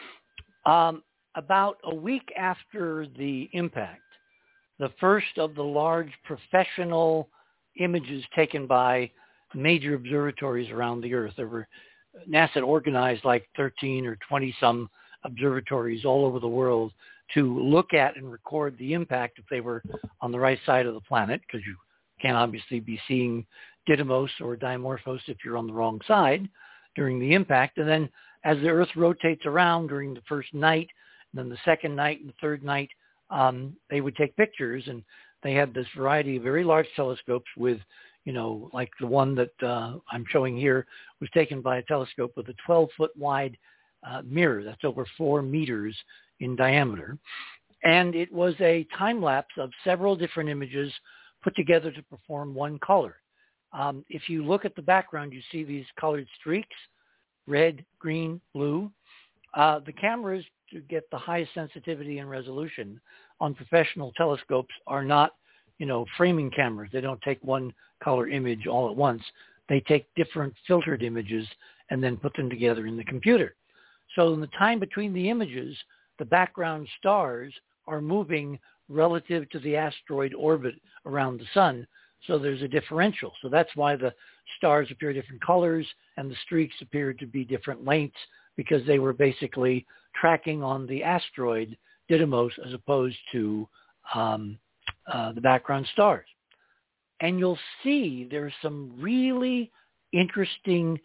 Um, about a week after the impact, the first of the large professional images taken by major observatories around the Earth. There were, NASA organized like thirteen or twenty some observatories all over the world to look at and record the impact if they were on the right side of the planet, because you can't obviously be seeing Didymos or Dimorphos if you're on the wrong side during the impact. And then as the Earth rotates around during the first night, and then the second night and the third night, um, they would take pictures, and they had this variety of very large telescopes with, you know, like the one that uh, I'm showing here was taken by a telescope with a twelve foot wide uh, mirror. That's over four meters in diameter. And it was a time lapse of several different images put together to perform one color. Um, if you look at the background, you see these colored streaks, red, green, blue. Uh, the cameras, to get the highest sensitivity and resolution on professional telescopes, are not, you know, framing cameras. They don't take one color image all at once. They take different filtered images and then put them together in the computer. So in the time between the images, the background stars are moving relative to the asteroid orbit around the sun. So there's a differential. So that's why the stars appear different colors and the streaks appear to be different lengths, because they were basically tracking on the asteroid Didymos as opposed to um, uh, the background stars. And you'll see there's some really interesting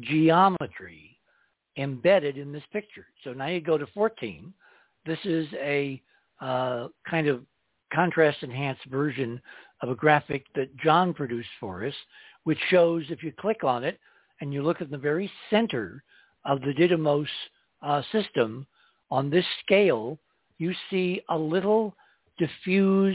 geometry embedded in this picture. So now you go to fourteen. This is a uh, kind of contrast-enhanced version of a graphic that John produced for us, which shows, if you click on it and you look at the very center of the Didymos uh, system, on this scale, you see a little diffuse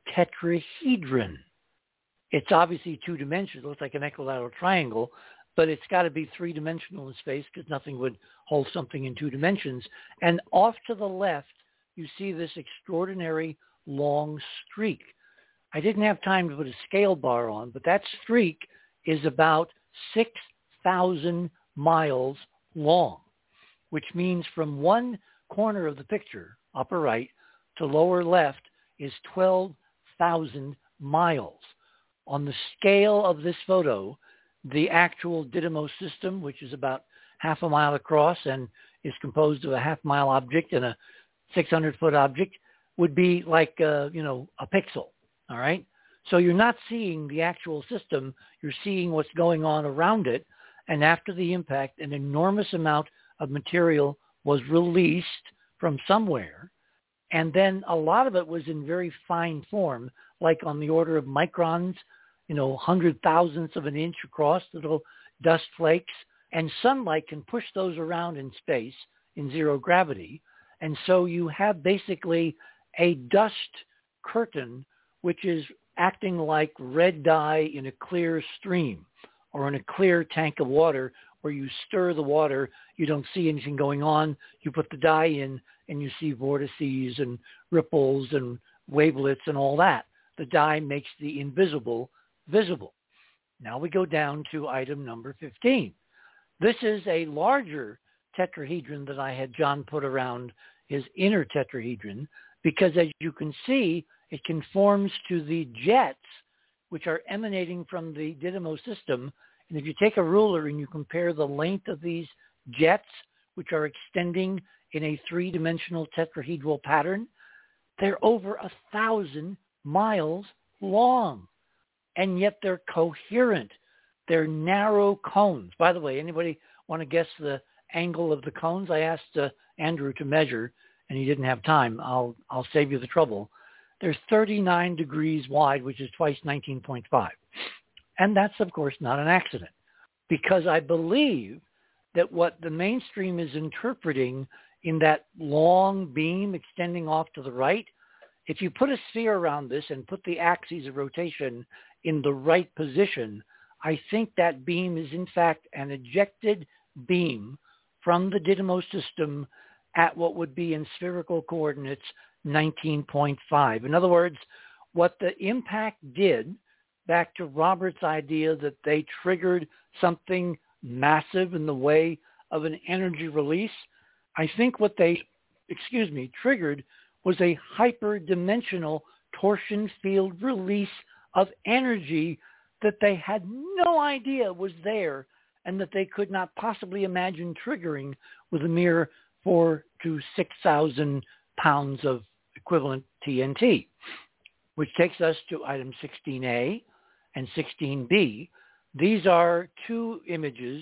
tetrahedron. It's obviously two-dimensional. It looks like an equilateral triangle, but it's got to be three-dimensional in space because nothing would hold something in two dimensions. And off to the left, you see this extraordinary long streak. I didn't have time to put a scale bar on, but that streak is about six thousand miles long, which means from one corner of the picture, upper right, to lower left is twelve thousand miles. On the scale of this photo, the actual Didymos system, which is about half a mile across and is composed of a half mile object and a six hundred foot object, would be like, uh, you know, a pixel. All right. So you're not seeing the actual system. You're seeing what's going on around it. And after the impact, an enormous amount of material was released from somewhere. And then a lot of it was in very fine form, like on the order of microns, you know, hundred thousandths of an inch across, little dust flakes. And sunlight can push those around in space in zero gravity. And so you have basically a dust curtain, which is acting like red dye in a clear stream or in a clear tank of water where you stir the water. You don't see anything going on. You put the dye in and you see vortices and ripples and wavelets and all that. The dye makes the invisible visible. Now we go down to item number fifteen. This is a larger tetrahedron that I had John put around his inner tetrahedron, because as you can see, it conforms to the jets which are emanating from the Didymos system. And if you take a ruler and you compare the length of these jets, which are extending in a three-dimensional tetrahedral pattern, they're over a thousand miles long. And yet they're coherent. They're narrow cones. By the way, anybody want to guess the angle of the cones? I asked uh, Andrew to measure, and he didn't have time. I'll I'll save you the trouble. They're thirty-nine degrees wide, which is twice nineteen point five. And that's, of course, not an accident, because I believe that what the mainstream is interpreting in that long beam extending off to the right, if you put a sphere around this and put the axes of rotation in the right position, I think that beam is in fact an ejected beam from the Didymos system at what would be in spherical coordinates nineteen point five. In other words, what the impact did, back to Robert's idea that they triggered something massive in the way of an energy release, I think what they, excuse me, triggered was a hyperdimensional torsion field release of energy that they had no idea was there and that they could not possibly imagine triggering with a mere four to six thousand pounds of equivalent T N T, which takes us to item sixteen A and sixteen B. These are two images,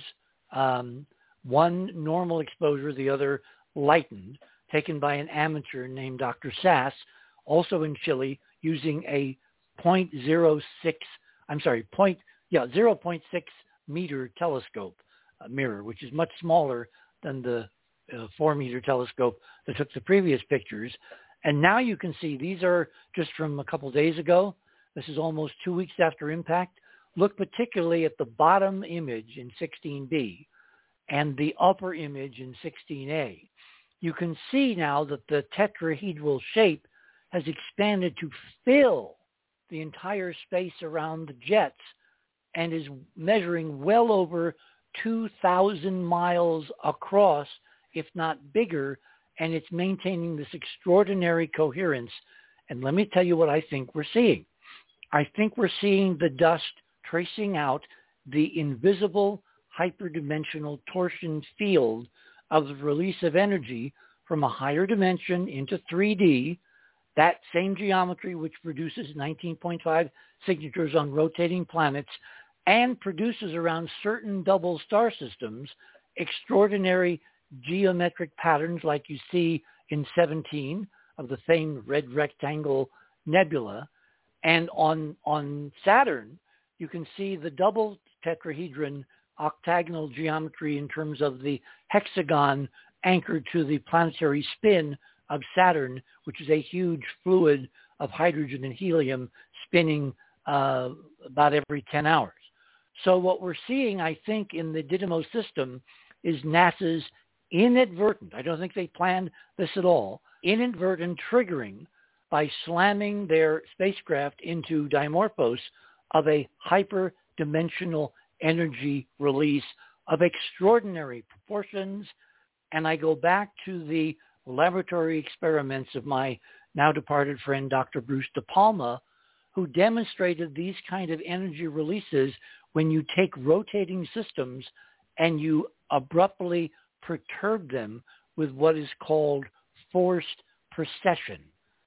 um, one normal exposure, the other lightened, taken by an amateur named Doctor Sass, also in Chile, using a point zero six, I'm sorry, point, yeah, zero point six meter telescope uh, mirror, which is much smaller than the uh, four meter telescope that took the previous pictures. And now you can see these are just from a couple days ago. This is almost two weeks after impact. Look particularly at the bottom image in sixteen B and the upper image in sixteen A. You can see now that the tetrahedral shape has expanded to fill the entire space around the jets and is measuring well over two thousand miles across, if not bigger, and it's maintaining this extraordinary coherence. And let me tell you what I think we're seeing. I think we're seeing the dust tracing out the invisible hyperdimensional torsion field of the release of energy from a higher dimension into three D, that same geometry which produces nineteen point five signatures on rotating planets and produces around certain double star systems extraordinary geometric patterns like you see in seventeen of the famed red rectangle nebula. And on, on Saturn, you can see the double tetrahedron octagonal geometry in terms of the hexagon anchored to the planetary spin of Saturn, which is a huge fluid of hydrogen and helium spinning uh, about every ten hours. So what we're seeing, I think, in the Didymos system is NASA's inadvertent, I don't think they planned this at all, inadvertent triggering by slamming their spacecraft into Dimorphos of a hyperdimensional energy release of extraordinary proportions. And I go back to the laboratory experiments of my now departed friend, Doctor Bruce De Palma, who demonstrated these kind of energy releases when you take rotating systems and you abruptly perturb them with what is called forced precession.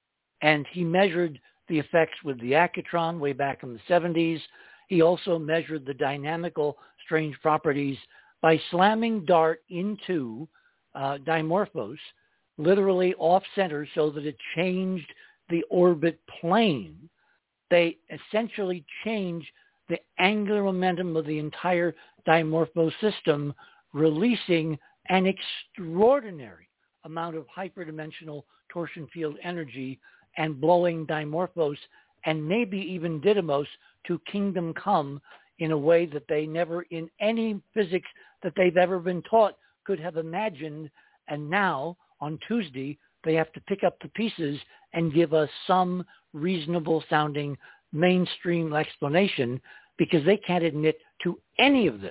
And he measured the effects with the Accutron way back in the seventies. He also measured the dynamical strange properties by slamming DART into uh, Dimorphos, literally off-center so that it changed the orbit plane. They essentially changed the angular momentum of the entire Dimorphos system, releasing an extraordinary amount of hyperdimensional torsion field energy and blowing Dimorphos and maybe even Didymos to kingdom come in a way that they never in any physics that they've ever been taught could have imagined. And now on Tuesday, they have to pick up the pieces and give us some reasonable sounding mainstream explanation because they can't admit to any of this.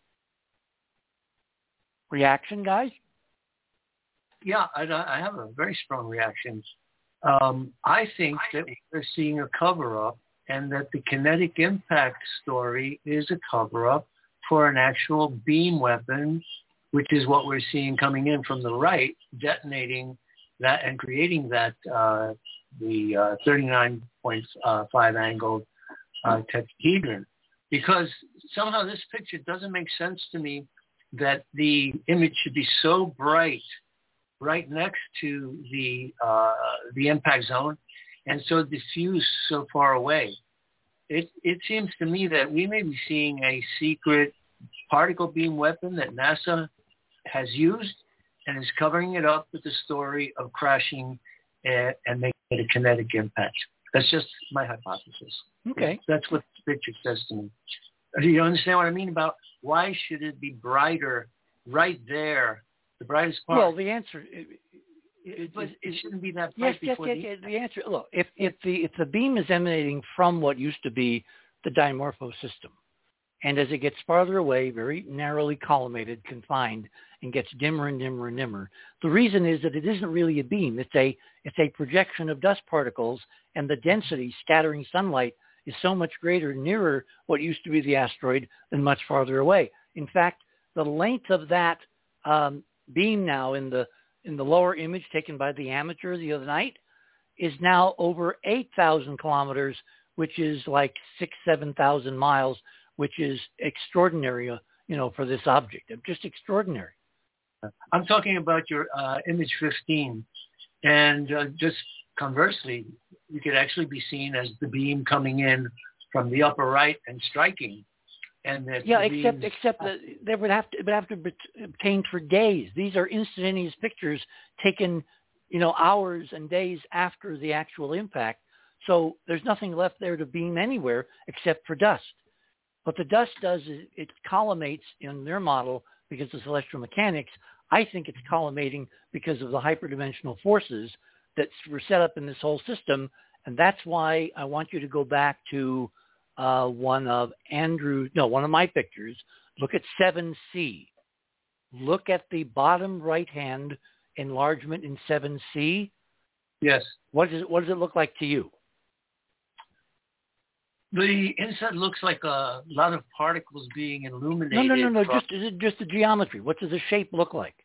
Reaction, guys? Yeah, I, I have a very strong reaction. Um, I think that we're seeing a cover-up and that the kinetic impact story is a cover-up for an actual beam weapon, which is what we're seeing coming in from the right, detonating that and creating that, uh, the uh, thirty-nine point five angled uh, tetrahedron. Because somehow this picture doesn't make sense to me that the image should be so bright right next to the uh, the impact zone and so diffuse so far away. it, it seems to me that we may be seeing a secret particle beam weapon that NASA has used and is covering it up with the story of crashing and, and making it a kinetic impact. That's just my hypothesis. Okay. That's what the picture says to me. Do you understand what I mean about why should it be brighter right there, the brightest part? Well, the answer... It, it, it, it shouldn't be that yes, bright yes, before yes, the... yes. The answer... Look, if, if, the, if the beam is emanating from what used to be the dimorpho system, and as it gets farther away, very narrowly collimated, confined, and gets dimmer and dimmer and dimmer, the reason is that it isn't really a beam. It's a, it's a projection of dust particles, and the density scattering sunlight is so much greater nearer what used to be the asteroid than much farther away. In fact, the length of that um, beam now in the in the lower image taken by the amateur the other night is now over eight thousand kilometers, which is like six, seven thousand miles, which is extraordinary, uh, you know, for this object. Just extraordinary. I'm talking about your uh, image fifteen, and uh, just conversely, you could actually be seen as the beam coming in from the upper right and striking. And that yeah, the except beams, except that they would have to it would have to be obtained for days. These are instantaneous pictures taken, you know, hours and days after the actual impact. So there's nothing left there to beam anywhere except for dust. What the dust does is it collimates in their model because of celestial mechanics. I think it's collimating because of the hyperdimensional forces that were set up in this whole system. And that's why I want you to go back to uh, one of Andrew, no, one of my pictures. Look at seven C. Look at the bottom right-hand enlargement in seven C. Yes. What does it, what does it look like to you? The inside looks like a lot of particles being illuminated. No, no, no, no. From... Just, just the geometry. What does the shape look like?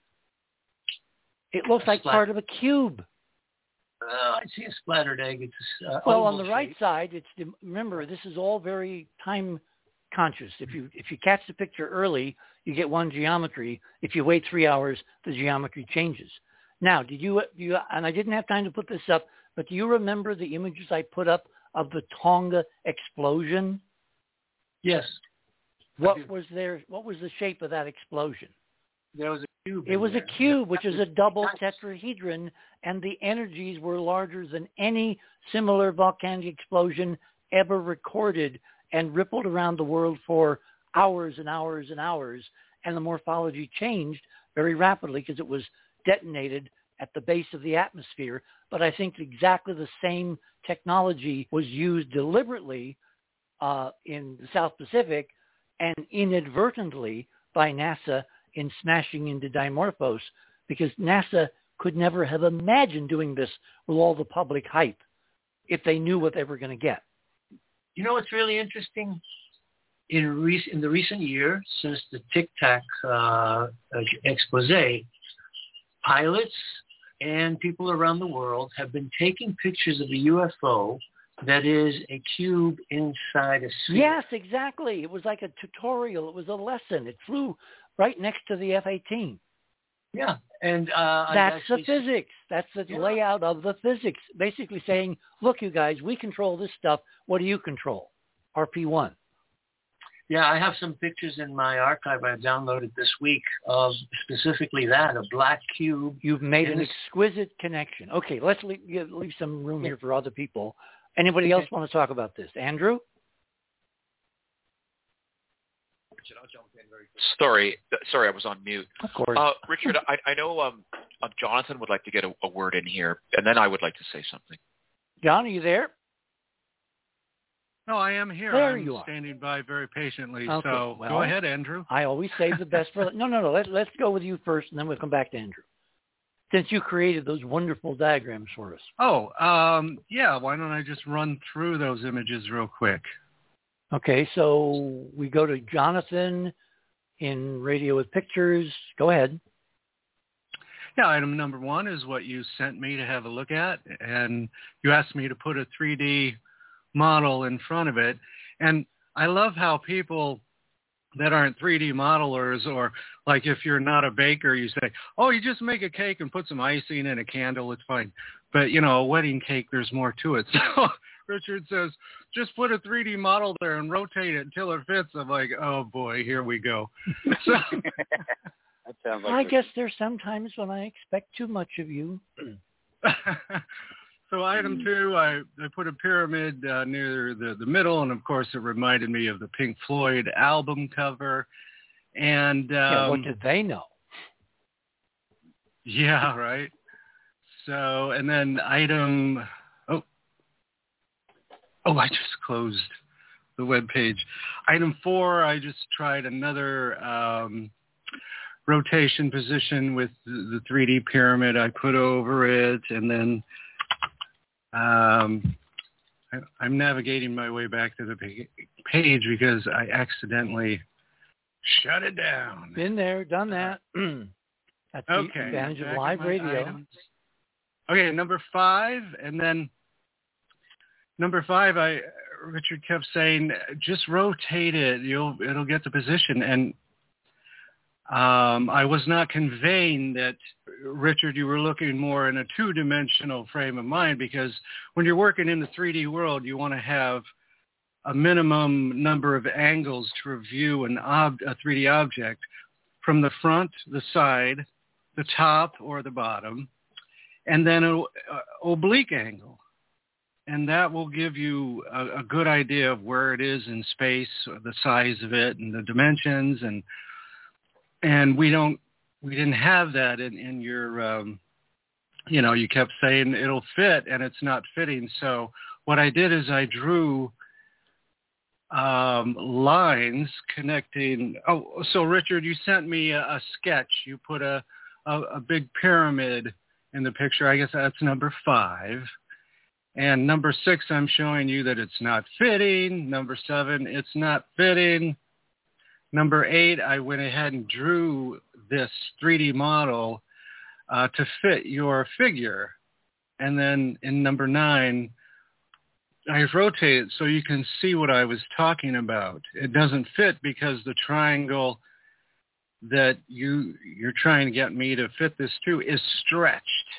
It looks like Splat- part of a cube. Uh, I see a splattered egg. It's uh, well, on the shape. right side, it's the, remember this is all very time conscious. If you if you catch the picture early, you get one geometry. If you wait three hours, the geometry changes. Now, did you you and I didn't have time to put this up, but do you remember the images I put up of the Tonga explosion? Yes. What was there? What was the shape of that explosion? There was a cube. It was there. a cube, which is a double tetrahedron, and the energies were larger than any similar volcanic explosion ever recorded and rippled around the world for hours and hours and hours. And the morphology changed very rapidly because it was detonated at the base of the atmosphere. But I think exactly the same technology was used deliberately uh, in the South Pacific and inadvertently by NASA in smashing into Dimorphos, because NASA could never have imagined doing this with all the public hype if they knew what they were going to get. You know what's really interesting? In, rec- in the recent year, since the Tic Tac uh, expose, pilots and people around the world have been taking pictures of a U F O that is a cube inside a sphere. Yes, exactly. It was like a tutorial. It was a lesson. It flew right next to the F eighteen. Yeah, and uh, that's the see... physics. That's the yeah. layout of the physics. Basically saying, look, you guys, we control this stuff. What do you control? R P one. Yeah, I have some pictures in my archive I downloaded this week of specifically that, a black cube. You've made an exquisite connection. Okay, let's leave, leave some room here for other people. Anybody else want to talk about this? Andrew? Richard, I'll jump in very quick. Sorry, sorry, I was on mute. Of course. Uh, Richard, I, I know um, uh, Jonathan would like to get a, a word in here, and then I would like to say something. John, are you there? No, I am here. There I'm you are. standing by very patiently. Okay, So well, go ahead, Andrew. I always save the best for... No, no, no. Let, let's go with you first, and then we'll come back to Andrew, since you created those wonderful diagrams for us. Oh, um, yeah. Why don't I just run through those images real quick? Okay, so we go to Jonathan in Radio with Pictures. Go ahead. Yeah, item number one is what you sent me to have a look at, and you asked me to put a three D model in front of it. And I love how people that aren't three D modelers, or like if you're not a baker, you say, oh, you just make a cake and put some icing in a candle, it's fine. But, you know, a wedding cake, there's more to it. So Richard says, just put a three D model there and rotate it until it fits. I'm like, oh, boy, here we go. So, that sounds like I a... guess there's sometimes when I expect too much of you. So item two, I, I put a pyramid uh, near the, the middle, and, of course, it reminded me of the Pink Floyd album cover. And um, yeah, what did they know? Yeah, right. So, and then item, oh, oh, I just closed the web page. Item four, I just tried another um, rotation position with the, the three D pyramid I put over it, and then Um, I, I'm navigating my way back to the page because I accidentally shut it down. Been there, done that. That's the okay, advantage back of live radio. Items. Okay, number five, and then number five, I Richard kept saying, just rotate it. You'll it'll get the position, and Um, I was not conveying that, Richard, you were looking more in a two-dimensional frame of mind, because when you're working in the three D world, you want to have a minimum number of angles to view an ob- a three D object from the front, the side, the top or the bottom, and then an oblique angle. And that will give you a, a good idea of where it is in space, the size of it, and the dimensions, and And we don't, we didn't have that in, in your, um, you know, you kept saying it'll fit and it's not fitting. So what I did is I drew um, lines connecting. Oh, so Richard, you sent me a, a sketch. You put a, a, a big pyramid in the picture. I guess that's number five. And number six, I'm showing you that it's not fitting. Number seven, it's not fitting. Number eight, I went ahead and drew this three D model uh, to fit your figure. And then in number nine, I've rotated so you can see what I was talking about. It doesn't fit because the triangle that you, you're trying to get me to fit this to is stretched.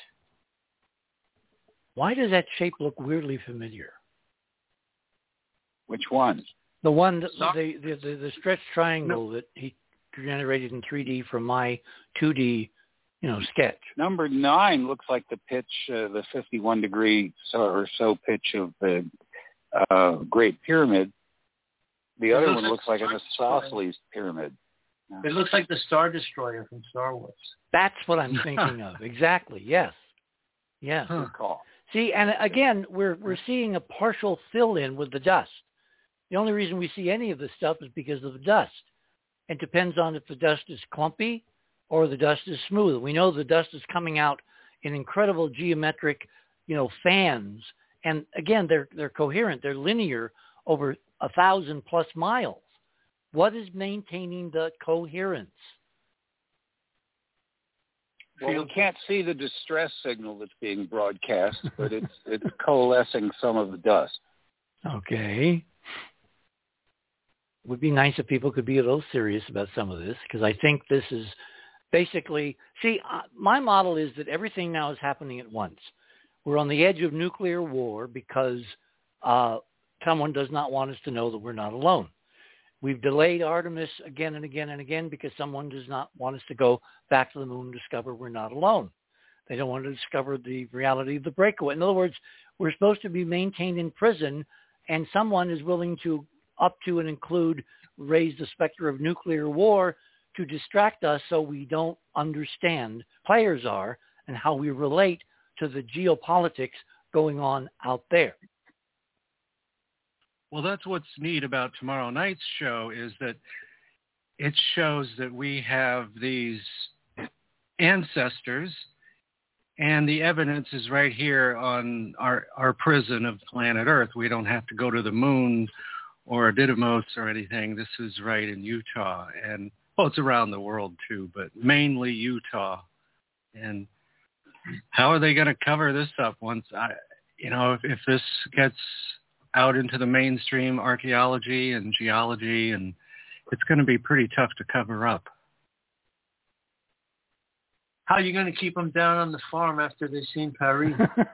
Why does that shape look weirdly familiar? Which one? The one, that, the, the, the the stretched triangle no. that he generated in three D from my two D, you know, sketch. Number nine looks like the pitch, uh, the fifty-one degree or so pitch of the uh, Great Pyramid. The other one looks like an isosceles pyramid. It looks like the Star Destroyer from Star Wars. That's what I'm thinking of. Exactly. Yes. Yes. Good call. See, and again, we're we're seeing a partial fill-in with the dust. The only reason we see any of this stuff is because of the dust. It depends on if the dust is clumpy or the dust is smooth. We know the dust is coming out in incredible geometric, you know, fans. And again, they're they're coherent. They're linear over a thousand plus miles. What is maintaining the coherence? Well, we can't see the distress signal that's being broadcast, but it's it's coalescing some of the dust. Okay. It would be nice if people could be a little serious about some of this, because I think this is basically, see, uh, my model is that everything now is happening at once. We're on the edge of nuclear war because uh, someone does not want us to know that we're not alone. We've delayed Artemis again and again and again because someone does not want us to go back to the moon and discover we're not alone. They don't want to discover the reality of the breakaway. In other words, we're supposed to be maintained in prison, and someone is willing to up to and include raise the specter of nuclear war to distract us so we don't understand players are and how we relate to the geopolitics going on out there. Well, that's what's neat about tomorrow night's show is that it shows that we have these ancestors, and the evidence is right here on our, our prison of planet Earth. We don't have to go to the moon or Didymos or anything. This is right in Utah. And, well, it's around the world too, but mainly Utah. And how are they going to cover this up once, I, you know, if, if this gets out into the mainstream archaeology and geology and it's going to be pretty tough to cover up. How are you going to keep them down on the farm after they've seen Paris?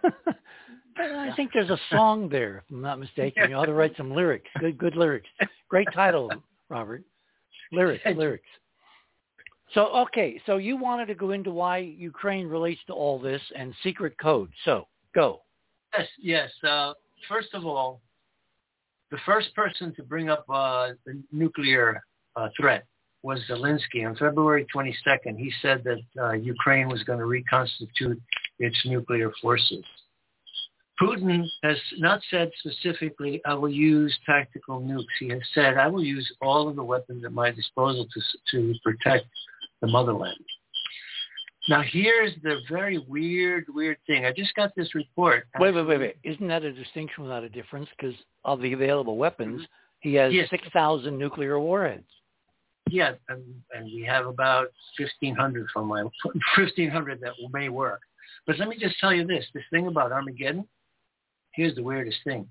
I think there's a song there, if I'm not mistaken. You ought to write some lyrics. Good, good lyrics. Great title, Robert. Lyrics, lyrics. So, okay, so you wanted to go into why Ukraine relates to all this and secret code. So, go. Yes, yes. Uh, first of all, the first person to bring up uh, the nuclear uh, threat was Zelensky. On February twenty-second, he said that uh, Ukraine was going to reconstitute its nuclear forces. Putin has not said specifically, I will use tactical nukes. He has said, I will use all of the weapons at my disposal to, to protect the motherland. Now, here's the very weird, weird thing. I just got this report. Wait, wait, wait, wait. Isn't that a distinction without a difference? Because of the available weapons, he has yes. six thousand nuclear warheads. Yeah, and, and we have about fifteen hundred from my fifteen hundred that may work. But let me just tell you this, this thing about Armageddon, here's the weirdest thing.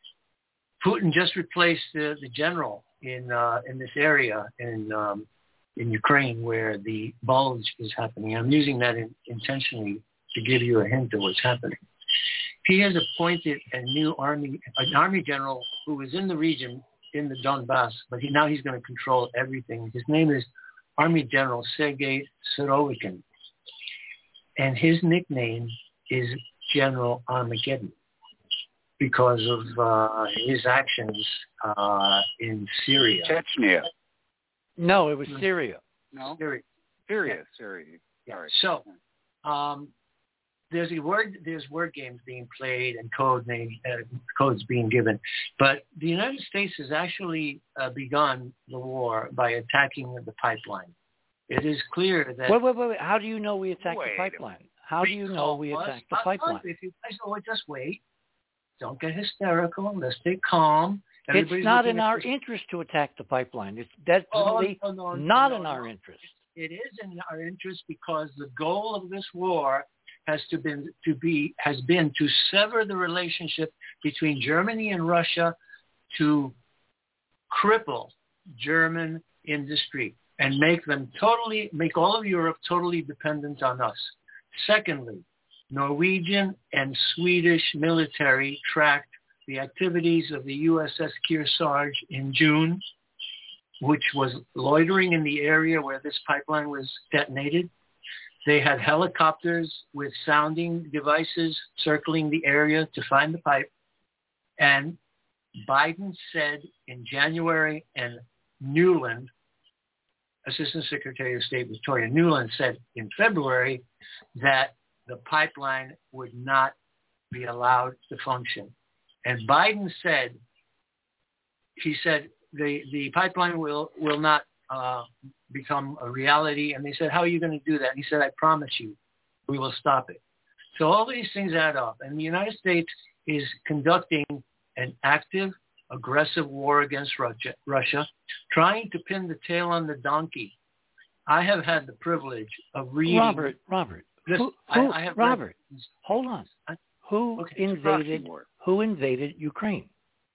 Putin just replaced the, the general in uh, in this area in um, in Ukraine where the bulge is happening. I'm using that in, intentionally to give you a hint of what's happening. He has appointed a new army, an army general who was in the region in the Donbass, but he, now he's going to control everything. His name is Army General Sergei Surovikin, and his nickname is General Armageddon because of uh, his actions uh, in Syria. Chechnya. No, it was Syria. No? Syria. Syria. Yeah. Syria. Yeah. Sorry. So um, there's a word, there's word games being played and code name, uh, codes being given. But the United States has actually uh, begun the war by attacking the pipeline. It is clear that... Wait, wait, wait, wait. How do you know we attacked Wait. the pipeline? How do you know we attacked the pipeline? If you guys know it, just wait. Don't get hysterical. Let's stay calm. It's not in our interest to attack the pipeline. It's definitely oh, no, no, not no, in no. our interest. It is in our interest because the goal of this war has to been to be has been to sever the relationship between Germany and Russia, to cripple German industry and make them totally make all of Europe totally dependent on us. Secondly, Norwegian and Swedish military tracked the activities of the U S S Kearsarge in June, which was loitering in the area where this pipeline was detonated. They had helicopters with sounding devices circling the area to find the pipe. And Biden said in January, and Nuland, Assistant Secretary of State Victoria Nuland, said in February that the pipeline would not be allowed to function. And Biden said, he said, the, the pipeline will, will not uh, become a reality. And they said, how are you going to do that? And he said, I promise you, we will stop it. So all these things add up. And the United States is conducting an active, aggressive war against Russia, Russia, trying to pin the tail on the donkey. I have had the privilege of reading... Robert, Robert, this, who, who, I, I have Robert, read, hold on. Who okay, invaded? Who invaded Ukraine?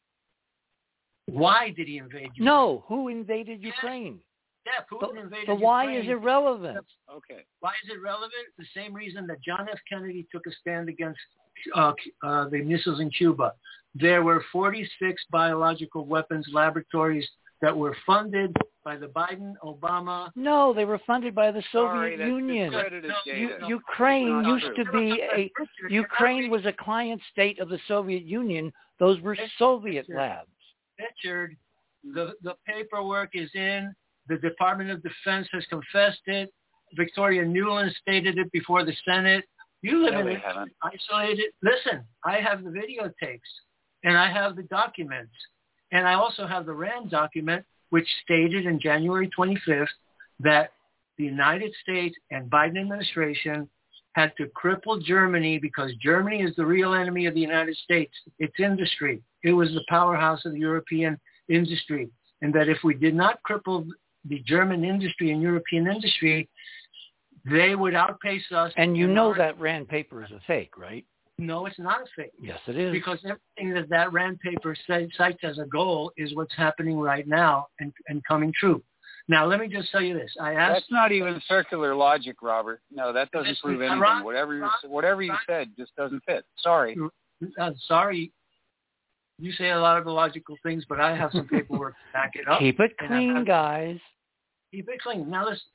Why did he invade Ukraine? No, who invaded Ukraine? Yeah, Putin so, invaded so why Ukraine. is it relevant? Okay. Why is it relevant? The same reason that John F. Kennedy took a stand against uh, uh, the missiles in Cuba. There were forty-six biological weapons laboratories that were funded by the Biden-Obama. No, they were funded by the Sorry, Soviet Union. U- no, Ukraine no, used to be a Ukraine was a client state of the Soviet Union. Those were Soviet Richard, labs. Richard, the the paperwork is in. The Department of Defense has confessed it. Victoria Nuland stated it before the Senate. You live no, in they an haven't. isolated. Listen, I have the videotapes and I have the documents. And I also have the RAND document, which stated in January twenty-fifth that the United States and Biden administration had to cripple Germany because Germany is the real enemy of the United States, its industry. It was the powerhouse of the European industry. And that if we did not cripple the German industry and European industry, they would outpace us. And you in know our... that RAND paper is a fake, right? No, it's not a fake. Yes, it is. Because everything that that Rand paper say, cites as a goal is what's happening right now and, and coming true. Now, let me just tell you this. I asked. That's not even circular logic, Robert. No, that doesn't prove anything. Ron, whatever you Ron, whatever you Ron, said just doesn't fit. Sorry. Uh, sorry. You say a lot of illogical things, but I have some paperwork to back it up. Keep it clean, have, guys. Keep it clean. Now, listen.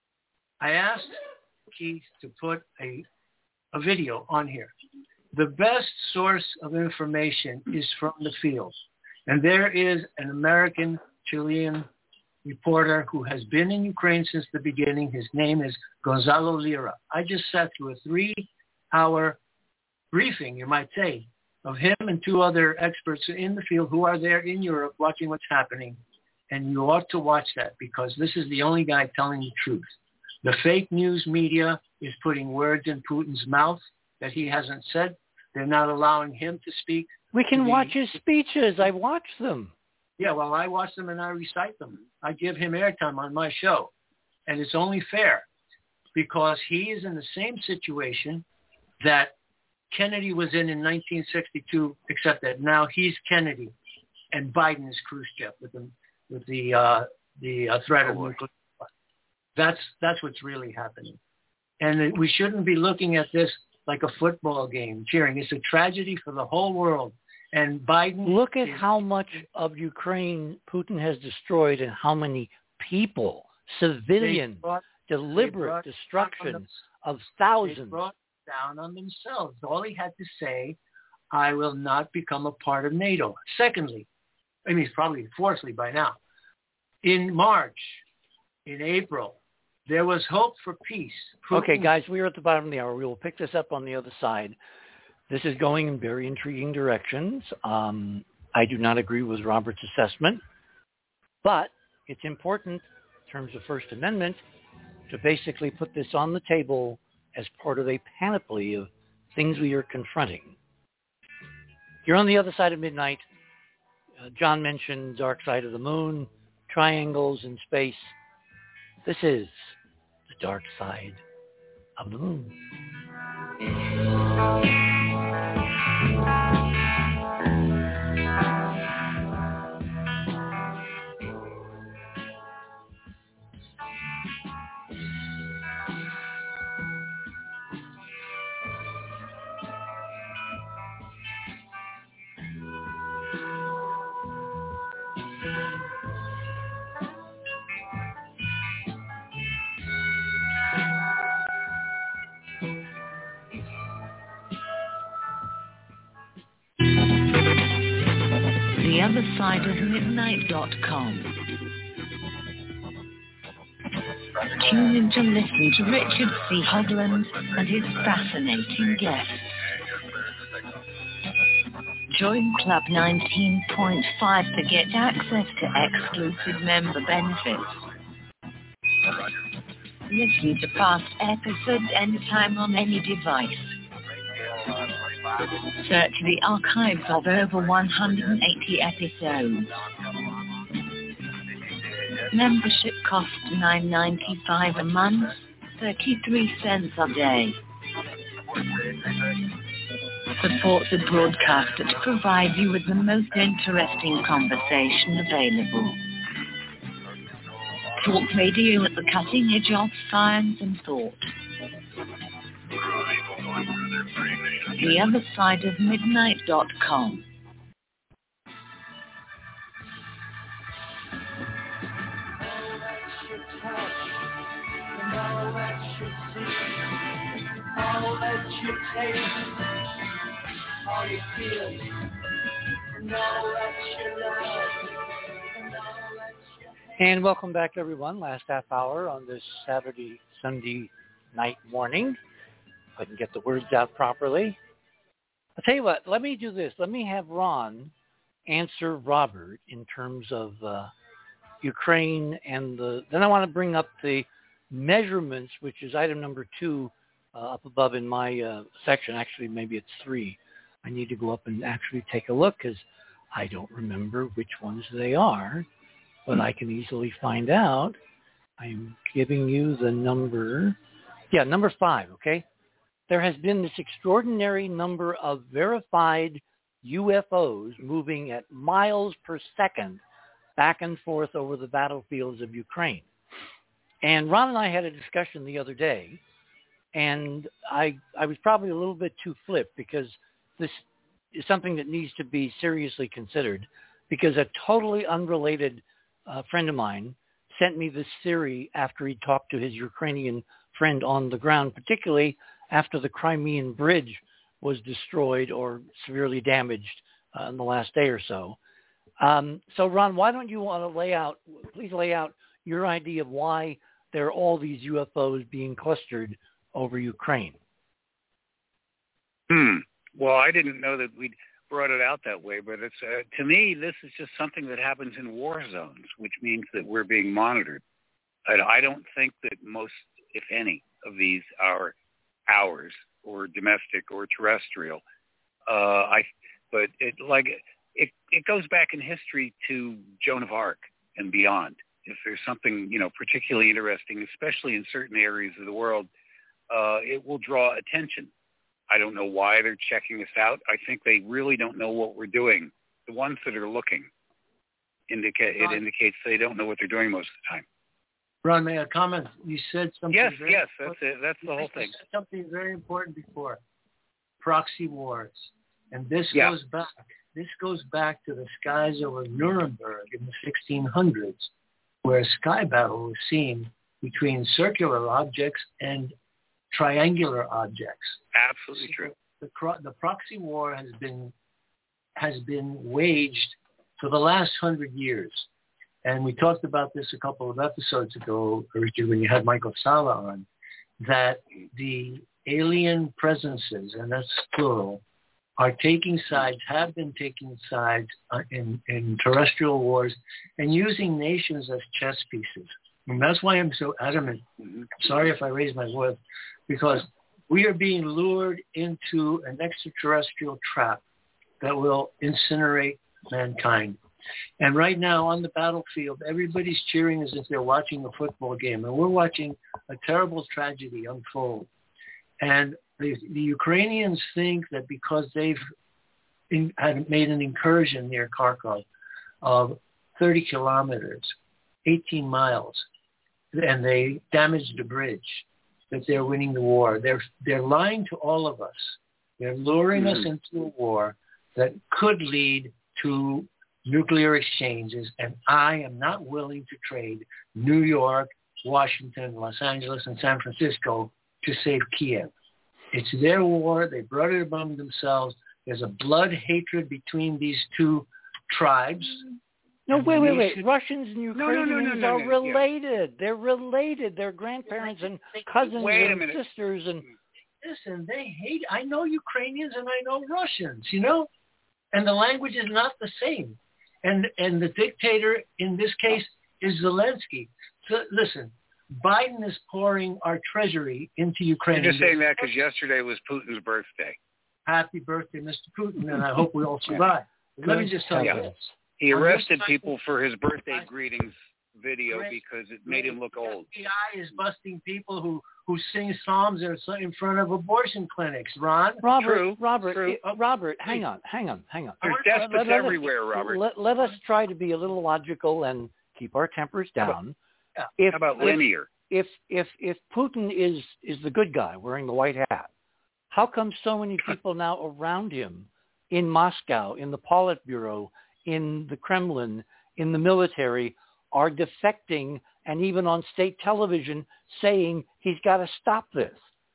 I asked Keith to put a a video on here. The best source of information is from the field. And there is an American Chilean reporter who has been in Ukraine since the beginning. His name is Gonzalo Lira. I just sat through a three-hour briefing, you might say, of him and two other experts in the field who are there in Europe watching what's happening. And you ought to watch that because this is the only guy telling the truth. The fake news media is putting words in Putin's mouth that he hasn't said. They're not allowing him to speak. We can watch his speeches. I watch them. Yeah, well, I watch them and I recite them. I give him airtime on my show. And it's only fair because he is in the same situation that Kennedy was in in nineteen sixty-two, except that now he's Kennedy and Biden is Khrushchev with the, with the, uh, the uh, threat of nuclear. That's, that's what's really happening. And we shouldn't be looking at this like a football game, cheering. It's a tragedy for the whole world. And Biden... Look at is, how much of Ukraine Putin has destroyed and how many people, civilian, brought, deliberate destruction them, of thousands. They brought down on themselves. All he had to say, I will not become a part of NATO. Secondly, I mean, probably fourthly by now, in March, in April, there was hope for peace. Putin. Okay, guys, we are at the bottom of the hour. We will pick this up on the other side. This is going in very intriguing directions. Um, I do not agree with Robert's assessment, but it's important in terms of First Amendment to basically put this on the table as part of a panoply of things we are confronting. You're on the other side of midnight. Uh, John mentioned Dark Side of the Moon, triangles in space. This is the dark side of the moon. the other side of midnight dot com. Tune in to listen to Richard C. Hogland and his fascinating guests. Join Club nineteen point five to get access to exclusive member benefits. Listen to past episodes anytime on any device. Search the archives of over one hundred eighty episodes. Membership costs nine dollars and ninety-five cents a month, thirty-three cents a day. Support the broadcaster to provide you with the most interesting conversation available. Talk radio at the cutting edge of science and thought. the other side of midnight dot com. And welcome back, everyone. Last half hour on this Saturday, Sunday night morning. If I can get the words out properly. I'll tell you what, let me do this. Let me have Ron answer Robert in terms of uh, Ukraine and the... Then I want to bring up the measurements, which is item number two uh, up above in my uh, section. Actually, maybe it's three. I need to go up and actually take a look because I don't remember which ones they are, but I can easily find out. I'm giving you the number... Yeah, number five, okay? there has been this extraordinary number of verified U F Os moving at miles per second back and forth over the battlefields of Ukraine. And Ron and I had a discussion the other day, and I I was probably a little bit too flip because this is something that needs to be seriously considered, because a totally unrelated uh, friend of mine sent me this theory after he talked to his Ukrainian friend on the ground, particularly after the Crimean Bridge was destroyed or severely damaged uh, in the last day or so. Um, so, Ron, why don't you want to lay out, please lay out your idea of why there are all these U F Os being clustered over Ukraine? Hmm. Well, I didn't know that we'd brought it out that way, but it's uh, to me, this is just something that happens in war zones, which means that we're being monitored. I, I don't think that most, if any, of these are ours or domestic or terrestrial. Uh, I, but it like it, it goes back in history to Joan of Arc and beyond. If there's something, you know, particularly interesting, especially in certain areas of the world, uh, it will draw attention. I don't know why they're checking us out. I think they really don't know what we're doing. The ones that are looking indicate it indicates they don't know what they're doing most of the time. Ron, may I comment? You said something. Yes, very yes, that's it. That's the whole thing. You said something very important before. Proxy wars, and this yeah. goes back. This goes back to the skies over Nuremberg in the sixteen hundreds, where a sky battle was seen between circular objects and triangular objects. Absolutely so true. The, the proxy war has been has been waged for the last hundred years. And we talked about this a couple of episodes ago, Richard, when you had Michael Sala on, that the alien presences, and that's plural, are taking sides, have been taking sides in, in terrestrial wars and using nations as chess pieces. And that's why I'm so adamant. Sorry if I raise my voice, because we are being lured into an extraterrestrial trap that will incinerate mankind. And right now on the battlefield, everybody's cheering as if they're watching a football game. And we're watching a terrible tragedy unfold. And the, the Ukrainians think that because they've in, had made an incursion near Kharkov of thirty kilometers, eighteen miles, and they damaged the bridge, that they're winning the war. They're, they're lying to all of us. They're luring mm-hmm. us into a war that could lead to nuclear exchanges, and I am not willing to trade New York, Washington, Los Angeles, and San Francisco to save Kiev. It's their war. They brought it among themselves. There's a blood hatred between these two tribes. No, wait, wait, wait. Russians and Ukrainians no, no, no, no, are no, related. Yeah. They're related. They're grandparents and cousins wait and sisters. And listen, they hate. I know Ukrainians and I know Russians, you know, and the language is not the same. And and the dictator in this case is Zelensky. So listen, Biden is pouring our treasury into Ukraine. You're just saying that because yesterday was Putin's birthday. Happy birthday, Mister Putin, and I hope we all survive. Let me just tell you this. He arrested people for his birthday greetings video because it made him look old. The F B I is busting people who, who sing psalms in front of abortion clinics, Ron. Robert, True, Robert, true. Uh, Robert, hang on, hang on, hang on. There's despots let, let everywhere, us, Robert. Let, let us try to be a little logical and keep our tempers down. How about, if, how about if, linear? If, if, if Putin is, is the good guy wearing the white hat, how come so many people now around him in Moscow, in the Politburo, in the Kremlin, in the military, are defecting and even on state television saying he's got to stop this?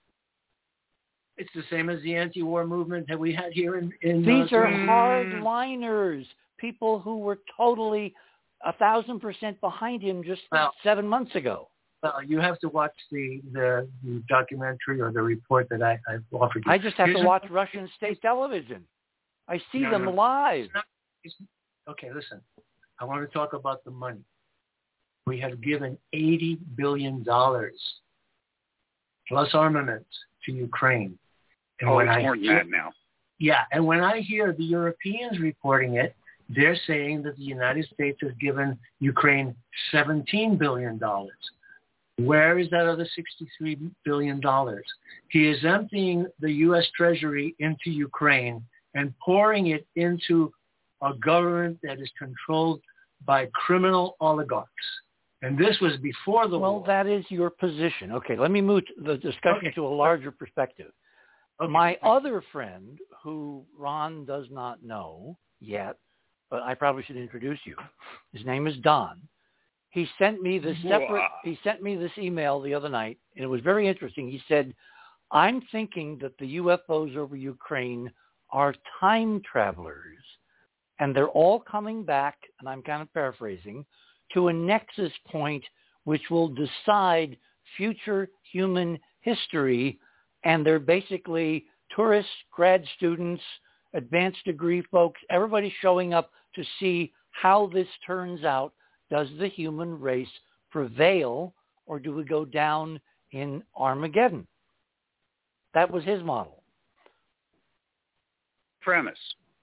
It's the same as the anti-war movement that we had here in... in These uh, are hardliners, people who were totally a thousand percent behind him just well, seven months ago. Well, you have to watch the, the, the documentary or the report that I, I've offered you. I just have Here's to watch a, Russian state television. I see no, them no, live. It's not, it's, okay, listen. I want to talk about the money. We have given eighty billion dollars plus armaments to Ukraine. And oh, when it's I more than hear, that now. Yeah, and when I hear the Europeans reporting it, they're saying that the United States has given Ukraine seventeen billion dollars. Where is that other sixty-three billion dollars? He is emptying the U S Treasury into Ukraine and pouring it into a government that is controlled by criminal oligarchs. And this was before the well, war. Well, that is your position. Okay, let me move the discussion Okay. to a larger perspective. Okay. My other friend, who Ron does not know yet, but I probably should introduce you. His name is Don. He sent me this separate. He sent me this email the other night, and it was very interesting. He said, "I'm thinking that the U F Os over Ukraine are time travelers, and they're all coming back." And I'm kind of paraphrasing, to a nexus point which will decide future human history. And they're basically tourists, grad students, advanced degree folks, everybody showing up to see how this turns out. Does the human race prevail, or do we go down in Armageddon? That was his model. Premise.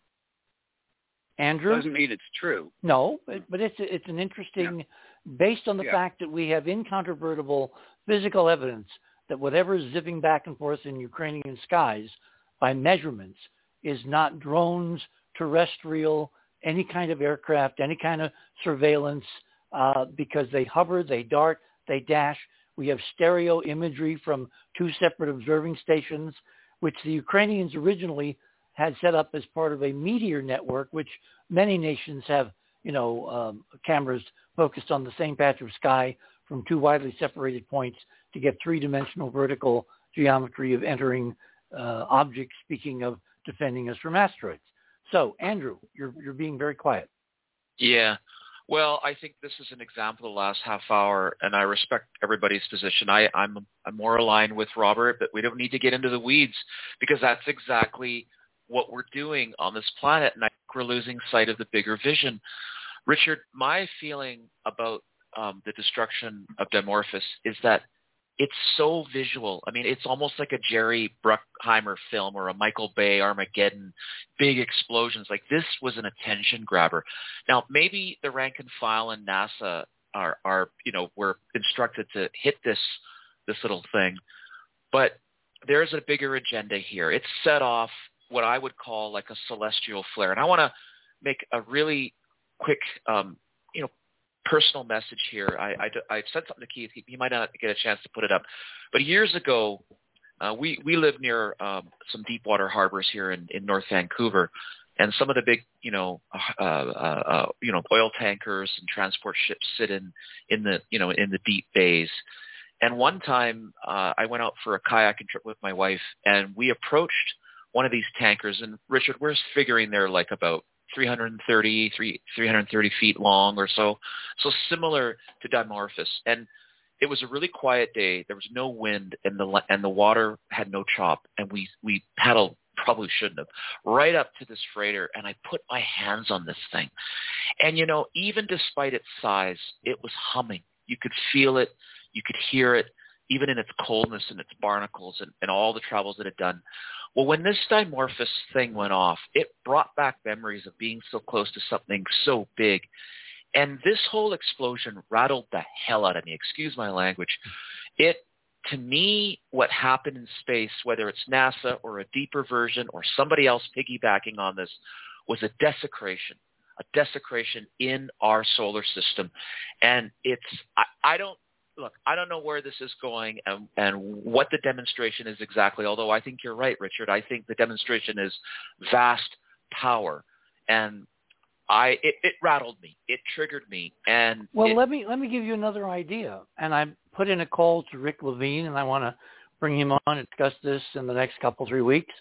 Andrew? Doesn't mean it's true. No, but it's it's an interesting, yeah. based on the yeah. fact that we have incontrovertible physical evidence that whatever is zipping back and forth in Ukrainian skies by measurements is not drones, terrestrial, any kind of aircraft, any kind of surveillance, uh, because they hover, they dart, they dash. We have stereo imagery from two separate observing stations, which the Ukrainians originally had set up as part of a meteor network, which many nations have, you know, um, cameras focused on the same patch of sky from two widely separated points to get three-dimensional vertical geometry of entering uh, objects, speaking of defending us from asteroids. So, Andrew, you're you're being very quiet. Yeah. Well, I think this is an example of the last half hour, and I respect everybody's position. I, I'm, I'm more aligned with Robert, but we don't need to get into the weeds because that's exactly what we're doing on this planet, and I think we're losing sight of the bigger vision. Richard, my feeling about um, the destruction of Dimorphos is that it's so visual. I mean, it's almost like a Jerry Bruckheimer film or a Michael Bay Armageddon, big explosions. Like, this was an attention grabber. Now, maybe the rank and file in NASA are, are you know, were instructed to hit this this little thing, but there's a bigger agenda here. It's set off what I would call like a celestial flare. And I want to make a really quick, um, you know, personal message here. I, I, I said something to Keith. He, he might not get a chance to put it up. But years ago, uh, we, we live near um, some deep water harbors here in, in North Vancouver. And some of the big, you know, uh, uh, uh, you know, oil tankers and transport ships sit in, in the, you know, in the deep bays. And one time uh, I went out for a kayaking trip with my wife, and we approached one of these tankers. And Richard, we're figuring they're like about three hundred thirty, three hundred thirty feet long or so. So similar to Dimorphos. And it was a really quiet day. There was no wind, and the and the water had no chop. And we, we paddled, probably shouldn't have, right up to this freighter. And I put my hands on this thing. And, you know, even despite its size, it was humming. You could feel it. You could hear it, even in its coldness and its barnacles and, and all the travels it had done. Well, when this Dimorphos thing went off, it brought back memories of being so close to something so big. And this whole explosion rattled the hell out of me. Excuse my language. It, to me, what happened in space, whether it's NASA or a deeper version or somebody else piggybacking on this, was a desecration, a desecration in our solar system. And it's, I, I don't, Look, I don't know where this is going and, and what the demonstration is exactly, although I think you're right, Richard. I think the demonstration is vast power. And I it, it rattled me. It triggered me. And Well, it, let me let me give you another idea. And I put in a call to Rick Levine, and I want to bring him on and discuss this in the next couple, three weeks.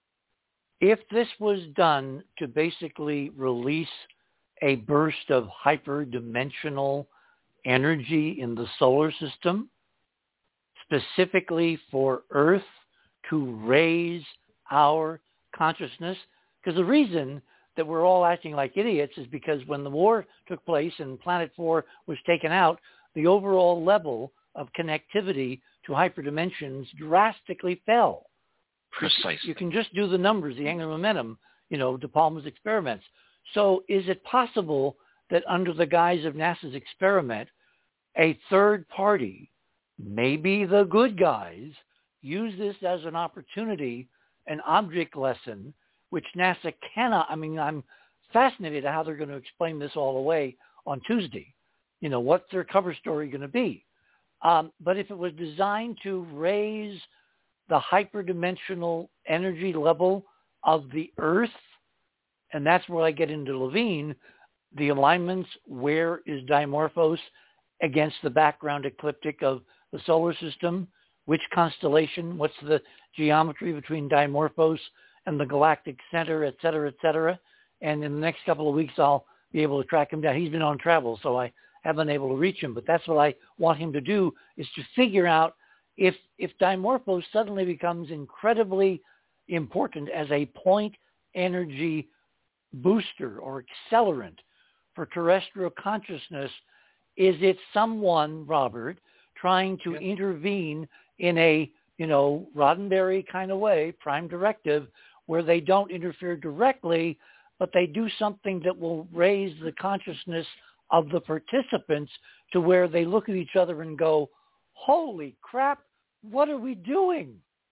If this was done to basically release a burst of hyperdimensional energy in the solar system, specifically for Earth to raise our consciousness. Because the reason that we're all acting like idiots is because when the war took place and Planet Four was taken out, the overall level of connectivity to hyperdimensions drastically fell. Precisely. You can just do the numbers, the angular momentum, you know, De Palma's experiments. So is it possible that under the guise of NASA's experiment, a third party maybe the good guys use this as an opportunity, an object lesson, which NASA cannot, I mean, I'm fascinated at how they're going to explain this all the way on Tuesday. You know, what's their cover story going to be? Um, but if it was designed to raise the hyperdimensional energy level of the Earth, and that's where I get into Levine, the alignments, where is Dimorphos against the background ecliptic of the solar system, which constellation, what's the geometry between Dimorphos and the galactic center, et cetera, et cetera. And in the next couple of weeks, I'll be able to track him down. He's been on travel, so I haven't been able to reach him. But that's what I want him to do, is to figure out if if Dimorphos suddenly becomes incredibly important as a point energy booster or accelerant for terrestrial consciousness, is it someone, Robert, trying to yeah. intervene in a, you know, Roddenberry kind of way, prime directive, where they don't interfere directly, but they do something that will raise the consciousness of the participants to where they look at each other and go, holy crap, what are we doing?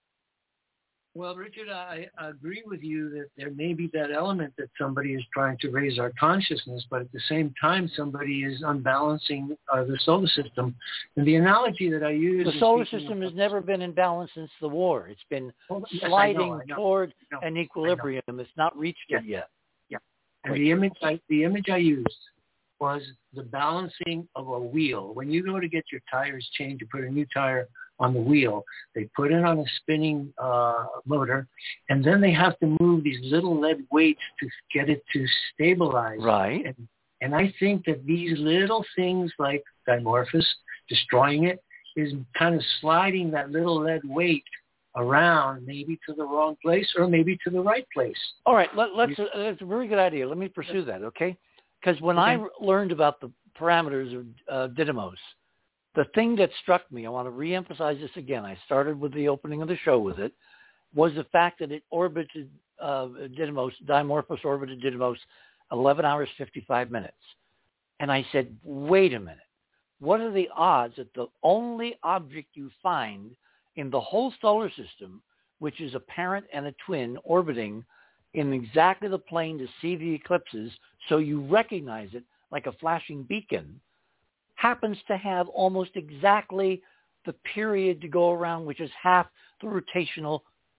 Well, Richard, I, I agree with you that there may be that element that somebody is trying to raise our consciousness, but at the same time, somebody is unbalancing uh, the solar system. And the analogy that I use... The solar system has never been in balance since the war. It's been well, yes, sliding I know, I know. toward I know, an equilibrium. It's not reached yeah. it yet. Yeah. And the image, I, the image I used was the balancing of a wheel. When you go to get your tires changed, you put a new tire on the wheel, they put it on a spinning uh, motor, and then they have to move these little lead weights to get it to stabilize. Right. And, and I think that these little things like Dimorphos, destroying it, is kind of sliding that little lead weight around, maybe to the wrong place or maybe to the right place. All right, let, let's. Uh, that's a very good idea. Let me pursue that, okay? Because when okay. I learned about the parameters of uh, Didymos, the thing that struck me, I want to reemphasize this again, I started with the opening of the show with it, was the fact that it orbited uh, Didymos, Dimorphos orbited Didymos eleven hours, fifty-five minutes. And I said, wait a minute. What are the odds that the only object you find in the whole solar system, which is a parent and a twin orbiting in exactly the plane to see the eclipses, so you recognize it like a flashing beacon, happens to have almost exactly the period to go around, which is half the rotational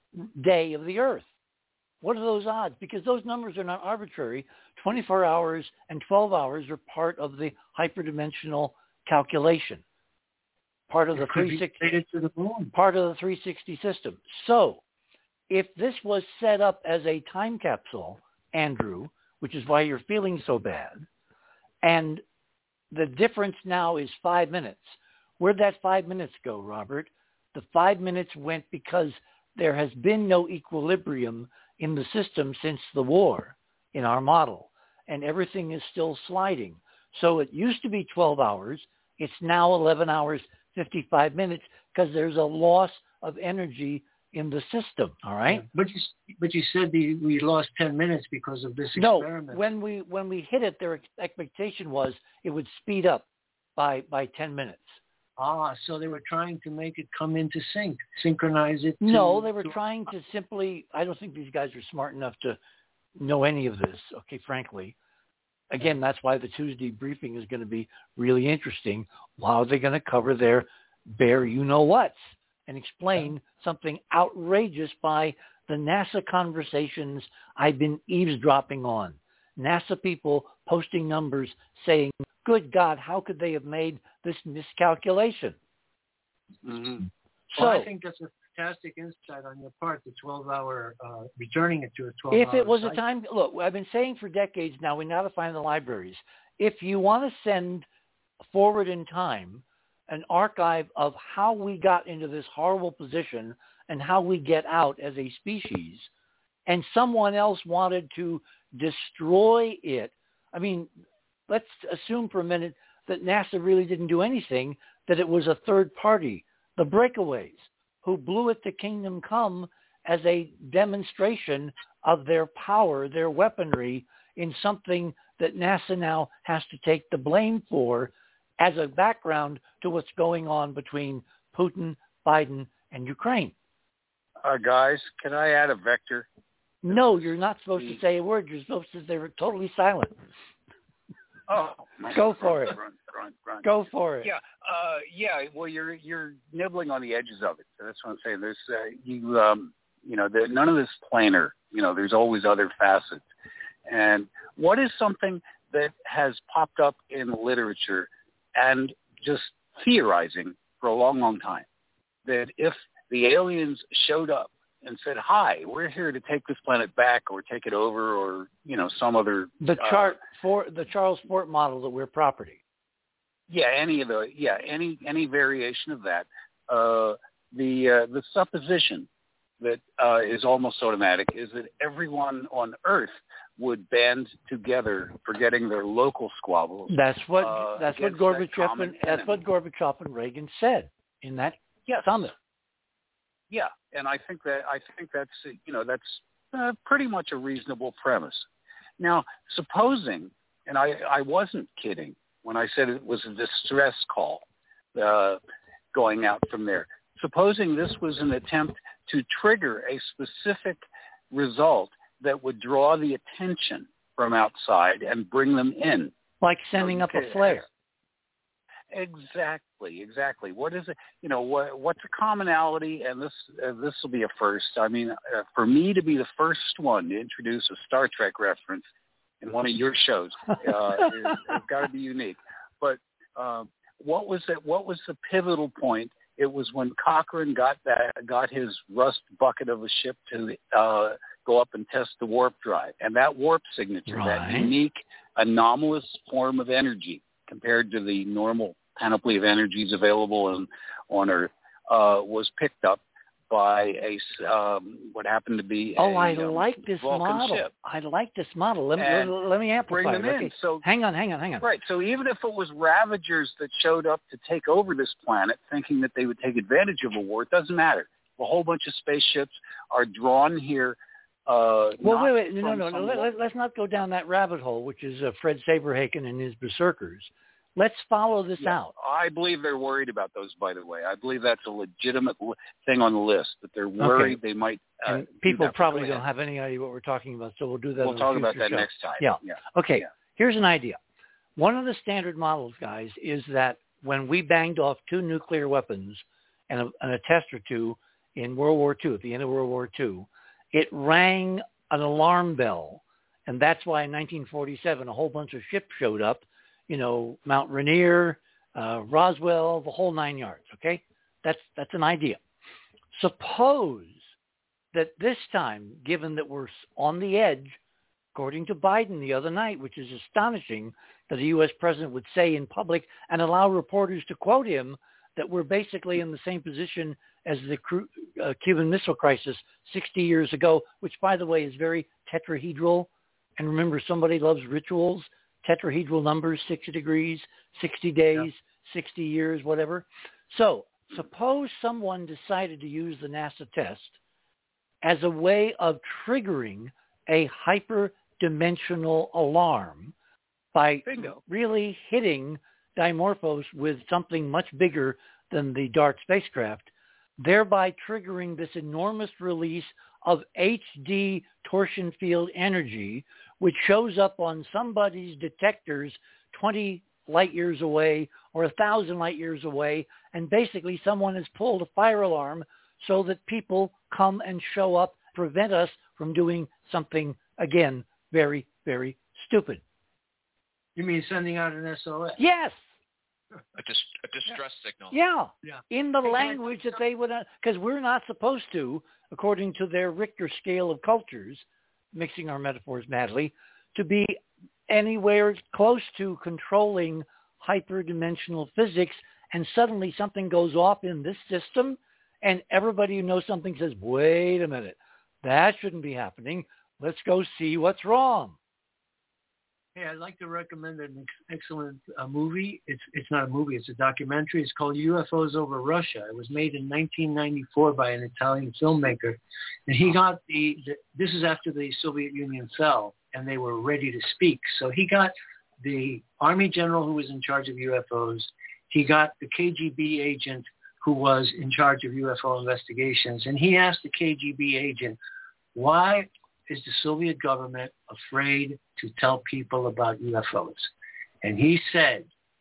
day of the Earth? What are those odds? Because those numbers are not arbitrary. twenty-four hours and twelve hours are part of the hyperdimensional calculation, part of the three sixty to the moon. part of the three sixty system. So if this was set up as a time capsule, Andrew, which is why you're feeling so bad, and the difference now is five minutes. Where'd that five minutes go, Robert? The five minutes went because there has been no equilibrium in the system since the war in our model, and everything is still sliding. So it used to be twelve hours. It's now eleven hours, fifty-five minutes, because there's a loss of energy in the system, all right? Yeah. But you but you said the, we lost ten minutes because of this experiment. No, when we when we hit it, their expectation was it would speed up by by ten minutes. Ah, so they were trying to make it come into sync, synchronize it. To, no, they were to... trying to simply, I don't think these guys are smart enough to know any of this, okay, frankly. Again, that's why the Tuesday briefing is going to be really interesting. How are they going to cover their bare you-know-whats and explain something outrageous by the NASA conversations I've been eavesdropping on? NASA people posting numbers saying, good God, how could they have made this miscalculation? Mm-hmm. So well, I think that's a fantastic insight on your part, the twelve-hour, uh, returning it to a twelve-hour If it was cycle. a time, look, I've been saying for decades now, we now to find the libraries. If you want to send forward in time an archive of how we got into this horrible position and how we get out as a species, and someone else wanted to destroy it, I mean, let's assume for a minute that NASA really didn't do anything, that it was a third party, the breakaways, who blew it to kingdom come as a demonstration of their power, their weaponry, in something that NASA now has to take the blame for as a background to what's going on between Putin, Biden, and Ukraine. Uh, guys, can I add a vector? No, you're not supposed to say a word. You're supposed to stay totally silent. Oh, go for it. Grunt, grunt, grunt. Go for it. Yeah, uh, yeah. Well, you're you're nibbling on the edges of it. That's what I'm saying. There's uh, you um, you know, there, none of this planar. You know, there's always other facets. And what is something that has popped up in literature and just theorizing for a long, long time, that if the aliens showed up and said, "Hi, we're here to take this planet back or take it over," or, you know, some other the chart uh, for the Charles Fort model that we're property. Yeah, any of the yeah any any variation of that. Uh, the uh, the supposition that uh, is almost automatic is that everyone on Earth would band together, forgetting their local squabbles. That's what uh, that's what Gorbachev that and that's enemy. what Gorbachev and Reagan said in that yes. summit. Yeah, and I think that I think that's you know that's uh, pretty much a reasonable premise. Now, supposing, and I, I wasn't kidding when I said it was a distress call uh, going out from there. Supposing this was an attempt to trigger a specific result that would draw the attention from outside and bring them in, like sending up a flare. Exactly, exactly. What is it? You know, what, what's a commonality? And this uh, this will be a first. I mean, uh, for me to be the first one to introduce a Star Trek reference in one of your shows, uh, is, it's got to be unique. But uh, what was it? What was the pivotal point? It was when Cochrane got that got his rust bucket of a ship to uh, go up and test the warp drive, and that warp signature, right. that unique anomalous form of energy compared to the normal panoply of energies available on, on Earth, uh, was picked up by a um, what happened to be oh, a, I um, like this Vulcan model. ship. I like this model. Let me let, let me amplify bring them it. in. Okay. So hang on, hang on, hang on. Right. So even if it was Ravagers that showed up to take over this planet, thinking that they would take advantage of a war, it doesn't matter. A whole bunch of spaceships are drawn here. Uh, well, wait, wait, no, no, no. Let, let, let's not go down that rabbit hole, which is uh, Fred Saberhagen and his Berserkers. Let's follow this yeah, out. I believe they're worried about those, by the way. I believe that's a legitimate thing on the list, that they're worried okay. they might... Uh, and people do probably don't have any idea what we're talking about, so we'll do that We'll on talk a about that show. next time. Yeah. yeah. Okay, yeah. Here's an idea. One of the standard models, guys, is that when we banged off two nuclear weapons and a, and a test or two in World War Two, at the end of World War Two, it rang an alarm bell, and that's why in nineteen forty-seven a whole bunch of ships showed up, you know, Mount Rainier, uh, Roswell, the whole nine yards, okay? That's that's an idea. Suppose that this time, given that we're on the edge, according to Biden the other night, which is astonishing that a U S president would say in public and allow reporters to quote him, that we're basically in the same position as the uh, Cuban Missile Crisis sixty years ago, which, by the way, is very tetrahedral. And remember, somebody loves rituals, tetrahedral numbers, sixty degrees, sixty days, yeah. sixty years, whatever. So suppose someone decided to use the NASA test as a way of triggering a hyperdimensional alarm by Bingo. really hitting Dimorphos with something much bigger than the DART spacecraft, thereby triggering this enormous release of H D torsion field energy, which shows up on somebody's detectors twenty light years away or a thousand light years away, and basically someone has pulled a fire alarm so that people come and show up, prevent us from doing something, again, very, very stupid. You mean sending out an S O S? Yes. A, dis- a distress yeah. signal. Yeah. yeah. In the language that they would, because we're not supposed to, according to their Richter scale of cultures, mixing our metaphors madly, to be anywhere close to controlling hyperdimensional physics, and suddenly something goes off in this system, and everybody who knows something says, wait a minute, that shouldn't be happening. Let's go see what's wrong. Hey, I'd like to recommend an ex- excellent uh, movie. It's it's not a movie, it's a documentary. It's called U F Os Over Russia. It was made in nineteen ninety-four by an Italian filmmaker. And he got the, the, this is after the Soviet Union fell, and they were ready to speak. So he got the Army general who was in charge of U F Os. He got the K G B agent who was in charge of U F O investigations, and he asked the K G B agent, why is the Soviet government afraid to tell people about U F Os? And he said,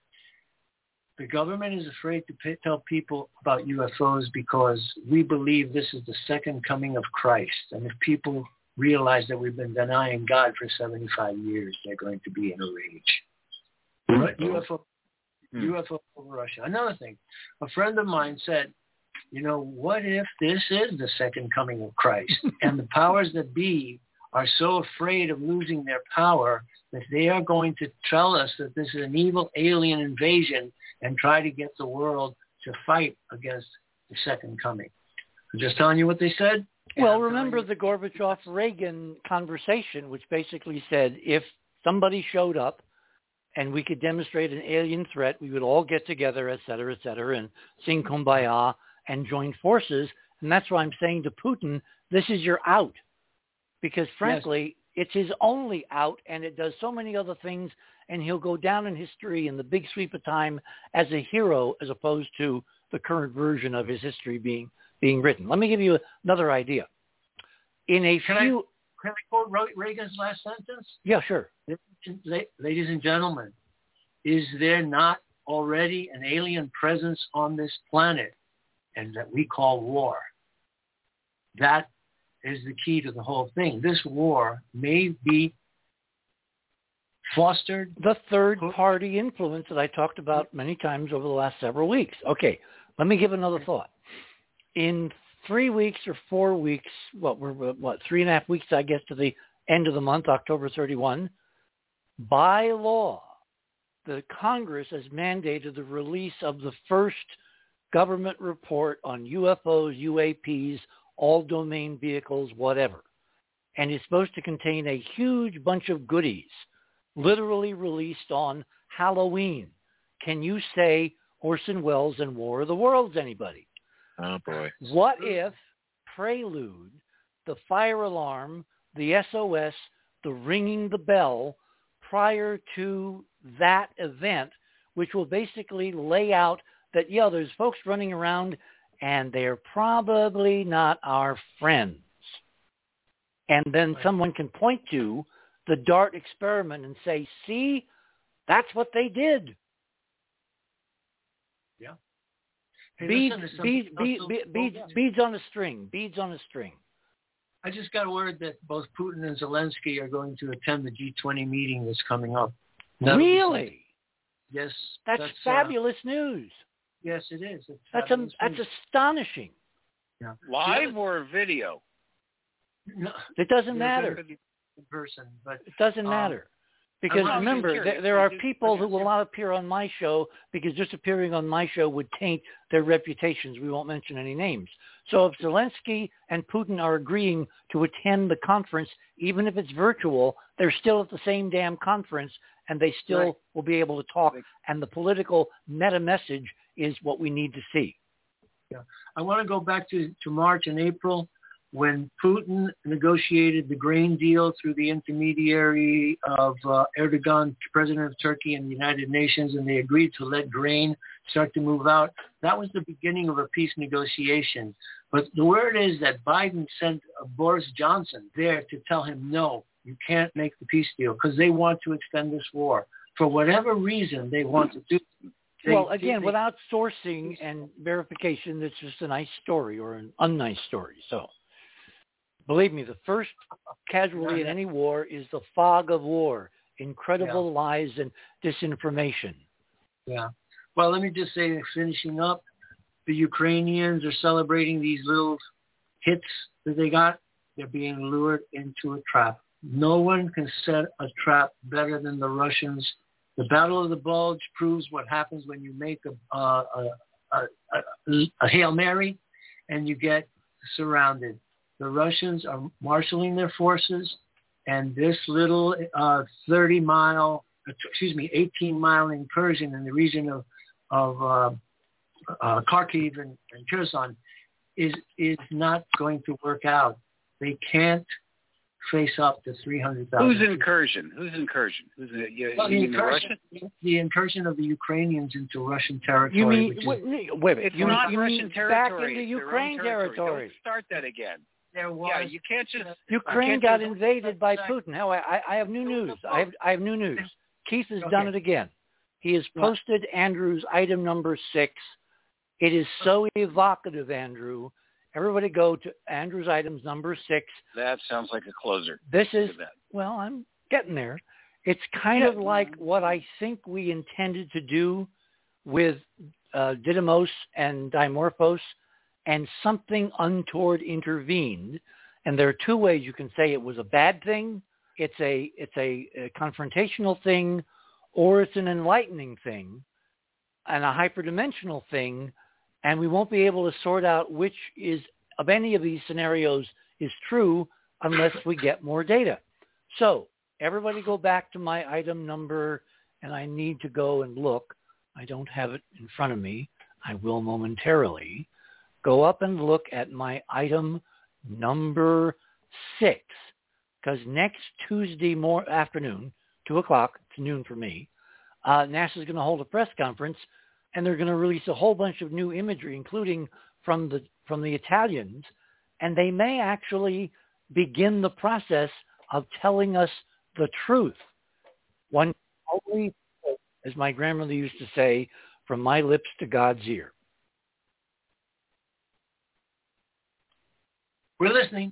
the government is afraid to pay, tell people about U F Os because we believe this is the second coming of Christ. And if people realize that we've been denying God for seventy-five years, they're going to be in a rage. Mm-hmm. U F O, mm-hmm. U F O over Russia. Another thing, a friend of mine said, you know, what if this is the second coming of Christ and the powers that be are so afraid of losing their power that they are going to tell us that this is an evil alien invasion and try to get the world to fight against the second coming. I'm just telling you what they said. Well, remember the Gorbachev-Reagan conversation, which basically said if somebody showed up and we could demonstrate an alien threat, we would all get together, et cetera, et cetera, and sing Kumbaya and join forces. And that's why I'm saying to Putin, this is your out. Because frankly, yes. It's his only out, and it does so many other things, and he'll go down in history in the big sweep of time as a hero as opposed to the current version of his history being being written. Let me give you another idea. In a can few... I, can I quote Reagan's last sentence? Yeah, sure. Ladies and gentlemen, is there not already an alien presence on this planet and that we call war? That is the key to the whole thing. This war may be fostered. The third party influence that I talked about many times over the last several weeks. Okay, let me give another thought. In three weeks or four weeks, what we're what three and a half weeks, I guess, to the end of the month, October thirty-first, by law, the Congress has mandated the release of the first government report on U F Os, U A Ps, all domain vehicles, whatever. And it's supposed to contain a huge bunch of goodies, literally released on Halloween. Can you say Orson Welles and War of the Worlds, anybody? Oh, boy. What if Prelude, the fire alarm, the S O S, the ringing the bell prior to that event, which will basically lay out that, yeah, there's folks running around and they're probably not our friends. And then someone can point to the DART experiment and say, see, that's what they did. Yeah. Hey, beads, listen, beads, beads, also, beads, beads, oh, yeah. beads on a string, beads on a string. I just got word that both Putin and Zelensky are going to attend the G twenty meeting that's coming up. That'll Really? Yes. That's, that's fabulous uh, news. Yes, it is. It's that's a, that's astonishing. Yeah. Live yeah. or video? No, it doesn't They're matter. in person, but it doesn't um, matter. Because I'm remember, there, there are people who will not appear on my show because just appearing on my show would taint their reputations. We won't mention any names. So if Zelensky and Putin are agreeing to attend the conference, even if it's virtual, they're still at the same damn conference and they still right. will be able to talk. And the political meta message is what we need to see. Yeah. I want to go back to, to March and April when Putin negotiated the grain deal through the intermediary of uh, Erdogan, president of Turkey, and the United Nations, and they agreed to let grain start to move out. That was the beginning of a peace negotiation. But the word is that Biden sent uh, Boris Johnson there to tell him, no, you can't make the peace deal because they want to extend this war. For whatever reason, they want to do They, well, again, they, without sourcing and verification, it's just a nice story or an unnice story. So, believe me, the first casualty in any war is the fog of war, incredible yeah. lies and disinformation. Yeah. Well, let me just say, finishing up, the Ukrainians are celebrating these little hits that they got. They're being lured into a trap. No one can set a trap better than the Russians. The Battle of the Bulge proves what happens when you make a, uh, a, a, a, a Hail Mary and you get surrounded. The Russians are marshaling their forces, and this little uh, thirty-mile, excuse me, eighteen-mile incursion in the region of, of uh, uh, Kharkiv and, and Kherson is, is not going to work out. They can't face up to three hundred thousand. Who's incursion? Who's incursion? Who's in, you, well, you the, mean the incursion, Russian? the incursion of the Ukrainians into Russian territory. You mean, which is, wait, wait, It's you not mean, Russian you mean territory. back into It's their Ukraine own territory. territory. Don't start that again. there was, Yeah, you can't just... Ukraine can't got just- invaded by Putin. How I, I, I have new news. I have, I have new news. Keith has done it again. He has posted Andrew's item number six. It is so evocative, Andrew. Everybody go to Andrew's items number six. That sounds like a closer. This is, Look at that. well, I'm getting there. It's kind Yeah. of like what I think we intended to do with uh, Didymos and Dimorphos, and something untoward intervened. And there are two ways you can say it was a bad thing. It's a it's a, a confrontational thing, or it's an enlightening thing, and a hyperdimensional thing. And we won't be able to sort out which is of any of these scenarios is true unless we get more data. So everybody go back to my item number, and I need to go and look. I don't have it in front of me. I will momentarily. Go up and look at my item number six, because next Tuesday more afternoon, two o'clock, it's noon for me, uh, NASA's going to hold a press conference, and they're going to release a whole bunch of new imagery, including from the from the Italians, and they may actually begin the process of telling us the truth. One only, as my grandmother used to say, from my lips to God's ear. We're listening.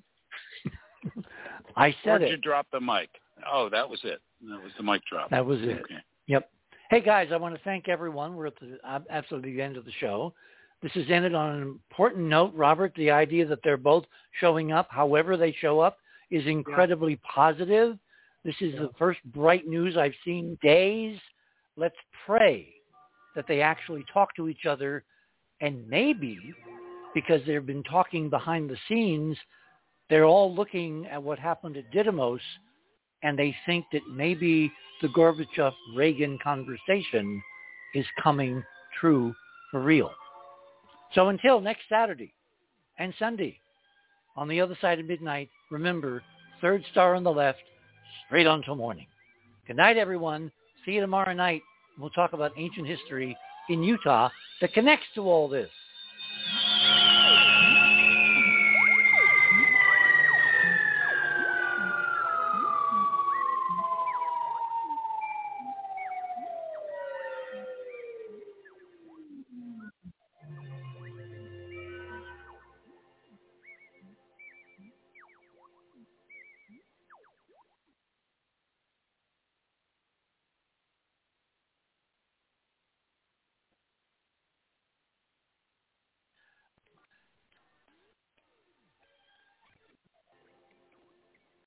I said Where'd it. you drop the mic? Oh, that was it. That was the mic drop. That was it. Okay. Yep. Hey, guys, I want to thank everyone. We're at the absolutely the end of the show. This has ended on an important note, Robert. The idea that they're both showing up, however they show up, is incredibly yeah. positive. This is yeah. the first bright news I've seen in days. Let's pray that they actually talk to each other, and maybe because they've been talking behind the scenes, they're all looking at what happened at Didymos, and they think that maybe the Gorbachev-Reagan conversation is coming true for real. So until next Saturday and Sunday, on the other side of midnight, remember, third star on the left, straight on till morning. Good night, everyone. See you tomorrow night. We'll talk about ancient history in Utah that connects to all this.